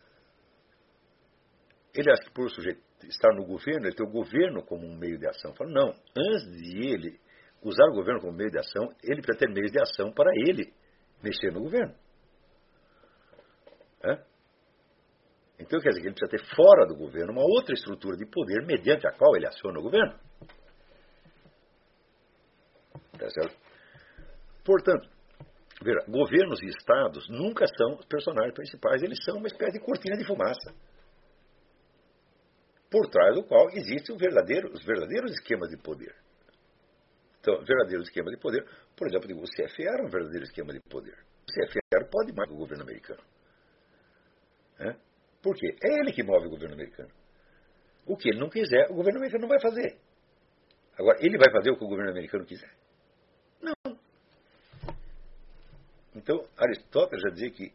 ele acha que por o sujeito estar no governo, ele tem o governo como um meio de ação. Fala, não, antes de ele usar o governo como meio de ação, ele precisa ter meios de ação para ele mexer no governo. É? Então quer dizer que ele precisa ter fora do governo uma outra estrutura de poder mediante a qual ele aciona o governo. Tá certo? Portanto, veja, governos e estados nunca são os personagens principais, eles são uma espécie de cortina de fumaça, por trás do qual existem os verdadeiros, os verdadeiros esquemas de poder. Então, verdadeiros esquemas de poder, por exemplo, o C F R é um verdadeiro esquema de poder. O C F R pode mais que o governo americano. É? Por quê? É ele que move o governo americano. O que ele não quiser, o governo americano não vai fazer. Agora, ele vai fazer o que o governo americano quiser? Não. Então, Aristóteles já dizia que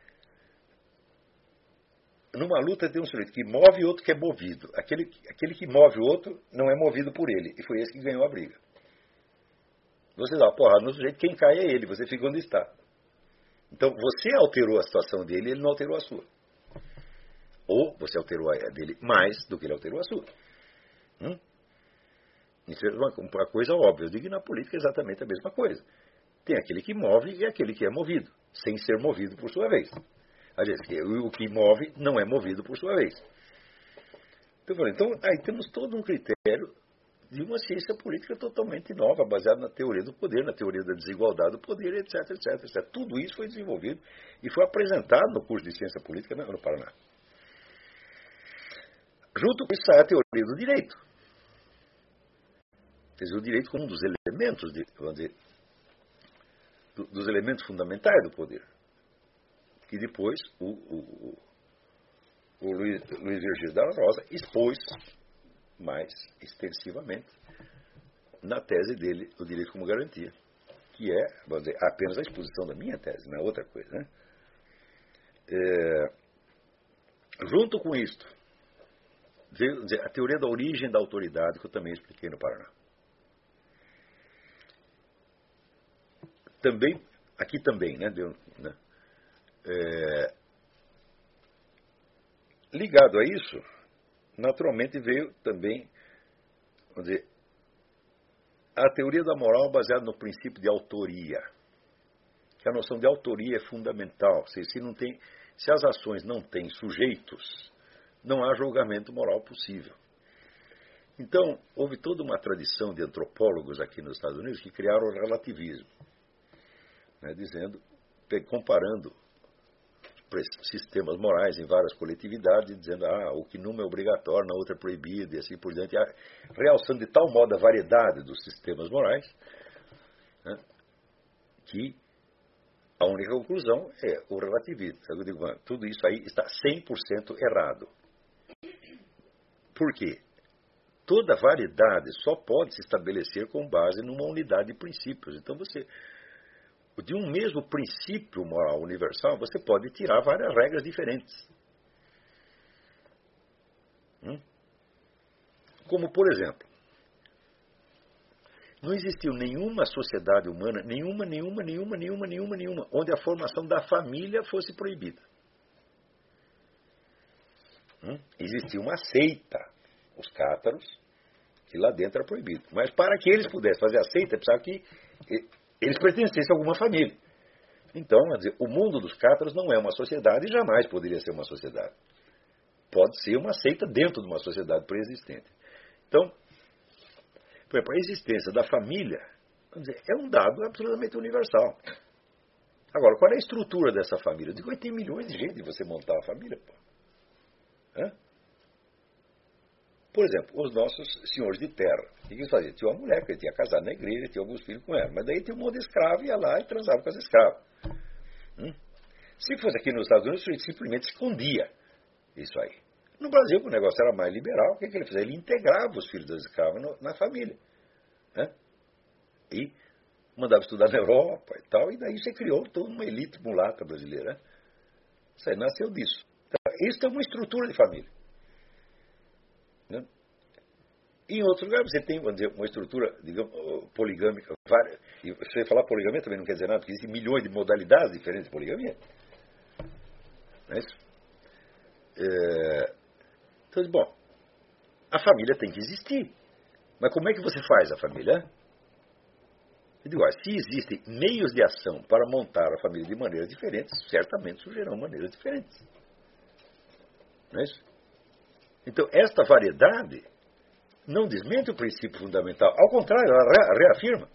numa luta tem um sujeito que move e outro que é movido. Aquele, aquele que move o outro não é movido por ele. E foi esse que ganhou a briga. Você dá uma porrada no sujeito, quem cai é ele, você fica onde está. Então, você alterou a situação dele, ele não alterou a sua. Ou você alterou a dele mais do que ele alterou a sua. Hum? Isso é uma, uma coisa óbvia. Eu digo que na política é exatamente a mesma coisa. Tem aquele que move e aquele que é movido, sem ser movido por sua vez. Às vezes, o que move não é movido por sua vez. Então, então, aí temos todo um critério de uma ciência política totalmente nova, baseada na teoria do poder, na teoria da desigualdade do poder, etc, etc, etcétera. Tudo isso foi desenvolvido e foi apresentado no curso de ciência política no Paraná. Junto com isso sai a teoria do direito. Quer dizer, o direito como um dos elementos, de, vamos dizer, do, dos elementos fundamentais do poder. Que depois o, o, o Luiz, Luiz Virgílio da Rosa expôs mais extensivamente na tese dele, o direito como garantia, que é, vamos dizer, apenas a exposição da minha tese, não é outra coisa, né? É, junto com isto, veio dizer, a teoria da origem da autoridade, que eu também expliquei no Paraná. Também, aqui também, né, deu, né? É, ligado a isso, naturalmente veio também, vamos dizer, a teoria da moral baseada no princípio de autoria. Que a noção de autoria é fundamental. Se, se, não tem, se as ações não têm sujeitos, não há julgamento moral possível. Então, houve toda uma tradição de antropólogos aqui nos Estados Unidos que criaram o relativismo, né, dizendo, comparando sistemas morais em várias coletividades, dizendo ah, o que numa é obrigatório, na outra é proibido, e assim por diante, realçando de tal modo a variedade dos sistemas morais, né, que a única conclusão é o relativismo. Eu digo, mano, tudo isso aí está cem por cento errado. Por quê? Toda variedade só pode se estabelecer com base numa unidade de princípios. Então, você, de um mesmo princípio moral universal, você pode tirar várias regras diferentes. Hum? Como, por exemplo, não existiu nenhuma sociedade humana, nenhuma, nenhuma, nenhuma, nenhuma, nenhuma, nenhuma, onde a formação da família fosse proibida. Hum? Existia uma seita, os cátaros, que lá dentro era proibido. Mas para que eles pudessem fazer a seita, precisava que eles pertencessem a alguma família. Então, quer dizer, o mundo dos cátaros não é uma sociedade e jamais poderia ser uma sociedade. Pode ser uma seita dentro de uma sociedade preexistente. Então, por exemplo, a existência da família, vamos dizer, é um dado absolutamente universal. Agora, qual é a estrutura dessa família? Eu digo, vai ter milhões de gente de você montar a família, pô. Hã? Por exemplo, os nossos senhores de terra, o que eles faziam? Tinha uma mulher que ele tinha casado na igreja, tinha alguns filhos com ela, mas daí tinha um monte de escravo, ia lá e transava com as escravas. Hum? Se fosse aqui nos Estados Unidos, ele simplesmente escondia isso aí. No Brasil, o negócio era mais liberal, o que, que ele fazia? Ele integrava os filhos das escravas no, na família. Né? E mandava estudar na Europa e tal, e daí você criou toda uma elite mulata brasileira. Né? Isso aí nasceu disso. Então, isso é uma estrutura de família. Né? E em outros lugares você tem, vamos dizer, uma estrutura, digamos, poligâmica. Várias, e você falar poligamia também não quer dizer nada, porque existem milhões de modalidades diferentes de poligamia. Não é isso? É, então, bom, a família tem que existir. Mas como é que você faz a família? Eu digo, ah, se existem meios de ação para montar a família de maneiras diferentes, certamente surgirão maneiras diferentes. Não é isso? Então, esta variedade não desmente o princípio fundamental. Ao contrário, ela reafirma.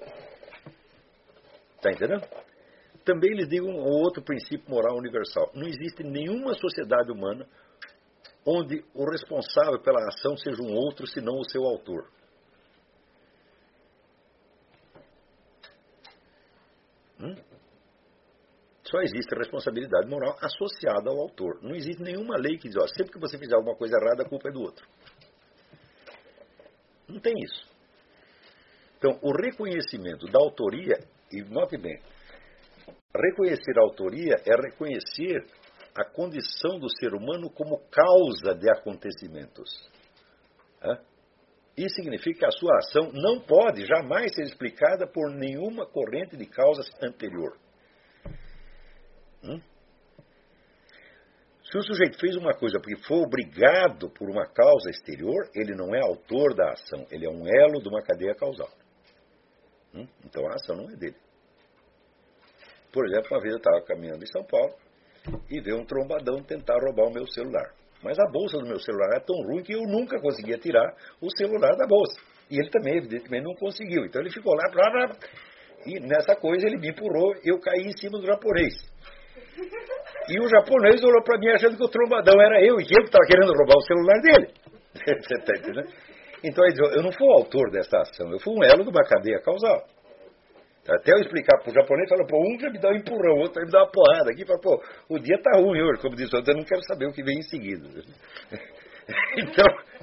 Está entendendo? Também lhes digo um outro princípio moral universal. Não existe nenhuma sociedade humana onde o responsável pela ação seja um outro, senão o seu autor. Hum? Só existe a responsabilidade moral associada ao autor. Não existe nenhuma lei que diz, ó, sempre que você fizer alguma coisa errada, a culpa é do outro. Não tem isso. Então, o reconhecimento da autoria, e note bem, reconhecer a autoria é reconhecer a condição do ser humano como causa de acontecimentos. Hã? Isso significa que a sua ação não pode jamais ser explicada por nenhuma corrente de causas anterior. Hum? Se o sujeito fez uma coisa porque foi obrigado por uma causa exterior, ele não é autor da ação, ele é um elo de uma cadeia causal. Hum? Então a ação não é dele. Por exemplo, uma vez eu estava caminhando em São Paulo e veio um trombadão tentar roubar o meu celular. Mas a bolsa do meu celular é tão ruim que eu nunca conseguia tirar o celular da bolsa. E ele também, evidentemente, não conseguiu. Então ele ficou lá, blá, blá, e nessa coisa ele me empurrou, eu caí em cima do japonês. E o japonês olhou para mim achando que o trombadão era eu, e que eu estava querendo roubar o celular dele. Você está entendendo? Então eu não fui o autor dessa ação, eu fui um elo de uma cadeia causal. Até eu explicar para o japonês, fala, pô, um já me dá um empurrão, o outro vai me dar uma porrada aqui, fala, pô, o dia tá ruim hoje, como disse o outro, eu não quero saber o que vem em seguida. Então,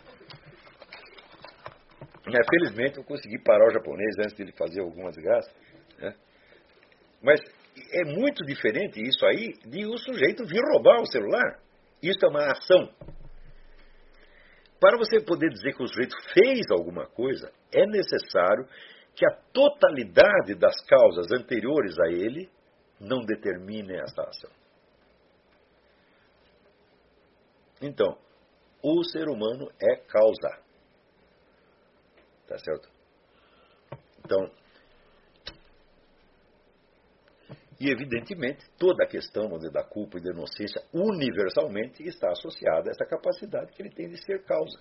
é, felizmente eu consegui parar o japonês antes de ele fazer alguma desgraça. Né? Mas é muito diferente isso aí de o sujeito vir roubar o celular. Isso é uma ação. Para você poder dizer que o sujeito fez alguma coisa, é necessário que a totalidade das causas anteriores a ele não determine essa ação. Então, o ser humano é causa. Tá certo? Então, e evidentemente, toda a questão da culpa e da inocência universalmente está associada a essa capacidade que ele tem de ser causa.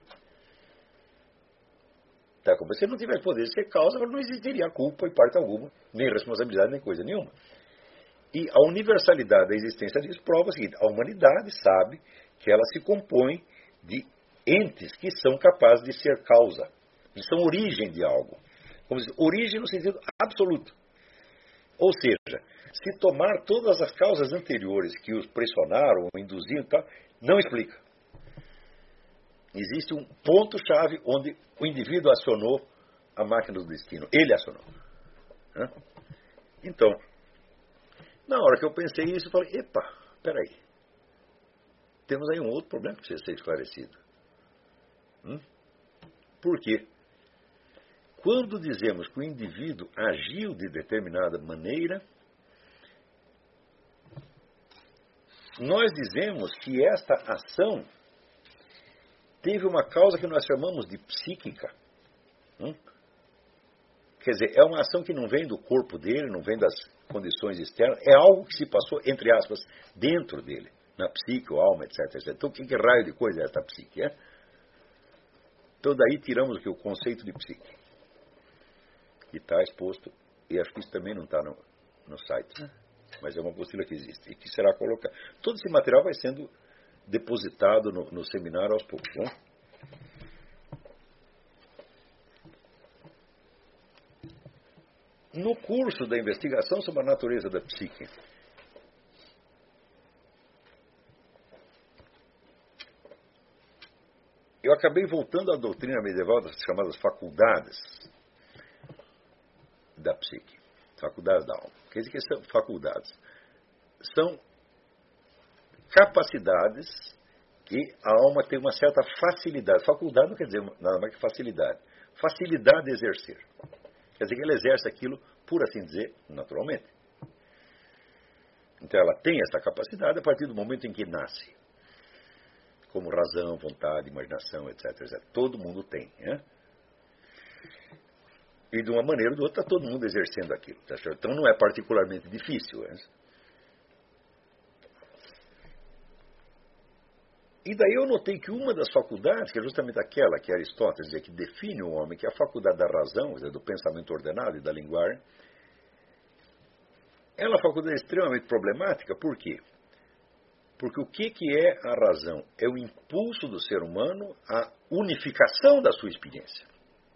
Tá? Como se ele não tivesse poder de ser causa, não existiria culpa em parte alguma, nem responsabilidade, nem coisa nenhuma. E a universalidade da existência disso prova o seguinte: a humanidade sabe que ela se compõe de entes que são capazes de ser causa, que são origem de algo. Como diz, origem no sentido absoluto. Ou seja, se tomar todas as causas anteriores que os pressionaram ou induziram, tal, não explica. existe um ponto-chave onde o indivíduo acionou a máquina do destino. Ele acionou. Né? Então, na hora que eu pensei isso, eu falei, epa, peraí. Temos aí um outro problema que precisa ser esclarecido. Hum? Por quê? Quando dizemos que o indivíduo agiu de determinada maneira, nós dizemos que esta ação teve uma causa que nós chamamos de psíquica. Hum? Quer dizer, é uma ação que não vem do corpo dele, não vem das condições externas, é algo que se passou, entre aspas, dentro dele, na psique, ou alma, etc, etcétera. Então, que, que raio de coisa é esta psique? É? Então, daí tiramos aqui o conceito de psique, que está exposto, e acho que isso também não está no, no site, mas é uma apostila que existe, e que será colocada. Todo esse material vai sendo depositado no, no seminário aos poucos. Né? No curso da investigação sobre a natureza da psique, eu acabei voltando à doutrina medieval das chamadas faculdades da psique, faculdades da alma. Quer dizer que são faculdades? São capacidades que a alma tem uma certa facilidade. Faculdade não quer dizer nada mais que facilidade. Facilidade de exercer. Quer dizer que ela exerce aquilo, por assim dizer, naturalmente. Então ela tem essa capacidade a partir do momento em que nasce. Como razão, vontade, imaginação, etc, etcétera. Todo mundo tem. Né? E de uma maneira ou de outra, está todo mundo exercendo aquilo. Tá certo? Então não é particularmente difícil. Né? E daí eu notei que uma das faculdades, que é justamente aquela que Aristóteles dizia que define o homem, que é a faculdade da razão, quer dizer, do pensamento ordenado e da linguagem, ela é uma faculdade extremamente problemática. Por quê? Porque o que, que é a razão? É o impulso do ser humano à unificação da sua experiência.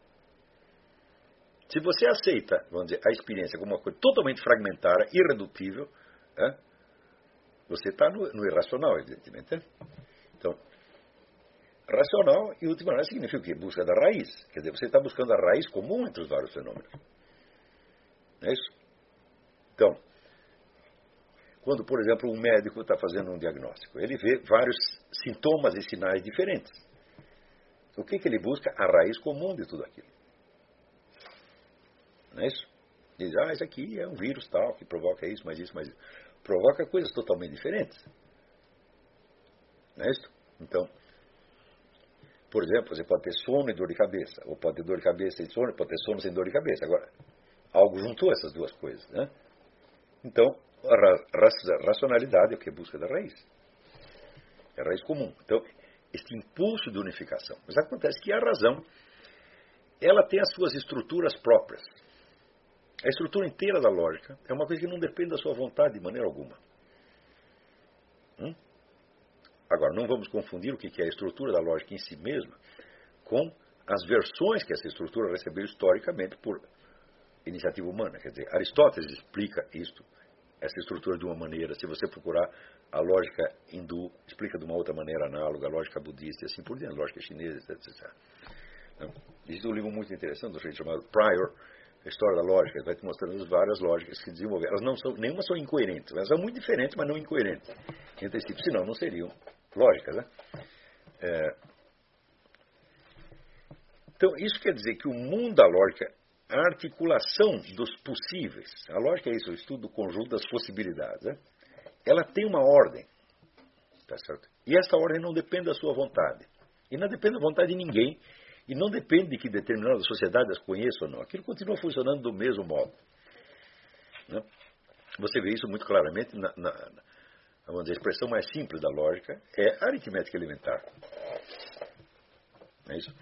Se você aceita, vamos dizer, a experiência como uma coisa totalmente fragmentária, irredutível, é, você está no, no irracional, evidentemente. É? Então, racional, e última análise, significa o quê? Busca da raiz. Quer dizer, você está buscando a raiz comum entre os vários fenômenos. Não é isso? Então, quando, por exemplo, um médico está fazendo um diagnóstico, ele vê vários sintomas e sinais diferentes. O que, que ele busca? A raiz comum de tudo aquilo. Não é isso? Ele diz, ah, isso aqui é um vírus tal, que provoca isso, mais isso, mais isso. Provoca coisas totalmente diferentes. Não é isso? Então, por exemplo, você pode ter sono e dor de cabeça, ou pode ter dor de cabeça e sono, pode ter sono sem dor de cabeça. Agora, algo juntou essas duas coisas, né? Então, a ra racionalidade é o que busca da raiz. É a raiz comum. Então, este impulso de unificação. Mas acontece que a razão, ela tem as suas estruturas próprias. A estrutura inteira da lógica é uma coisa que não depende da sua vontade de maneira alguma. Hum? Agora, não vamos confundir o que é a estrutura da lógica em si mesma com as versões que essa estrutura recebeu historicamente por iniciativa humana. Quer dizer, Aristóteles explica isto, essa estrutura de uma maneira. Se você procurar a lógica hindu, explica de uma outra maneira análoga, a lógica budista e assim por diante, a lógica chinesa, etcétera. Existe um livro muito interessante do sujeito chamado Prior, a História da Lógica. Ele vai te mostrando as várias lógicas que desenvolveram. Elas não são, nenhuma são incoerentes, elas são muito diferentes, mas não incoerentes entre si, senão não seriam lógicas, né? É... Então, isso quer dizer que o mundo da lógica, a articulação dos possíveis, a lógica é isso, o estudo do conjunto das possibilidades, né? Ela tem uma ordem, tá certo? E essa ordem não depende da sua vontade, e não depende da vontade de ninguém, e não depende de que determinada sociedade as conheça ou não. Aquilo continua funcionando do mesmo modo, né? Você vê isso muito claramente na, na, na vamos dizer, a expressão mais simples da lógica é a aritmética elementar. Não é isso?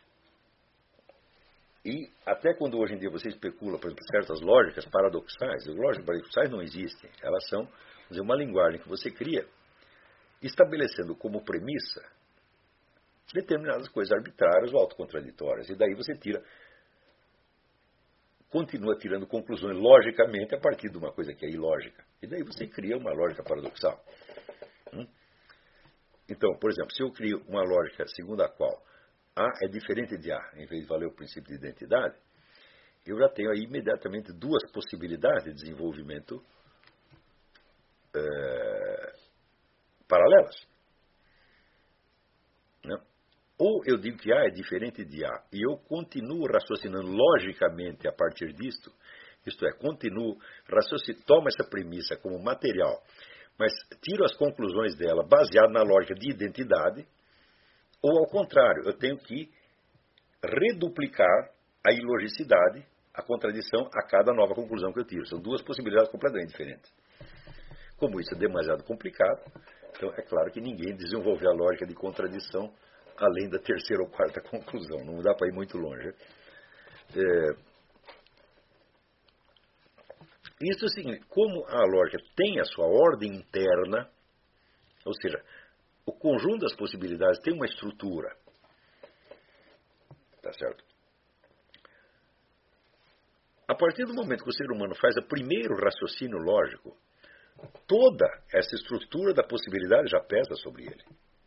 E até quando hoje em dia você especula, por exemplo, certas lógicas paradoxais, as lógicas paradoxais não existem. Elas são, vamos dizer, uma linguagem que você cria estabelecendo como premissa determinadas coisas arbitrárias ou autocontraditórias. E daí você tira, continua tirando conclusões logicamente a partir de uma coisa que é ilógica. E daí você cria uma lógica paradoxal. Hum? Então, por exemplo, se eu crio uma lógica segundo a qual A é diferente de A, em vez de valer o princípio de identidade, eu já tenho aí imediatamente duas possibilidades de desenvolvimento é, paralelas. Né? Ou eu digo que A é diferente de A e eu continuo raciocinando logicamente a partir disto, isto é, continuo raciocinando, tomo essa premissa como material, mas tiro as conclusões dela baseado na lógica de identidade, ou ao contrário, eu tenho que reduplicar a ilogicidade, a contradição a cada nova conclusão que eu tiro. São duas possibilidades completamente diferentes. Como isso é demasiado complicado, então é claro que ninguém desenvolveu a lógica de contradição além da terceira ou quarta conclusão. Não dá para ir muito longe. É... Isso é o seguinte, como a lógica tem a sua ordem interna, ou seja, o conjunto das possibilidades tem uma estrutura, tá certo? A partir do momento que o ser humano faz o primeiro raciocínio lógico, toda essa estrutura da possibilidade já pesa sobre ele.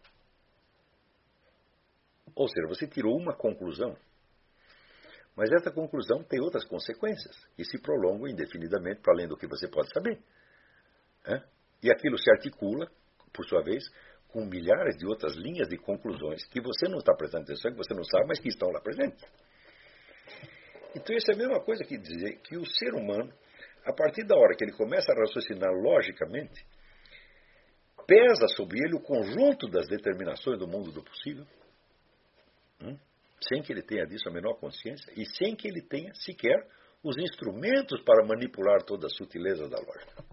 Ou seja, você tirou uma conclusão, mas essa conclusão tem outras consequências e se prolongam indefinidamente para além do que você pode saber. É? E aquilo se articula, por sua vez, com milhares de outras linhas de conclusões que você não está prestando atenção, que você não sabe, mas que estão lá presentes. Então isso é a mesma coisa que dizer que o ser humano, a partir da hora que ele começa a raciocinar logicamente, pesa sobre ele o conjunto das determinações do mundo do possível, hum? sem que ele tenha disso a menor consciência e sem que ele tenha sequer os instrumentos para manipular toda a sutileza da lógica.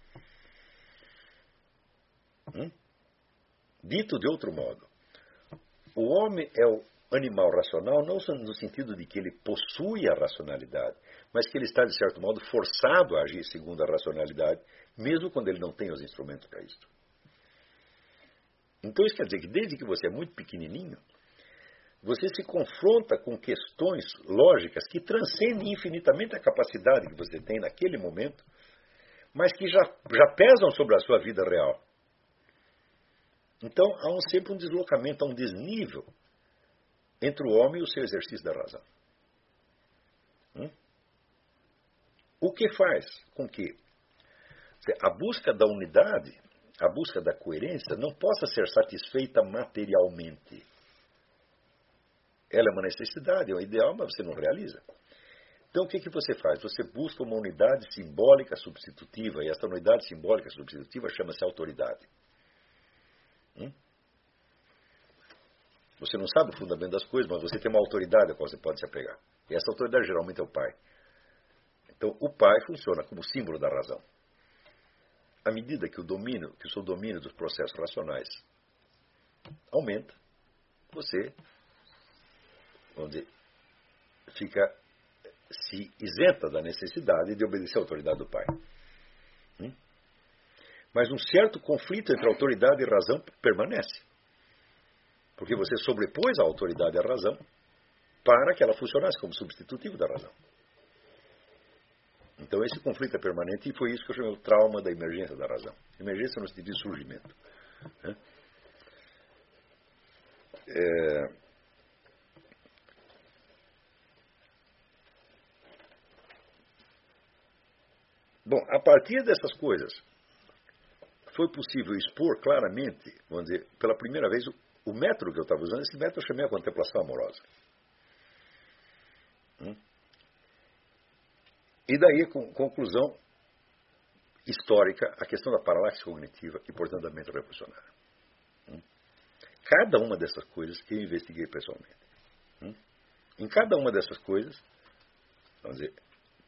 Hum? Dito de outro modo, o homem é o animal racional não no sentido de que ele possui a racionalidade, mas que ele está, de certo modo, forçado a agir segundo a racionalidade, mesmo quando ele não tem os instrumentos para isso. Então isso quer dizer que desde que você é muito pequenininho, você se confronta com questões lógicas que transcendem infinitamente a capacidade que você tem naquele momento, mas que já, já pesam sobre a sua vida real. Então há um, sempre um deslocamento, há um desnível entre o homem e o seu exercício da razão. Hum? O que faz com que a busca da unidade, a busca da coerência, não possa ser satisfeita materialmente. Ela é uma necessidade, é um ideal, mas você não realiza. Então o que, que você faz? Você busca uma unidade simbólica substitutiva, e esta unidade simbólica substitutiva chama-se autoridade. Hum? Você não sabe o fundamento das coisas, mas você tem uma autoridade a qual você pode se apegar. E essa autoridade geralmente é o pai. Então o pai funciona como símbolo da razão. À medida que o domínio, que o seu domínio dos processos racionais aumenta, você, vamos dizer, fica se isenta da necessidade de obedecer à autoridade do pai. Hum? Mas um certo conflito entre autoridade e razão permanece. Porque você sobrepôs a autoridade à razão para que ela funcionasse como substitutivo da razão. Então esse conflito é permanente e foi isso que eu chamei o trauma da emergência da razão. Emergência no sentido de surgimento. É... Bom, a partir dessas coisas, foi possível expor claramente, vamos dizer, pela primeira vez, o método que eu estava usando. Esse método eu chamei a contemplação amorosa. Hum? E daí, com conclusão histórica, a questão da paralaxe cognitiva e, portanto, da mente revolucionária. Hum? Cada uma dessas coisas eu investiguei pessoalmente. Hum? Em cada uma dessas coisas, vamos dizer,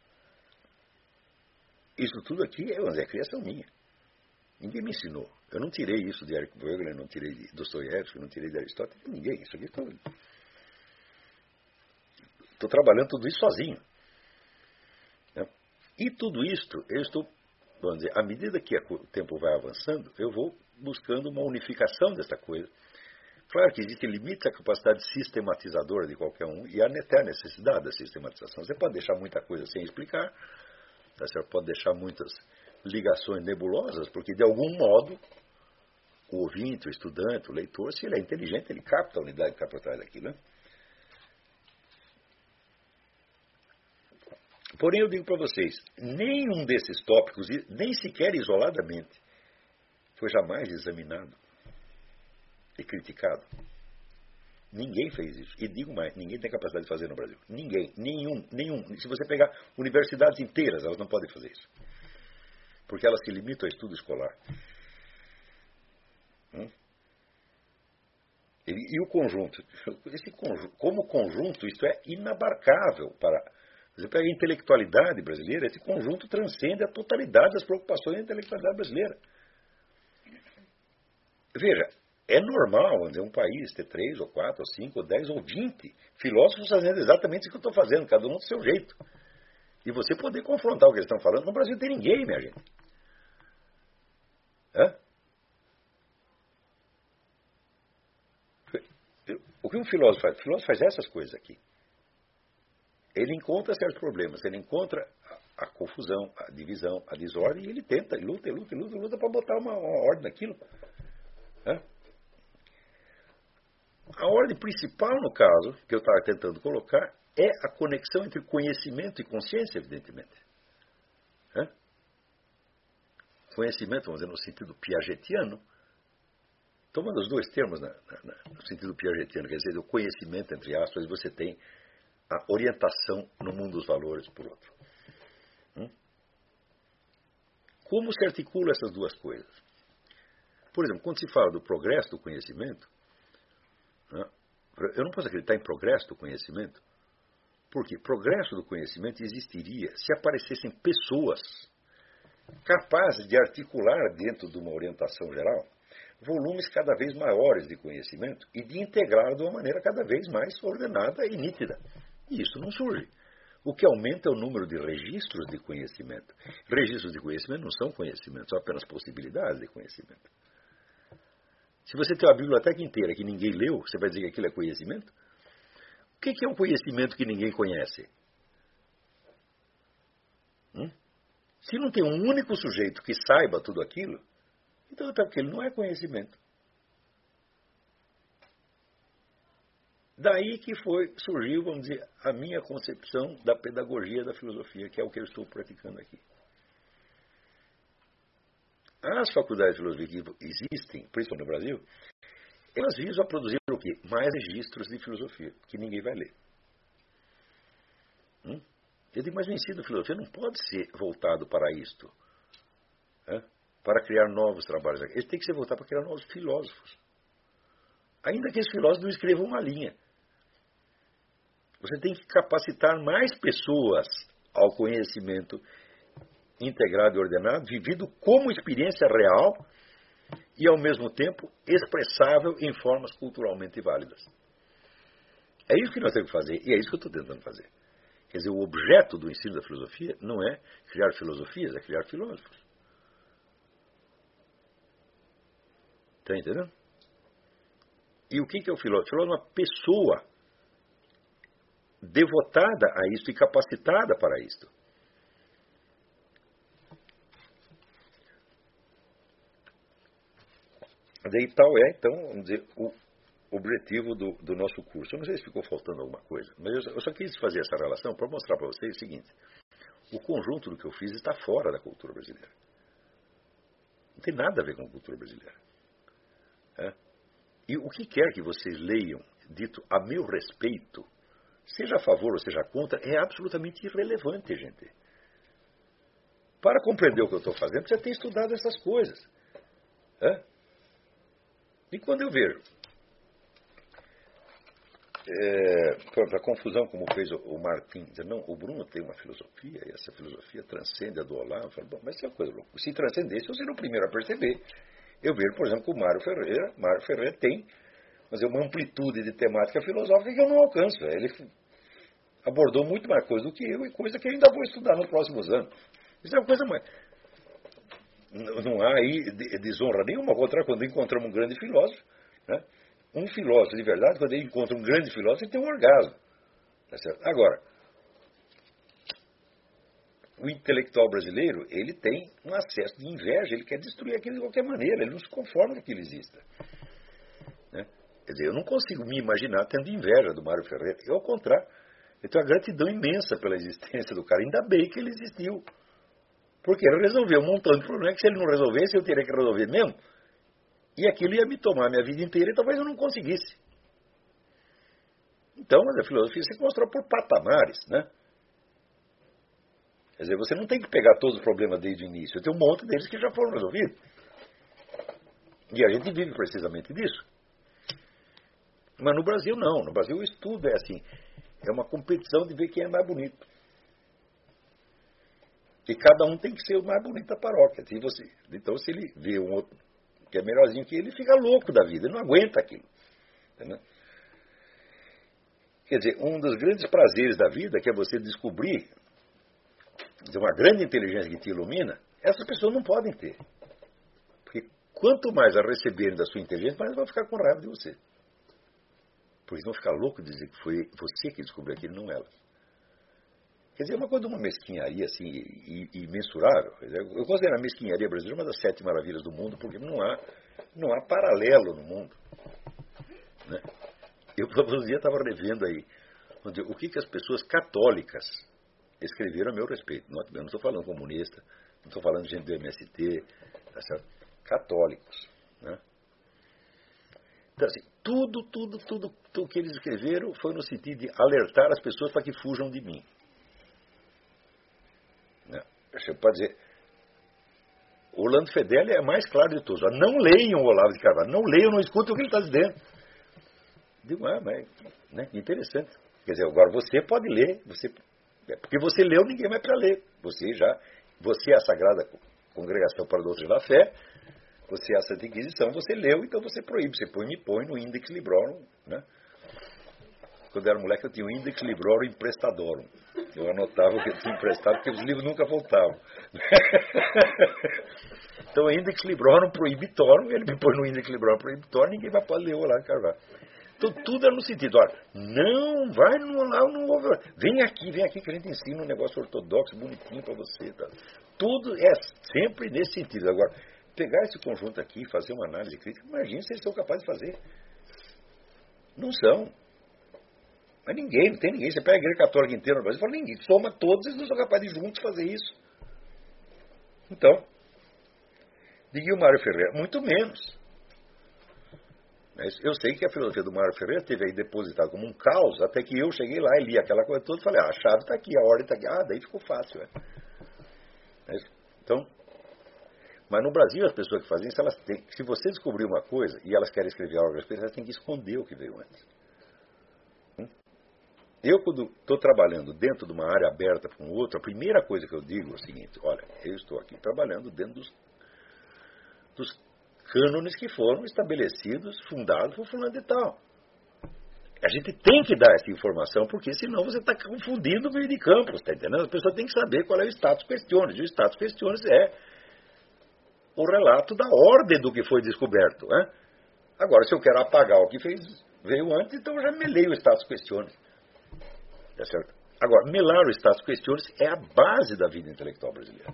isso tudo aqui é, vamos dizer, a criação minha. Ninguém me ensinou. Eu não tirei isso de Eric Voegelin, não tirei de Dostoiévski, não tirei de Aristóteles, ninguém. Isso aqui estou... Estou trabalhando tudo isso sozinho. Né? E tudo isto, eu estou, vamos dizer, à medida que o tempo vai avançando, eu vou buscando uma unificação dessa coisa. Claro que existem limites à capacidade sistematizadora de qualquer um e há até a necessidade da sistematização. Você pode deixar muita coisa sem explicar, tá certo? Pode deixar muitas ligações nebulosas, porque de algum modo o ouvinte, o estudante, o leitor, se ele é inteligente, ele capta a unidade que está por trás daquilo. Né? Porém, eu digo para vocês, nenhum desses tópicos, nem sequer isoladamente, foi jamais examinado e criticado. Ninguém fez isso. E digo mais, ninguém tem capacidade de fazer no Brasil. Ninguém, nenhum, nenhum. Se você pegar universidades inteiras, elas não podem fazer isso. Porque elas se limitam ao estudo escolar. Hum? E, e o conjunto? Esse conjunto? Como conjunto, isso é inabarcável para... Você pega a intelectualidade brasileira, esse conjunto transcende a totalidade das preocupações da intelectualidade brasileira. Veja, é normal, vamos dizer, um país ter três, ou quatro, ou cinco, ou dez, ou vinte filósofos fazendo exatamente isso que eu estou fazendo, cada um do seu jeito. E você poder confrontar o que eles estão falando. No Brasil não tem ninguém, minha gente. Hã? O que um filósofo faz? O filósofo faz essas coisas aqui. Ele encontra certos problemas, ele encontra a, a confusão, a divisão, a desordem, e ele tenta, ele luta, ele luta, ele luta, ele luta para botar uma, uma ordem naquilo. Hã? A ordem principal, no caso, que eu estava tentando colocar, é a conexão entre conhecimento e consciência, evidentemente. Hã? Conhecimento, vamos dizer, no sentido piagetiano, tomando os dois termos na, na, no sentido piagetiano, quer dizer, o conhecimento, entre aspas, e você tem a orientação no mundo dos valores, por outro. Hum? Como se articula essas duas coisas? Por exemplo, quando se fala do progresso do conhecimento, né, eu não posso acreditar em progresso do conhecimento, porque progresso do conhecimento existiria se aparecessem pessoas capazes de articular dentro de uma orientação geral volumes cada vez maiores de conhecimento e de integrar de uma maneira cada vez mais ordenada e nítida. E isso não surge. O que aumenta é o número de registros de conhecimento. Registros de conhecimento não são conhecimentos, são apenas possibilidades de conhecimento. Se você tem uma biblioteca inteira que ninguém leu, você vai dizer que aquilo é conhecimento? O que é um conhecimento que ninguém conhece? Hum? Se não tem um único sujeito que saiba tudo aquilo, então aquilo não é conhecimento. Daí que foi, surgiu, vamos dizer, a minha concepção da pedagogia da filosofia, que é o que eu estou praticando aqui. As faculdades de filosofia que existem, principalmente no Brasil, elas visam a produzir o quê? Mais registros de filosofia, que ninguém vai ler. Hum? Eu digo, mas o ensino de filosofia não pode ser voltado para isto, né? Para criar novos trabalhos. Ele tem que ser voltado para criar novos filósofos. Ainda que esses filósofos não escrevam uma linha. Você tem que capacitar mais pessoas ao conhecimento integrado e ordenado, vivido como experiência real e, ao mesmo tempo, expressável em formas culturalmente válidas. É isso que nós temos que fazer, e é isso que eu estou tentando fazer. Quer dizer, o objeto do ensino da filosofia não é criar filosofias, é criar filósofos. Está entendendo? E o que é o filósofo? O filósofo é uma pessoa devotada a isto e capacitada para isto. Daí tal é, então, vamos dizer, o objetivo do, do nosso curso. Eu não sei se ficou faltando alguma coisa, mas eu, eu só quis fazer essa relação para mostrar para vocês o seguinte: o conjunto do que eu fiz está fora da cultura brasileira. Não tem nada a ver com a cultura brasileira. É? E o que quer que vocês leiam, dito a meu respeito, seja a favor ou seja contra, é absolutamente irrelevante, gente. Para compreender o que eu estou fazendo, precisa ter estudado essas coisas. É? E quando eu vejo é, a confusão como fez o, o Martim, dizer, não, o Bruno tem uma filosofia, e essa filosofia transcende a do Olavo, eu falo, bom, mas isso é uma coisa louca. Se transcendesse, eu seria o primeiro a perceber. Eu vejo, por exemplo, que o Mário Ferreira, Mário Ferreira tem mas é uma amplitude de temática filosófica que eu não alcanço. Ele abordou muito mais coisa do que eu e coisa que eu ainda vou estudar nos próximos anos. Isso é uma coisa mais... Não há aí desonra nenhuma. Ao contrário, quando encontramos um grande filósofo, né? Um filósofo de verdade, quando ele encontra um grande filósofo, ele tem um orgasmo. Tá certo? Agora, o intelectual brasileiro, ele tem um acesso de inveja, ele quer destruir aquilo de qualquer maneira, ele não se conforma que aquilo exista. Né? Quer dizer, eu não consigo me imaginar tendo inveja do Mário Ferreira. Eu, ao contrário, eu tenho uma gratidão imensa pela existência do cara, ainda bem que ele existiu. Porque ele resolveu um montão de problemas que se ele não resolvesse, eu teria que resolver mesmo. E aquilo ia me tomar a minha vida inteira e talvez eu não conseguisse. Então, a filosofia se constrói por patamares, né? Quer dizer, você não tem que pegar todos os problemas desde o início. Tem um monte deles que já foram resolvidos. E a gente vive precisamente disso. Mas no Brasil não. No Brasil o estudo é assim. É uma competição de ver quem é mais bonito. E cada um tem que ser o mais bonito da paróquia. Se você, então se ele vê um outro que é melhorzinho que ele, fica louco da vida. Ele não aguenta aquilo. Entendeu? Quer dizer, um dos grandes prazeres da vida, que é você descobrir de uma grande inteligência que te ilumina, essas pessoas não podem ter. Porque quanto mais a receberem da sua inteligência, mais vão ficar com raiva de você. Porque vão ficar loucos de dizer que foi você que descobriu aquilo, não elas. Quer dizer, é uma coisa de uma mesquinharia assim, imensurável. Eu considero a mesquinharia brasileira uma das sete maravilhas do mundo, porque não há, não há paralelo no mundo. Né? Eu, por um dia, estava revendo aí onde, o que, que as pessoas católicas escreveram a meu respeito. Não, eu não estou falando comunista, não estou falando de gente do M S T, tá certo? Católicos. Né? Então, assim, tudo, tudo, tudo, tudo que eles escreveram foi no sentido de alertar as pessoas para que fujam de mim. Né? Você pode dizer, o Orlando Fedeli é mais claro de todos. Não leiam o Olavo de Carvalho, não leiam, não escutem o que ele está dizendo. Digo, ah, mas né, interessante. Quer dizer, agora você pode ler, você, porque você leu, ninguém vai para ler. Você já, você é a Sagrada Congregação para a Doutrina da Fé, você é a Santa Inquisição, você leu, então você proíbe. Você põe, me põe no Index Librorum. Né? Quando eu era moleque, eu tinha o Index Librorum Emprestadorum. Eu anotava o que eu tinha emprestado, porque os livros nunca voltavam. Então, o Index Librorum Prohibitorum, ele me põe no Index Librorum Prohibitorum, ninguém vai poder ler o Olavo de Carvalho. Então, tudo é no sentido, olha, não vai no Olavo, não ouve. Vem aqui, vem aqui que a gente ensina um negócio ortodoxo, bonitinho para você. Tá? Tudo é sempre nesse sentido. Agora, pegar esse conjunto aqui e fazer uma análise crítica, imagina se eles são capazes de fazer. Não são. Mas ninguém, não tem ninguém. Você pega a igreja católica inteira no Brasil e fala, ninguém, soma todos, eles não são capazes de juntos fazer isso. Então, diga o Mário Ferreira, muito menos. Eu sei que a filosofia do Mário Ferreira esteve aí depositada como um caos, até que eu cheguei lá e li aquela coisa toda e falei, ah, a chave está aqui, a ordem está aqui. Ah, daí ficou fácil. É. Então, mas no Brasil as pessoas que fazem isso, elas têm, se você descobrir uma coisa e elas querem escrever algo a respeito, elas têm que esconder o que veio antes. Eu, quando estou trabalhando dentro de uma área aberta para um outro, a primeira coisa que eu digo é o seguinte, olha, eu estou aqui trabalhando dentro dos, dos cânones que foram estabelecidos, fundados por fulano de tal. A gente tem que dar essa informação, porque senão você está confundindo o meio de campo, está entendendo? A pessoa tem que saber qual é o status questiones. E o status questiones é o relato da ordem do que foi descoberto. Né? Agora, se eu quero apagar o que fez, veio antes, então eu já melei o status questiones. Tá certo? Agora, melar o status questiones é a base da vida intelectual brasileira.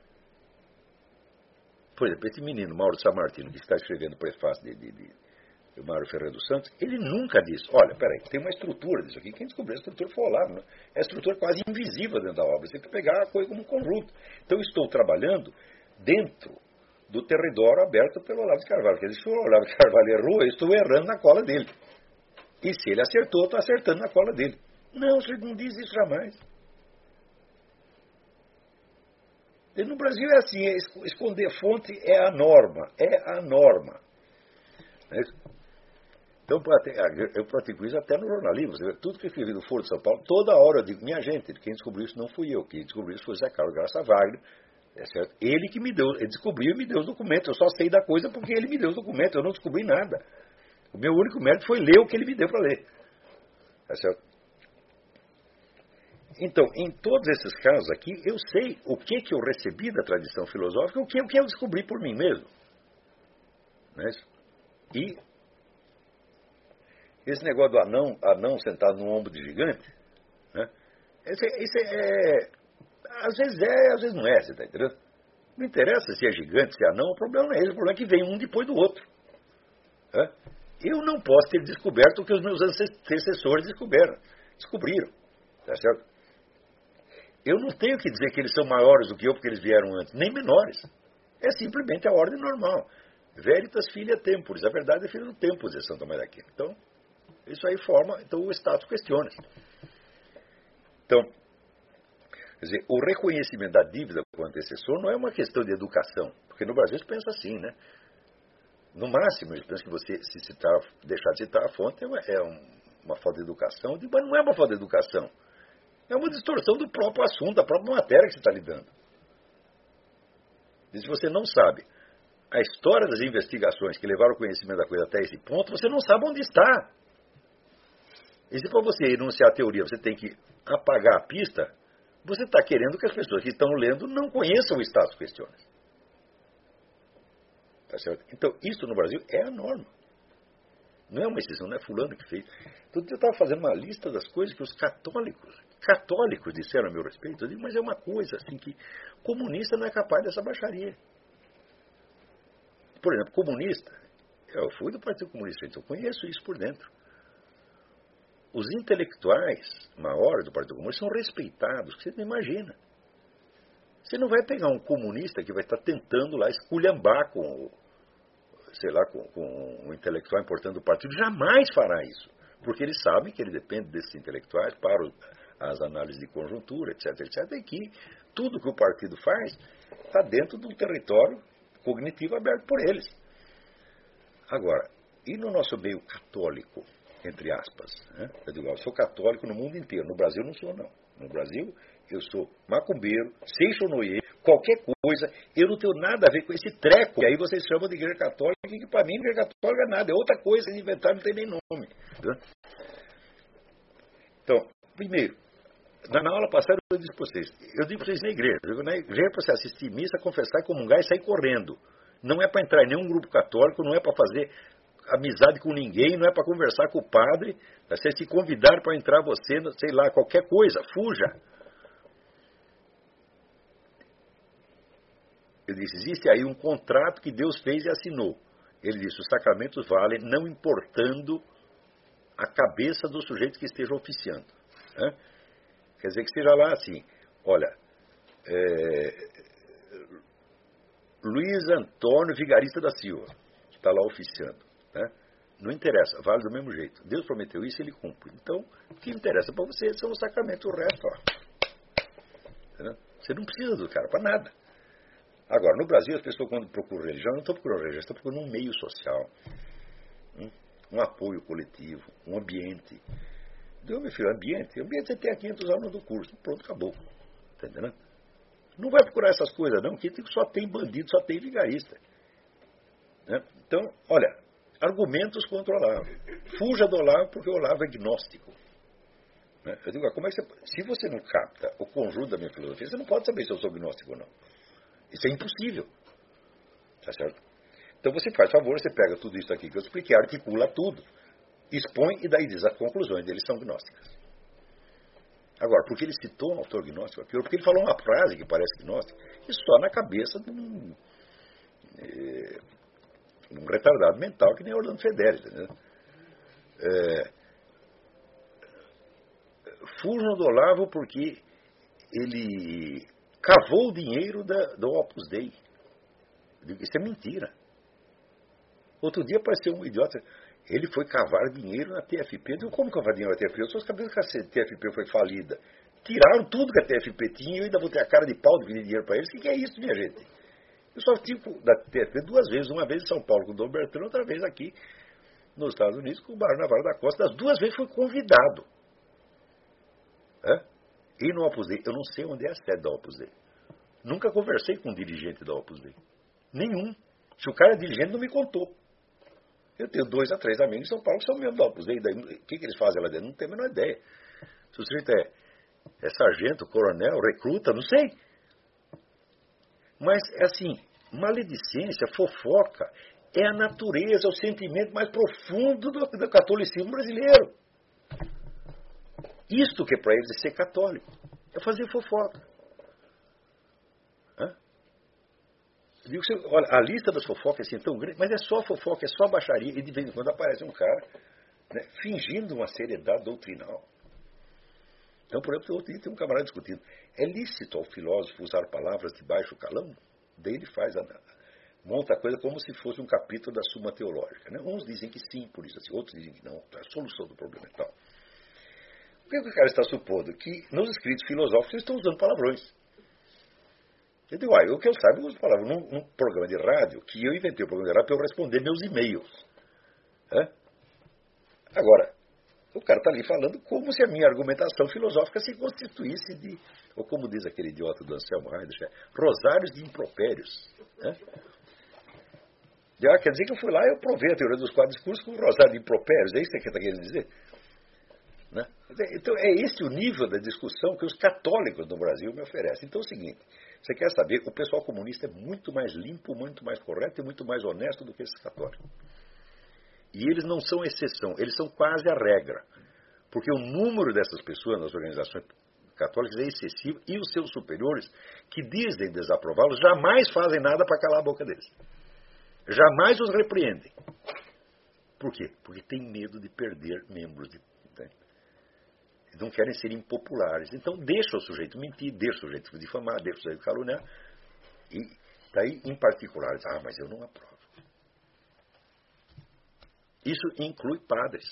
Por exemplo, esse menino, Mauro Sammartino, que está escrevendo o prefácio de, de, de, de Mário Ferreira dos Santos, ele nunca disse, olha, peraí, tem uma estrutura disso aqui, quem descobriu a estrutura foi o Olavo, né? É a estrutura quase invisível dentro da obra, você tem que pegar a coisa como um conjunto. Então, eu estou trabalhando dentro do território aberto pelo Olavo de Carvalho, quer dizer, se o Olavo de Carvalho errou, eu estou errando na cola dele. E se ele acertou, eu estou acertando na cola dele. Não, você não diz isso jamais. E no Brasil é assim, é esconder fonte é a norma, é a norma. Então, eu pratico isso até no jornalismo. Você vê, tudo que eu escrevi no Foro de São Paulo, toda hora eu digo, minha gente, quem descobriu isso não fui eu, quem descobriu isso foi o Zé Carlos Graça Wagner, é certo? Ele que me deu, ele descobriu e me deu os documentos, eu só sei da coisa porque ele me deu os documentos, eu não descobri nada. O meu único mérito foi ler o que ele me deu para ler. É certo? Então, em todos esses casos aqui, eu sei o que, que eu recebi da tradição filosófica, o que, o que eu descobri por mim mesmo. Não é isso? E esse negócio do anão, anão sentado no ombro de gigante, né? Esse, esse é, às vezes é, às vezes não é, você está entendendo? Não interessa se é gigante, se é não, o problema não é esse, o problema é que vem um depois do outro. É? Eu não posso ter descoberto o que os meus antecessores descobriram. descobriram tá certo? Eu não tenho que dizer que eles são maiores do que eu porque eles vieram antes, nem menores. É simplesmente a ordem normal. Veritas filia temporis, a verdade é filha do tempo, diz São Tomás d'Aquino. Então, isso aí forma então, o status questiones. Então, quer dizer, o reconhecimento da dívida com o antecessor não é uma questão de educação, porque no Brasil se pensa assim, né? No máximo, eles pensam que você, se citar, deixar de citar a fonte, é uma, é uma falta de educação. Eu digo, mas não é uma falta de educação. É uma distorção do próprio assunto, da própria matéria que você está lidando. E se você não sabe a história das investigações que levaram o conhecimento da coisa até esse ponto, você não sabe onde está. E se para você enunciar a teoria você tem que apagar a pista, você está querendo que as pessoas que estão lendo não conheçam o status questiones. Tá certo? Então, isso no Brasil é a norma. Não é uma exceção, não é fulano que fez. Então, eu estava fazendo uma lista das coisas que os católicos, católicos disseram a meu respeito. Eu digo, mas é uma coisa assim que comunista não é capaz dessa baixaria. Por exemplo, comunista, eu fui do Partido Comunista, então eu conheço isso por dentro. Os intelectuais maiores do Partido Comunista são respeitados, que você não imagina. Você não vai pegar um comunista que vai estar tentando lá esculhambar com, sei lá, com, com um intelectual importante do partido, jamais fará isso. Porque eles sabem que ele depende desses intelectuais para o, as análises de conjuntura, etc, etc, e que tudo que o partido faz está dentro do território cognitivo aberto por eles. Agora, e no nosso meio católico, entre aspas, né? Eu digo, eu sou católico no mundo inteiro, no Brasil não sou não. No Brasil eu sou macumbeiro, seixonoye, qualquer coisa, eu não tenho nada a ver com esse treco. E aí vocês chamam de igreja católica, que para mim igreja católica é nada, é outra coisa, eles inventaram, não tem nem nome. Né? Então, primeiro, na, na aula passada eu disse para vocês, eu digo para vocês na igreja, eu digo, na igreja é para você assistir missa, confessar, comungar e sair correndo. Não é para entrar em nenhum grupo católico, não é para fazer amizade com ninguém, não é para conversar com o padre, você se convidar para entrar você, sei lá, qualquer coisa, fuja. Eu disse, existe aí um contrato que Deus fez e assinou. Ele disse, os sacramentos valem não importando a cabeça do sujeito que esteja oficiando. Né? Quer dizer que seja lá assim, olha, é, Luiz Antônio Vigarista da Silva, está lá oficiando. Né? Não interessa, vale do mesmo jeito. Deus prometeu isso e ele cumpre. Então, o que interessa para você são os sacramentos, o resto, ó. Né? Você não precisa do cara para nada. Agora, no Brasil, as pessoas quando procuram religião, não estão procurando religião, estão procurando um meio social, um, um apoio coletivo, um ambiente. Então, meu filho, ambiente, ambiente você tem aqui quinhentos alunos do curso, pronto, acabou. Está entendendo? Não vai procurar essas coisas não, que só tem bandido, só tem vigarista. Né? Então, olha, argumentos contra o Olavo. Fuja do Olavo porque o Olavo é gnóstico. Né? Eu digo, como é que você, se você não capta o conjunto da minha filosofia, você não pode saber se eu sou gnóstico ou não. Isso é impossível. Tá certo? Então você faz favor, você pega tudo isso aqui que eu expliquei, articula tudo, expõe e daí diz as conclusões deles são gnósticas. Agora, porque ele citou um autor gnóstico, porque ele falou uma frase que parece gnóstica, isso só na cabeça de um, é, um retardado mental que nem Orlando Fedeli. Né? É, fujam do Olavo porque ele cavou o dinheiro da, do Opus Dei. Eu digo, isso é mentira. Outro dia apareceu um idiota, ele foi cavar dinheiro na T F P. Eu digo, como cavar dinheiro na T F P? Eu sou sabendo que a T F P foi falida. Tiraram tudo que a T F P tinha e eu ainda vou ter a cara de pau de pedir dinheiro para eles. O que, que é isso, minha gente? Eu só tive da T F P duas vezes, uma vez em São Paulo com o Dom Bertrand, outra vez aqui nos Estados Unidos com o Barão Navarro da Costa. Das duas vezes fui convidado. É? E no Opus Dei, eu não sei onde é a sede da Opus Dei. Nunca conversei com um dirigente da Opus Dei. Nenhum. Se o cara é dirigente, não me contou. Eu tenho dois a três amigos em São Paulo que são membros da Opus Dei. Daí, o que, que eles fazem lá dentro? Não tenho a menor ideia. Se o sujeito é, é sargento, coronel, recruta, não sei. Mas, é assim, maledicência, fofoca, é a natureza, é o sentimento mais profundo do, do catolicismo brasileiro. Isto que é para eles é ser católico, é fazer fofoca. Digo, olha, a lista das fofocas é assim, tão grande, mas é só fofoca, é só baixaria, e de vez em quando aparece um cara, né, fingindo uma seriedade doutrinal. Então, por exemplo, outro dia tem um camarada discutindo, é lícito ao filósofo usar palavras de baixo calão? Daí ele faz a, monta a coisa como se fosse um capítulo da Suma Teológica. Né? Uns dizem que sim, por isso assim, outros dizem que não, é a solução do problema e tal. O que, é que o cara está supondo? Que nos escritos filosóficos eles estão usando palavrões. Eu digo, ah, o que eu saiba, eu uso palavras num, num programa de rádio, que eu inventei o programa de rádio para eu responder meus e-mails. É? Agora, o cara está ali falando como se a minha argumentação filosófica se constituísse de, ou como diz aquele idiota do Anselmo Heidegger, rosários de impropérios. Né? Já quer dizer que eu fui lá e eu provei a teoria dos quatro discursos com um rosário de impropérios, é isso que você está querendo dizer? Né? Então, é esse o nível da discussão que os católicos no Brasil me oferecem. Então é o seguinte, você quer saber, o pessoal comunista é muito mais limpo, muito mais correto e muito mais honesto do que esses católicos. E eles não são exceção, eles são quase a regra. Porque o número dessas pessoas nas organizações católicas é excessivo e os seus superiores, que dizem desaprová-los, jamais fazem nada para calar a boca deles. Jamais os repreendem. Por quê? Porque tem medo de perder membros de... não querem ser impopulares. Então deixa o sujeito mentir, deixa o sujeito difamar, deixa o sujeito caluniar. E daí, em particular, ah, mas eu não aprovo. Isso inclui padres.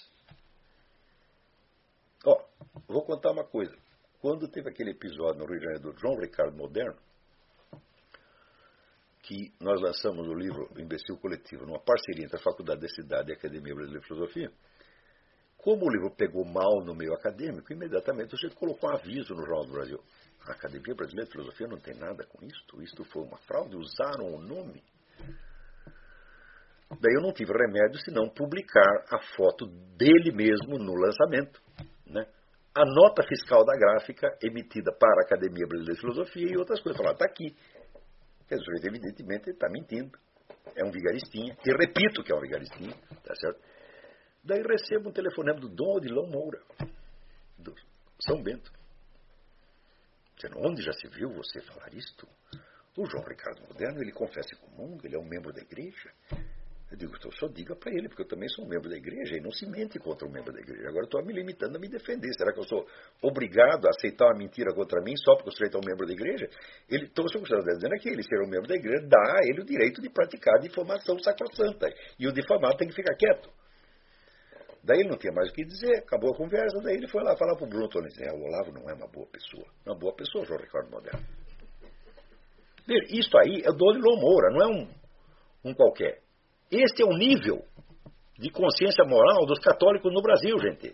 Ó, vou contar uma coisa. Quando teve aquele episódio no Rio de Janeiro do João Ricardo Moderno, que nós lançamos o livro Imbecil Coletivo, numa parceria entre a Faculdade da Cidade e a Academia Brasileira de Filosofia, como o livro pegou mal no meio acadêmico, imediatamente você colocou um aviso no Jornal do Brasil. A Academia Brasileira de Filosofia não tem nada com isto. Isto foi uma fraude, usaram o nome. Daí eu não tive remédio senão publicar a foto dele mesmo no lançamento. Né? A nota fiscal da gráfica emitida para a Academia Brasileira de Filosofia e outras coisas. Falar, está aqui. Quer dizer, evidentemente ele está mentindo. É um vigaristinha. E repito que é um vigaristinha. Tá certo? Daí recebo um telefonema do Dom Odilon Moura, do São Bento. Dizendo, onde já se viu você falar isto? O João Ricardo Moderno, ele confessa e comunga, ele é um membro da igreja. Eu digo, então só diga para ele, porque eu também sou um membro da igreja e não se mente contra um membro da igreja. Agora eu estou me limitando a me defender. Será que eu sou obrigado a aceitar uma mentira contra mim só porque o sujeito é um membro da igreja? Ele, então, o que você está dizendo é que ele ser um membro da igreja dá a ele o direito de praticar difamação sacrossanta. E o difamado tem que ficar quieto. Daí ele não tinha mais o que dizer, acabou a conversa, daí ele foi lá falar para o Bruno Tones, é, o Olavo não é uma boa pessoa. Uma boa pessoa, João Ricardo Moderno. Isto aí é o Dom Odilon Moura, não é um, um qualquer. Este é o nível de consciência moral dos católicos no Brasil, gente.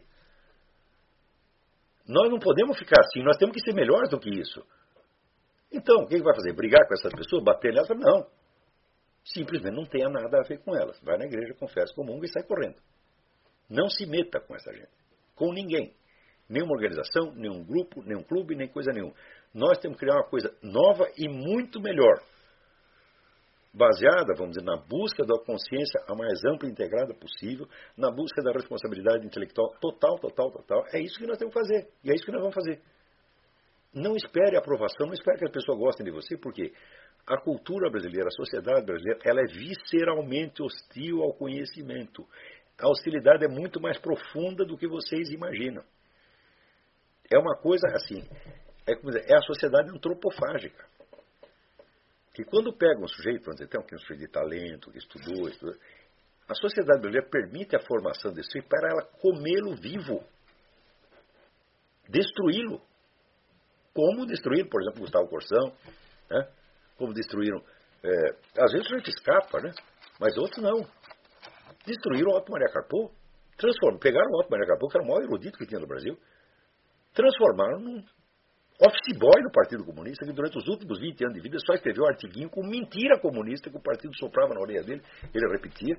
Nós não podemos ficar assim, nós temos que ser melhores do que isso. Então, o que vai fazer? Brigar com essas pessoas? Bater nelas? Não. Simplesmente não tenha nada a ver com elas. Vai na igreja, confessa, comunga e sai correndo. Não se meta com essa gente. Com ninguém. Nenhuma organização, nenhum grupo, nenhum clube, nem coisa nenhuma. Nós temos que criar uma coisa nova e muito melhor. Baseada, vamos dizer, na busca da consciência a mais ampla e integrada possível, na busca da responsabilidade intelectual total, total, total. É isso que nós temos que fazer. E é isso que nós vamos fazer. Não espere a aprovação, não espere que as pessoas gostem de você, porque a cultura brasileira, a sociedade brasileira, ela é visceralmente hostil ao conhecimento. A hostilidade é muito mais profunda do que vocês imaginam. É uma coisa assim, é, como dizer, é a sociedade antropofágica. Que quando pega um sujeito, vamos dizer, tem um sujeito de talento, que estudou, estudou, a sociedade brasileira permite a formação desse sujeito para ela comê-lo vivo. Destruí-lo. Como destruíram, por exemplo, Gustavo Corsão, né? Como destruíram, é, às vezes o sujeito escapa, né? Mas outros não. Destruíram o Otto Maria Carpo, transformaram, pegaram o Otto Maria Carpo, que era o maior erudito que tinha no Brasil, transformaram num office boy do Partido Comunista, que durante os últimos vinte anos de vida só escreveu um artiguinho com mentira comunista que o partido soprava na orelha dele, ele repetia.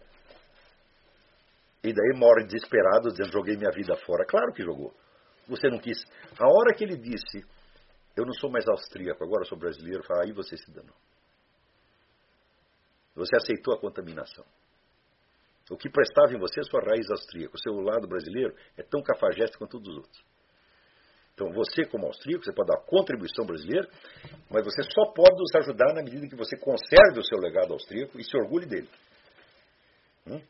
E daí mora desesperado, dizendo, joguei minha vida fora. Claro que jogou. Você não quis. A hora que ele disse, eu não sou mais austríaco, agora sou brasileiro, fala, aí você se danou. Você aceitou a contaminação. O que prestava em você é a sua raiz austríaca. O seu lado brasileiro é tão cafajeste quanto todos os outros. Então, você, como austríaco, você pode dar uma contribuição brasileira, mas você só pode nos ajudar na medida que você conserve o seu legado austríaco e se orgulhe dele. Hum?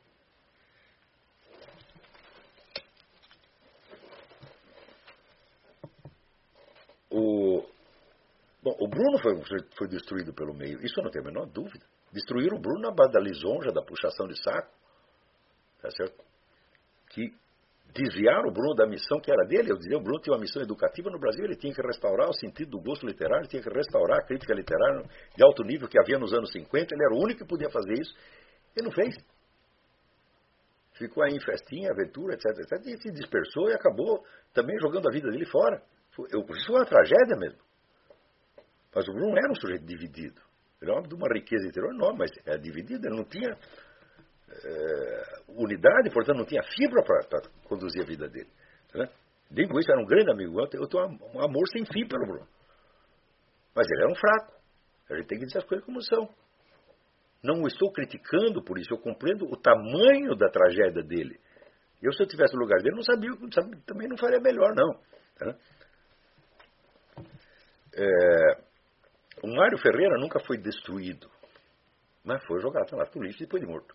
O, bom, o Bruno foi, foi destruído pelo meio, isso eu não tenho a menor dúvida. Destruíram o Bruno na base da lisonja, da puxação de saco, tá certo? Que desviaram o Bruno da missão que era dele. Eu dizia, o Bruno tinha uma missão educativa no Brasil, ele tinha que restaurar o sentido do gosto literário, tinha que restaurar a crítica literária de alto nível que havia nos anos cinquenta, ele era o único que podia fazer isso, ele não fez. Ficou aí em festinha, aventura, etc, etc, e se dispersou e acabou também jogando a vida dele fora. Eu, isso foi uma tragédia mesmo. Mas o Bruno era um sujeito dividido. Ele era um homem de uma riqueza interior enorme, mas era dividido, ele não tinha é, unidade, portanto não tinha fibra para conduzir a vida dele. Né? Digo isso, era um grande amigo. Eu tenho um amor sem fim pelo Bruno. Mas ele era um fraco. A gente tem que dizer as coisas como são. Não o estou criticando por isso, eu compreendo o tamanho da tragédia dele. Eu, se eu tivesse no lugar dele, não sabia, não sabia também não faria melhor, não. Tá? É, o Mário Ferreira nunca foi destruído, mas foi jogado lá no lixo depois de morto.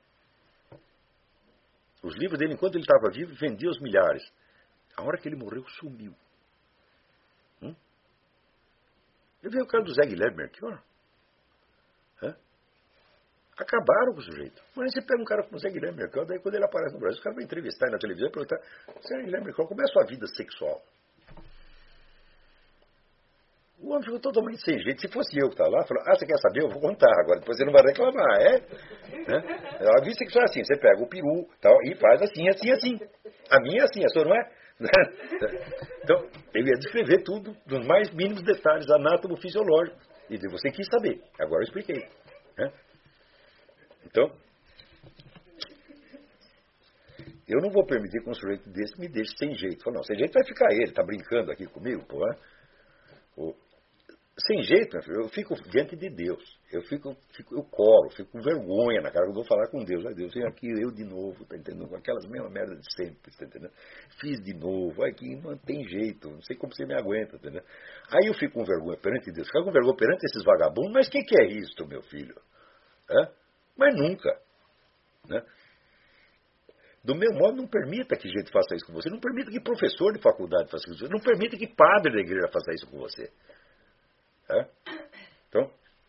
Os livros dele, enquanto ele estava vivo, vendia aos milhares. A hora que ele morreu, sumiu. Hum? Eu vi o caso do Zé Guilherme Melchior. Hã? Acabaram com o sujeito. Mas você pega um cara como o Zé Guilherme Melchior, daí quando ele aparece no Brasil, os caras vão entrevistar na televisão e perguntar: Zé Guilherme Melchior, como é a sua vida sexual? O homem ficou totalmente sem jeito. Se fosse eu que estava lá, falou: ah, você quer saber? Eu vou contar. Agora depois você não vai reclamar, é? Né? A vida sexual é assim: você pega o peru tal, e faz assim, assim, assim. A minha é assim, a sua não é? Então, eu ia descrever tudo nos mais mínimos detalhes anátomo-fisiológicos. E você quis saber. Agora eu expliquei. Né? Então, eu não vou permitir que um sujeito desse me deixe sem jeito. Fala, não, sem jeito vai ficar ele, tá brincando aqui comigo, pô. O, sem jeito, eu fico diante de Deus. Eu fico, fico eu colo, fico com vergonha na cara que eu vou falar com Deus. Ai, Deus, vem aqui, eu de novo, tá entendendo? Com aquelas mesmas merdas de sempre, tá entendendo? Fiz de novo, aqui não tem jeito, não sei como você me aguenta, tá entendendo? Aí eu fico com vergonha perante Deus, fico com vergonha perante esses vagabundos, mas o que, que é isto, meu filho? Hã? Mas nunca, né? Do meu modo, não permita que gente faça isso com você. Não permita que professor de faculdade faça isso com você. Não permita que padre da igreja faça isso com você. É? Então,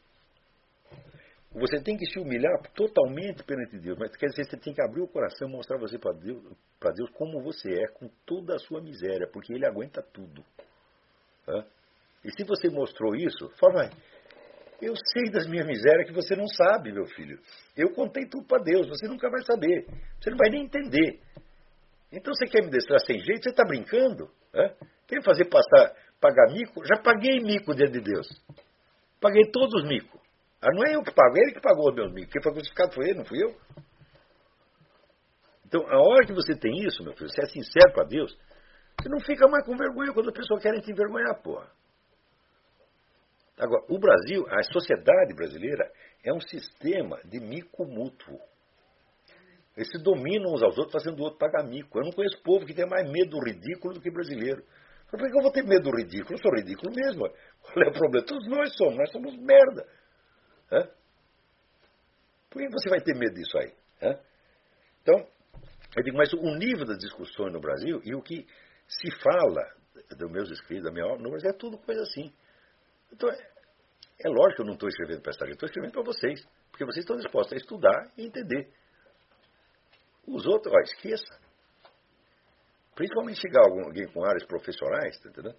você tem que se humilhar totalmente perante Deus. Mas quer dizer, você tem que abrir o coração e mostrar você para Deus, para Deus como você é, com toda a sua miséria, porque Ele aguenta tudo. É? E se você mostrou isso, fala, eu sei das minhas misérias que você não sabe, meu filho. Eu contei tudo para Deus, você nunca vai saber. Você não vai nem entender. Então você quer me deixar sem jeito? Você está brincando? É? Quer fazer passar, pagar mico? Já paguei mico diante de Deus. Paguei todos os micos. Ah, não é eu que pago, é Ele que pagou os meus micos. Quem foi crucificado foi Ele, não fui eu. Então, a hora que você tem isso, meu filho, você é sincero para Deus, você não fica mais com vergonha quando a pessoa quer te envergonhar, porra. Agora, o Brasil, a sociedade brasileira, é um sistema de mico mútuo. Eles se dominam uns aos outros, fazendo o outro pagar mico. Eu não conheço povo que tenha mais medo do ridículo do que brasileiro. Por que eu vou ter medo do ridículo? Eu sou ridículo mesmo. Qual é o problema? Todos nós somos, nós somos merda. Hã? Por que você vai ter medo disso aí? Hã? Então, eu digo, mas o nível das discussões no Brasil e o que se fala dos meus escritos, da minha obra, no Brasil é tudo coisa assim. Então, é, é lógico que eu não estou escrevendo para essa gente, estou escrevendo para vocês, porque vocês estão dispostos a estudar e entender. Os outros, ó, esqueça. Principalmente chegar alguém com áreas profissionais, tá entendendo?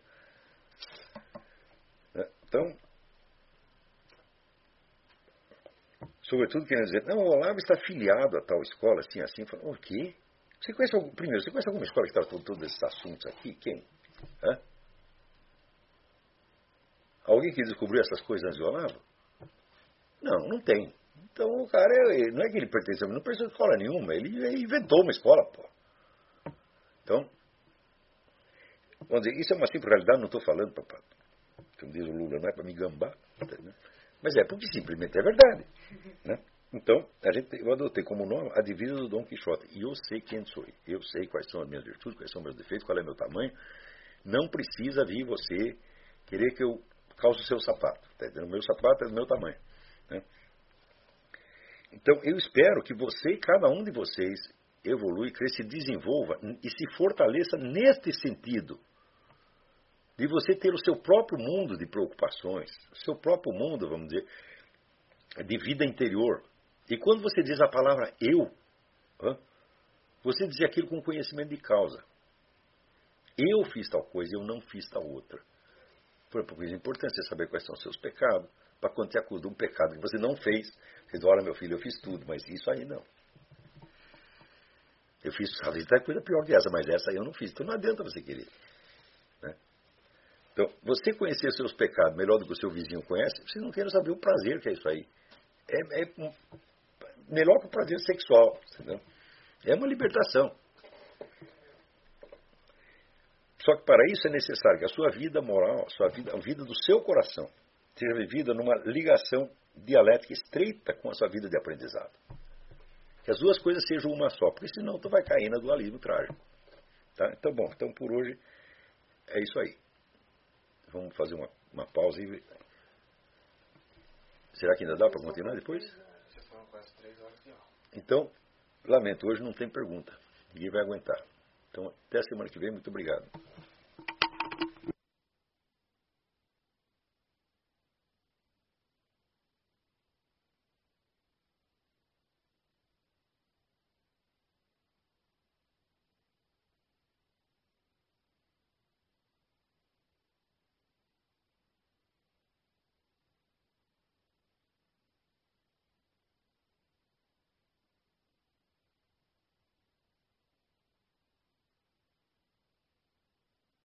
Então, sobretudo querendo dizer, não, o Olavo está afiliado a tal escola, assim, assim. Falo, o quê? Você conhece algum, primeiro, você conhece alguma escola que trata todos esses assuntos aqui? Quem? Hã? Alguém que descobriu essas coisas antes do Olavo? Não, não tem. Então o cara, é, não é que ele pertence a não pertence a escola nenhuma, ele inventou uma escola, pô. Então, vamos dizer, isso é uma simples realidade, não estou falando, papai. Como diz o Lula, não é para me gambar, né? Mas é porque simplesmente é verdade, né? Então, a gente, eu adotei como nome a divisa do Dom Quixote, e eu sei quem sou, eu sei quais são as minhas virtudes, quais são os meus defeitos, qual é o meu tamanho. Não precisa vir você querer que eu calço o seu sapato. Tá entendendo? O meu sapato é do meu tamanho. Né? Então, eu espero que você e cada um de vocês evolui, cresça, se desenvolva e se fortaleça neste sentido. De você ter o seu próprio mundo de preocupações, o seu próprio mundo, vamos dizer, de vida interior. E quando você diz a palavra eu, você diz aquilo com conhecimento de causa. Eu fiz tal coisa, eu não fiz tal outra. Por exemplo, é importante você saber quais são os seus pecados, para quando você acusa de um pecado que você não fez, você diz, olha meu filho, eu fiz tudo, mas isso aí não. Eu fiz, às vezes, coisa pior que essa, mas essa aí eu não fiz. Então não adianta você querer. Né? Então, você conhecer seus pecados melhor do que o seu vizinho conhece, você não quer saber o prazer que é isso aí. É, é melhor que o prazer sexual. Entendeu? É uma libertação. Só que para isso é necessário que a sua vida moral, a sua vida, a vida do seu coração, seja vivida numa ligação dialética estreita com a sua vida de aprendizado. Que as duas coisas sejam uma só, porque senão tu vai cair na dualismo trágico. Tá? Então, bom, então por hoje é isso aí. Vamos fazer uma, uma pausa e... Será que ainda dá para continuar depois? Então, lamento, hoje não tem pergunta. Ninguém vai aguentar. Então, até a semana que vem, muito obrigado.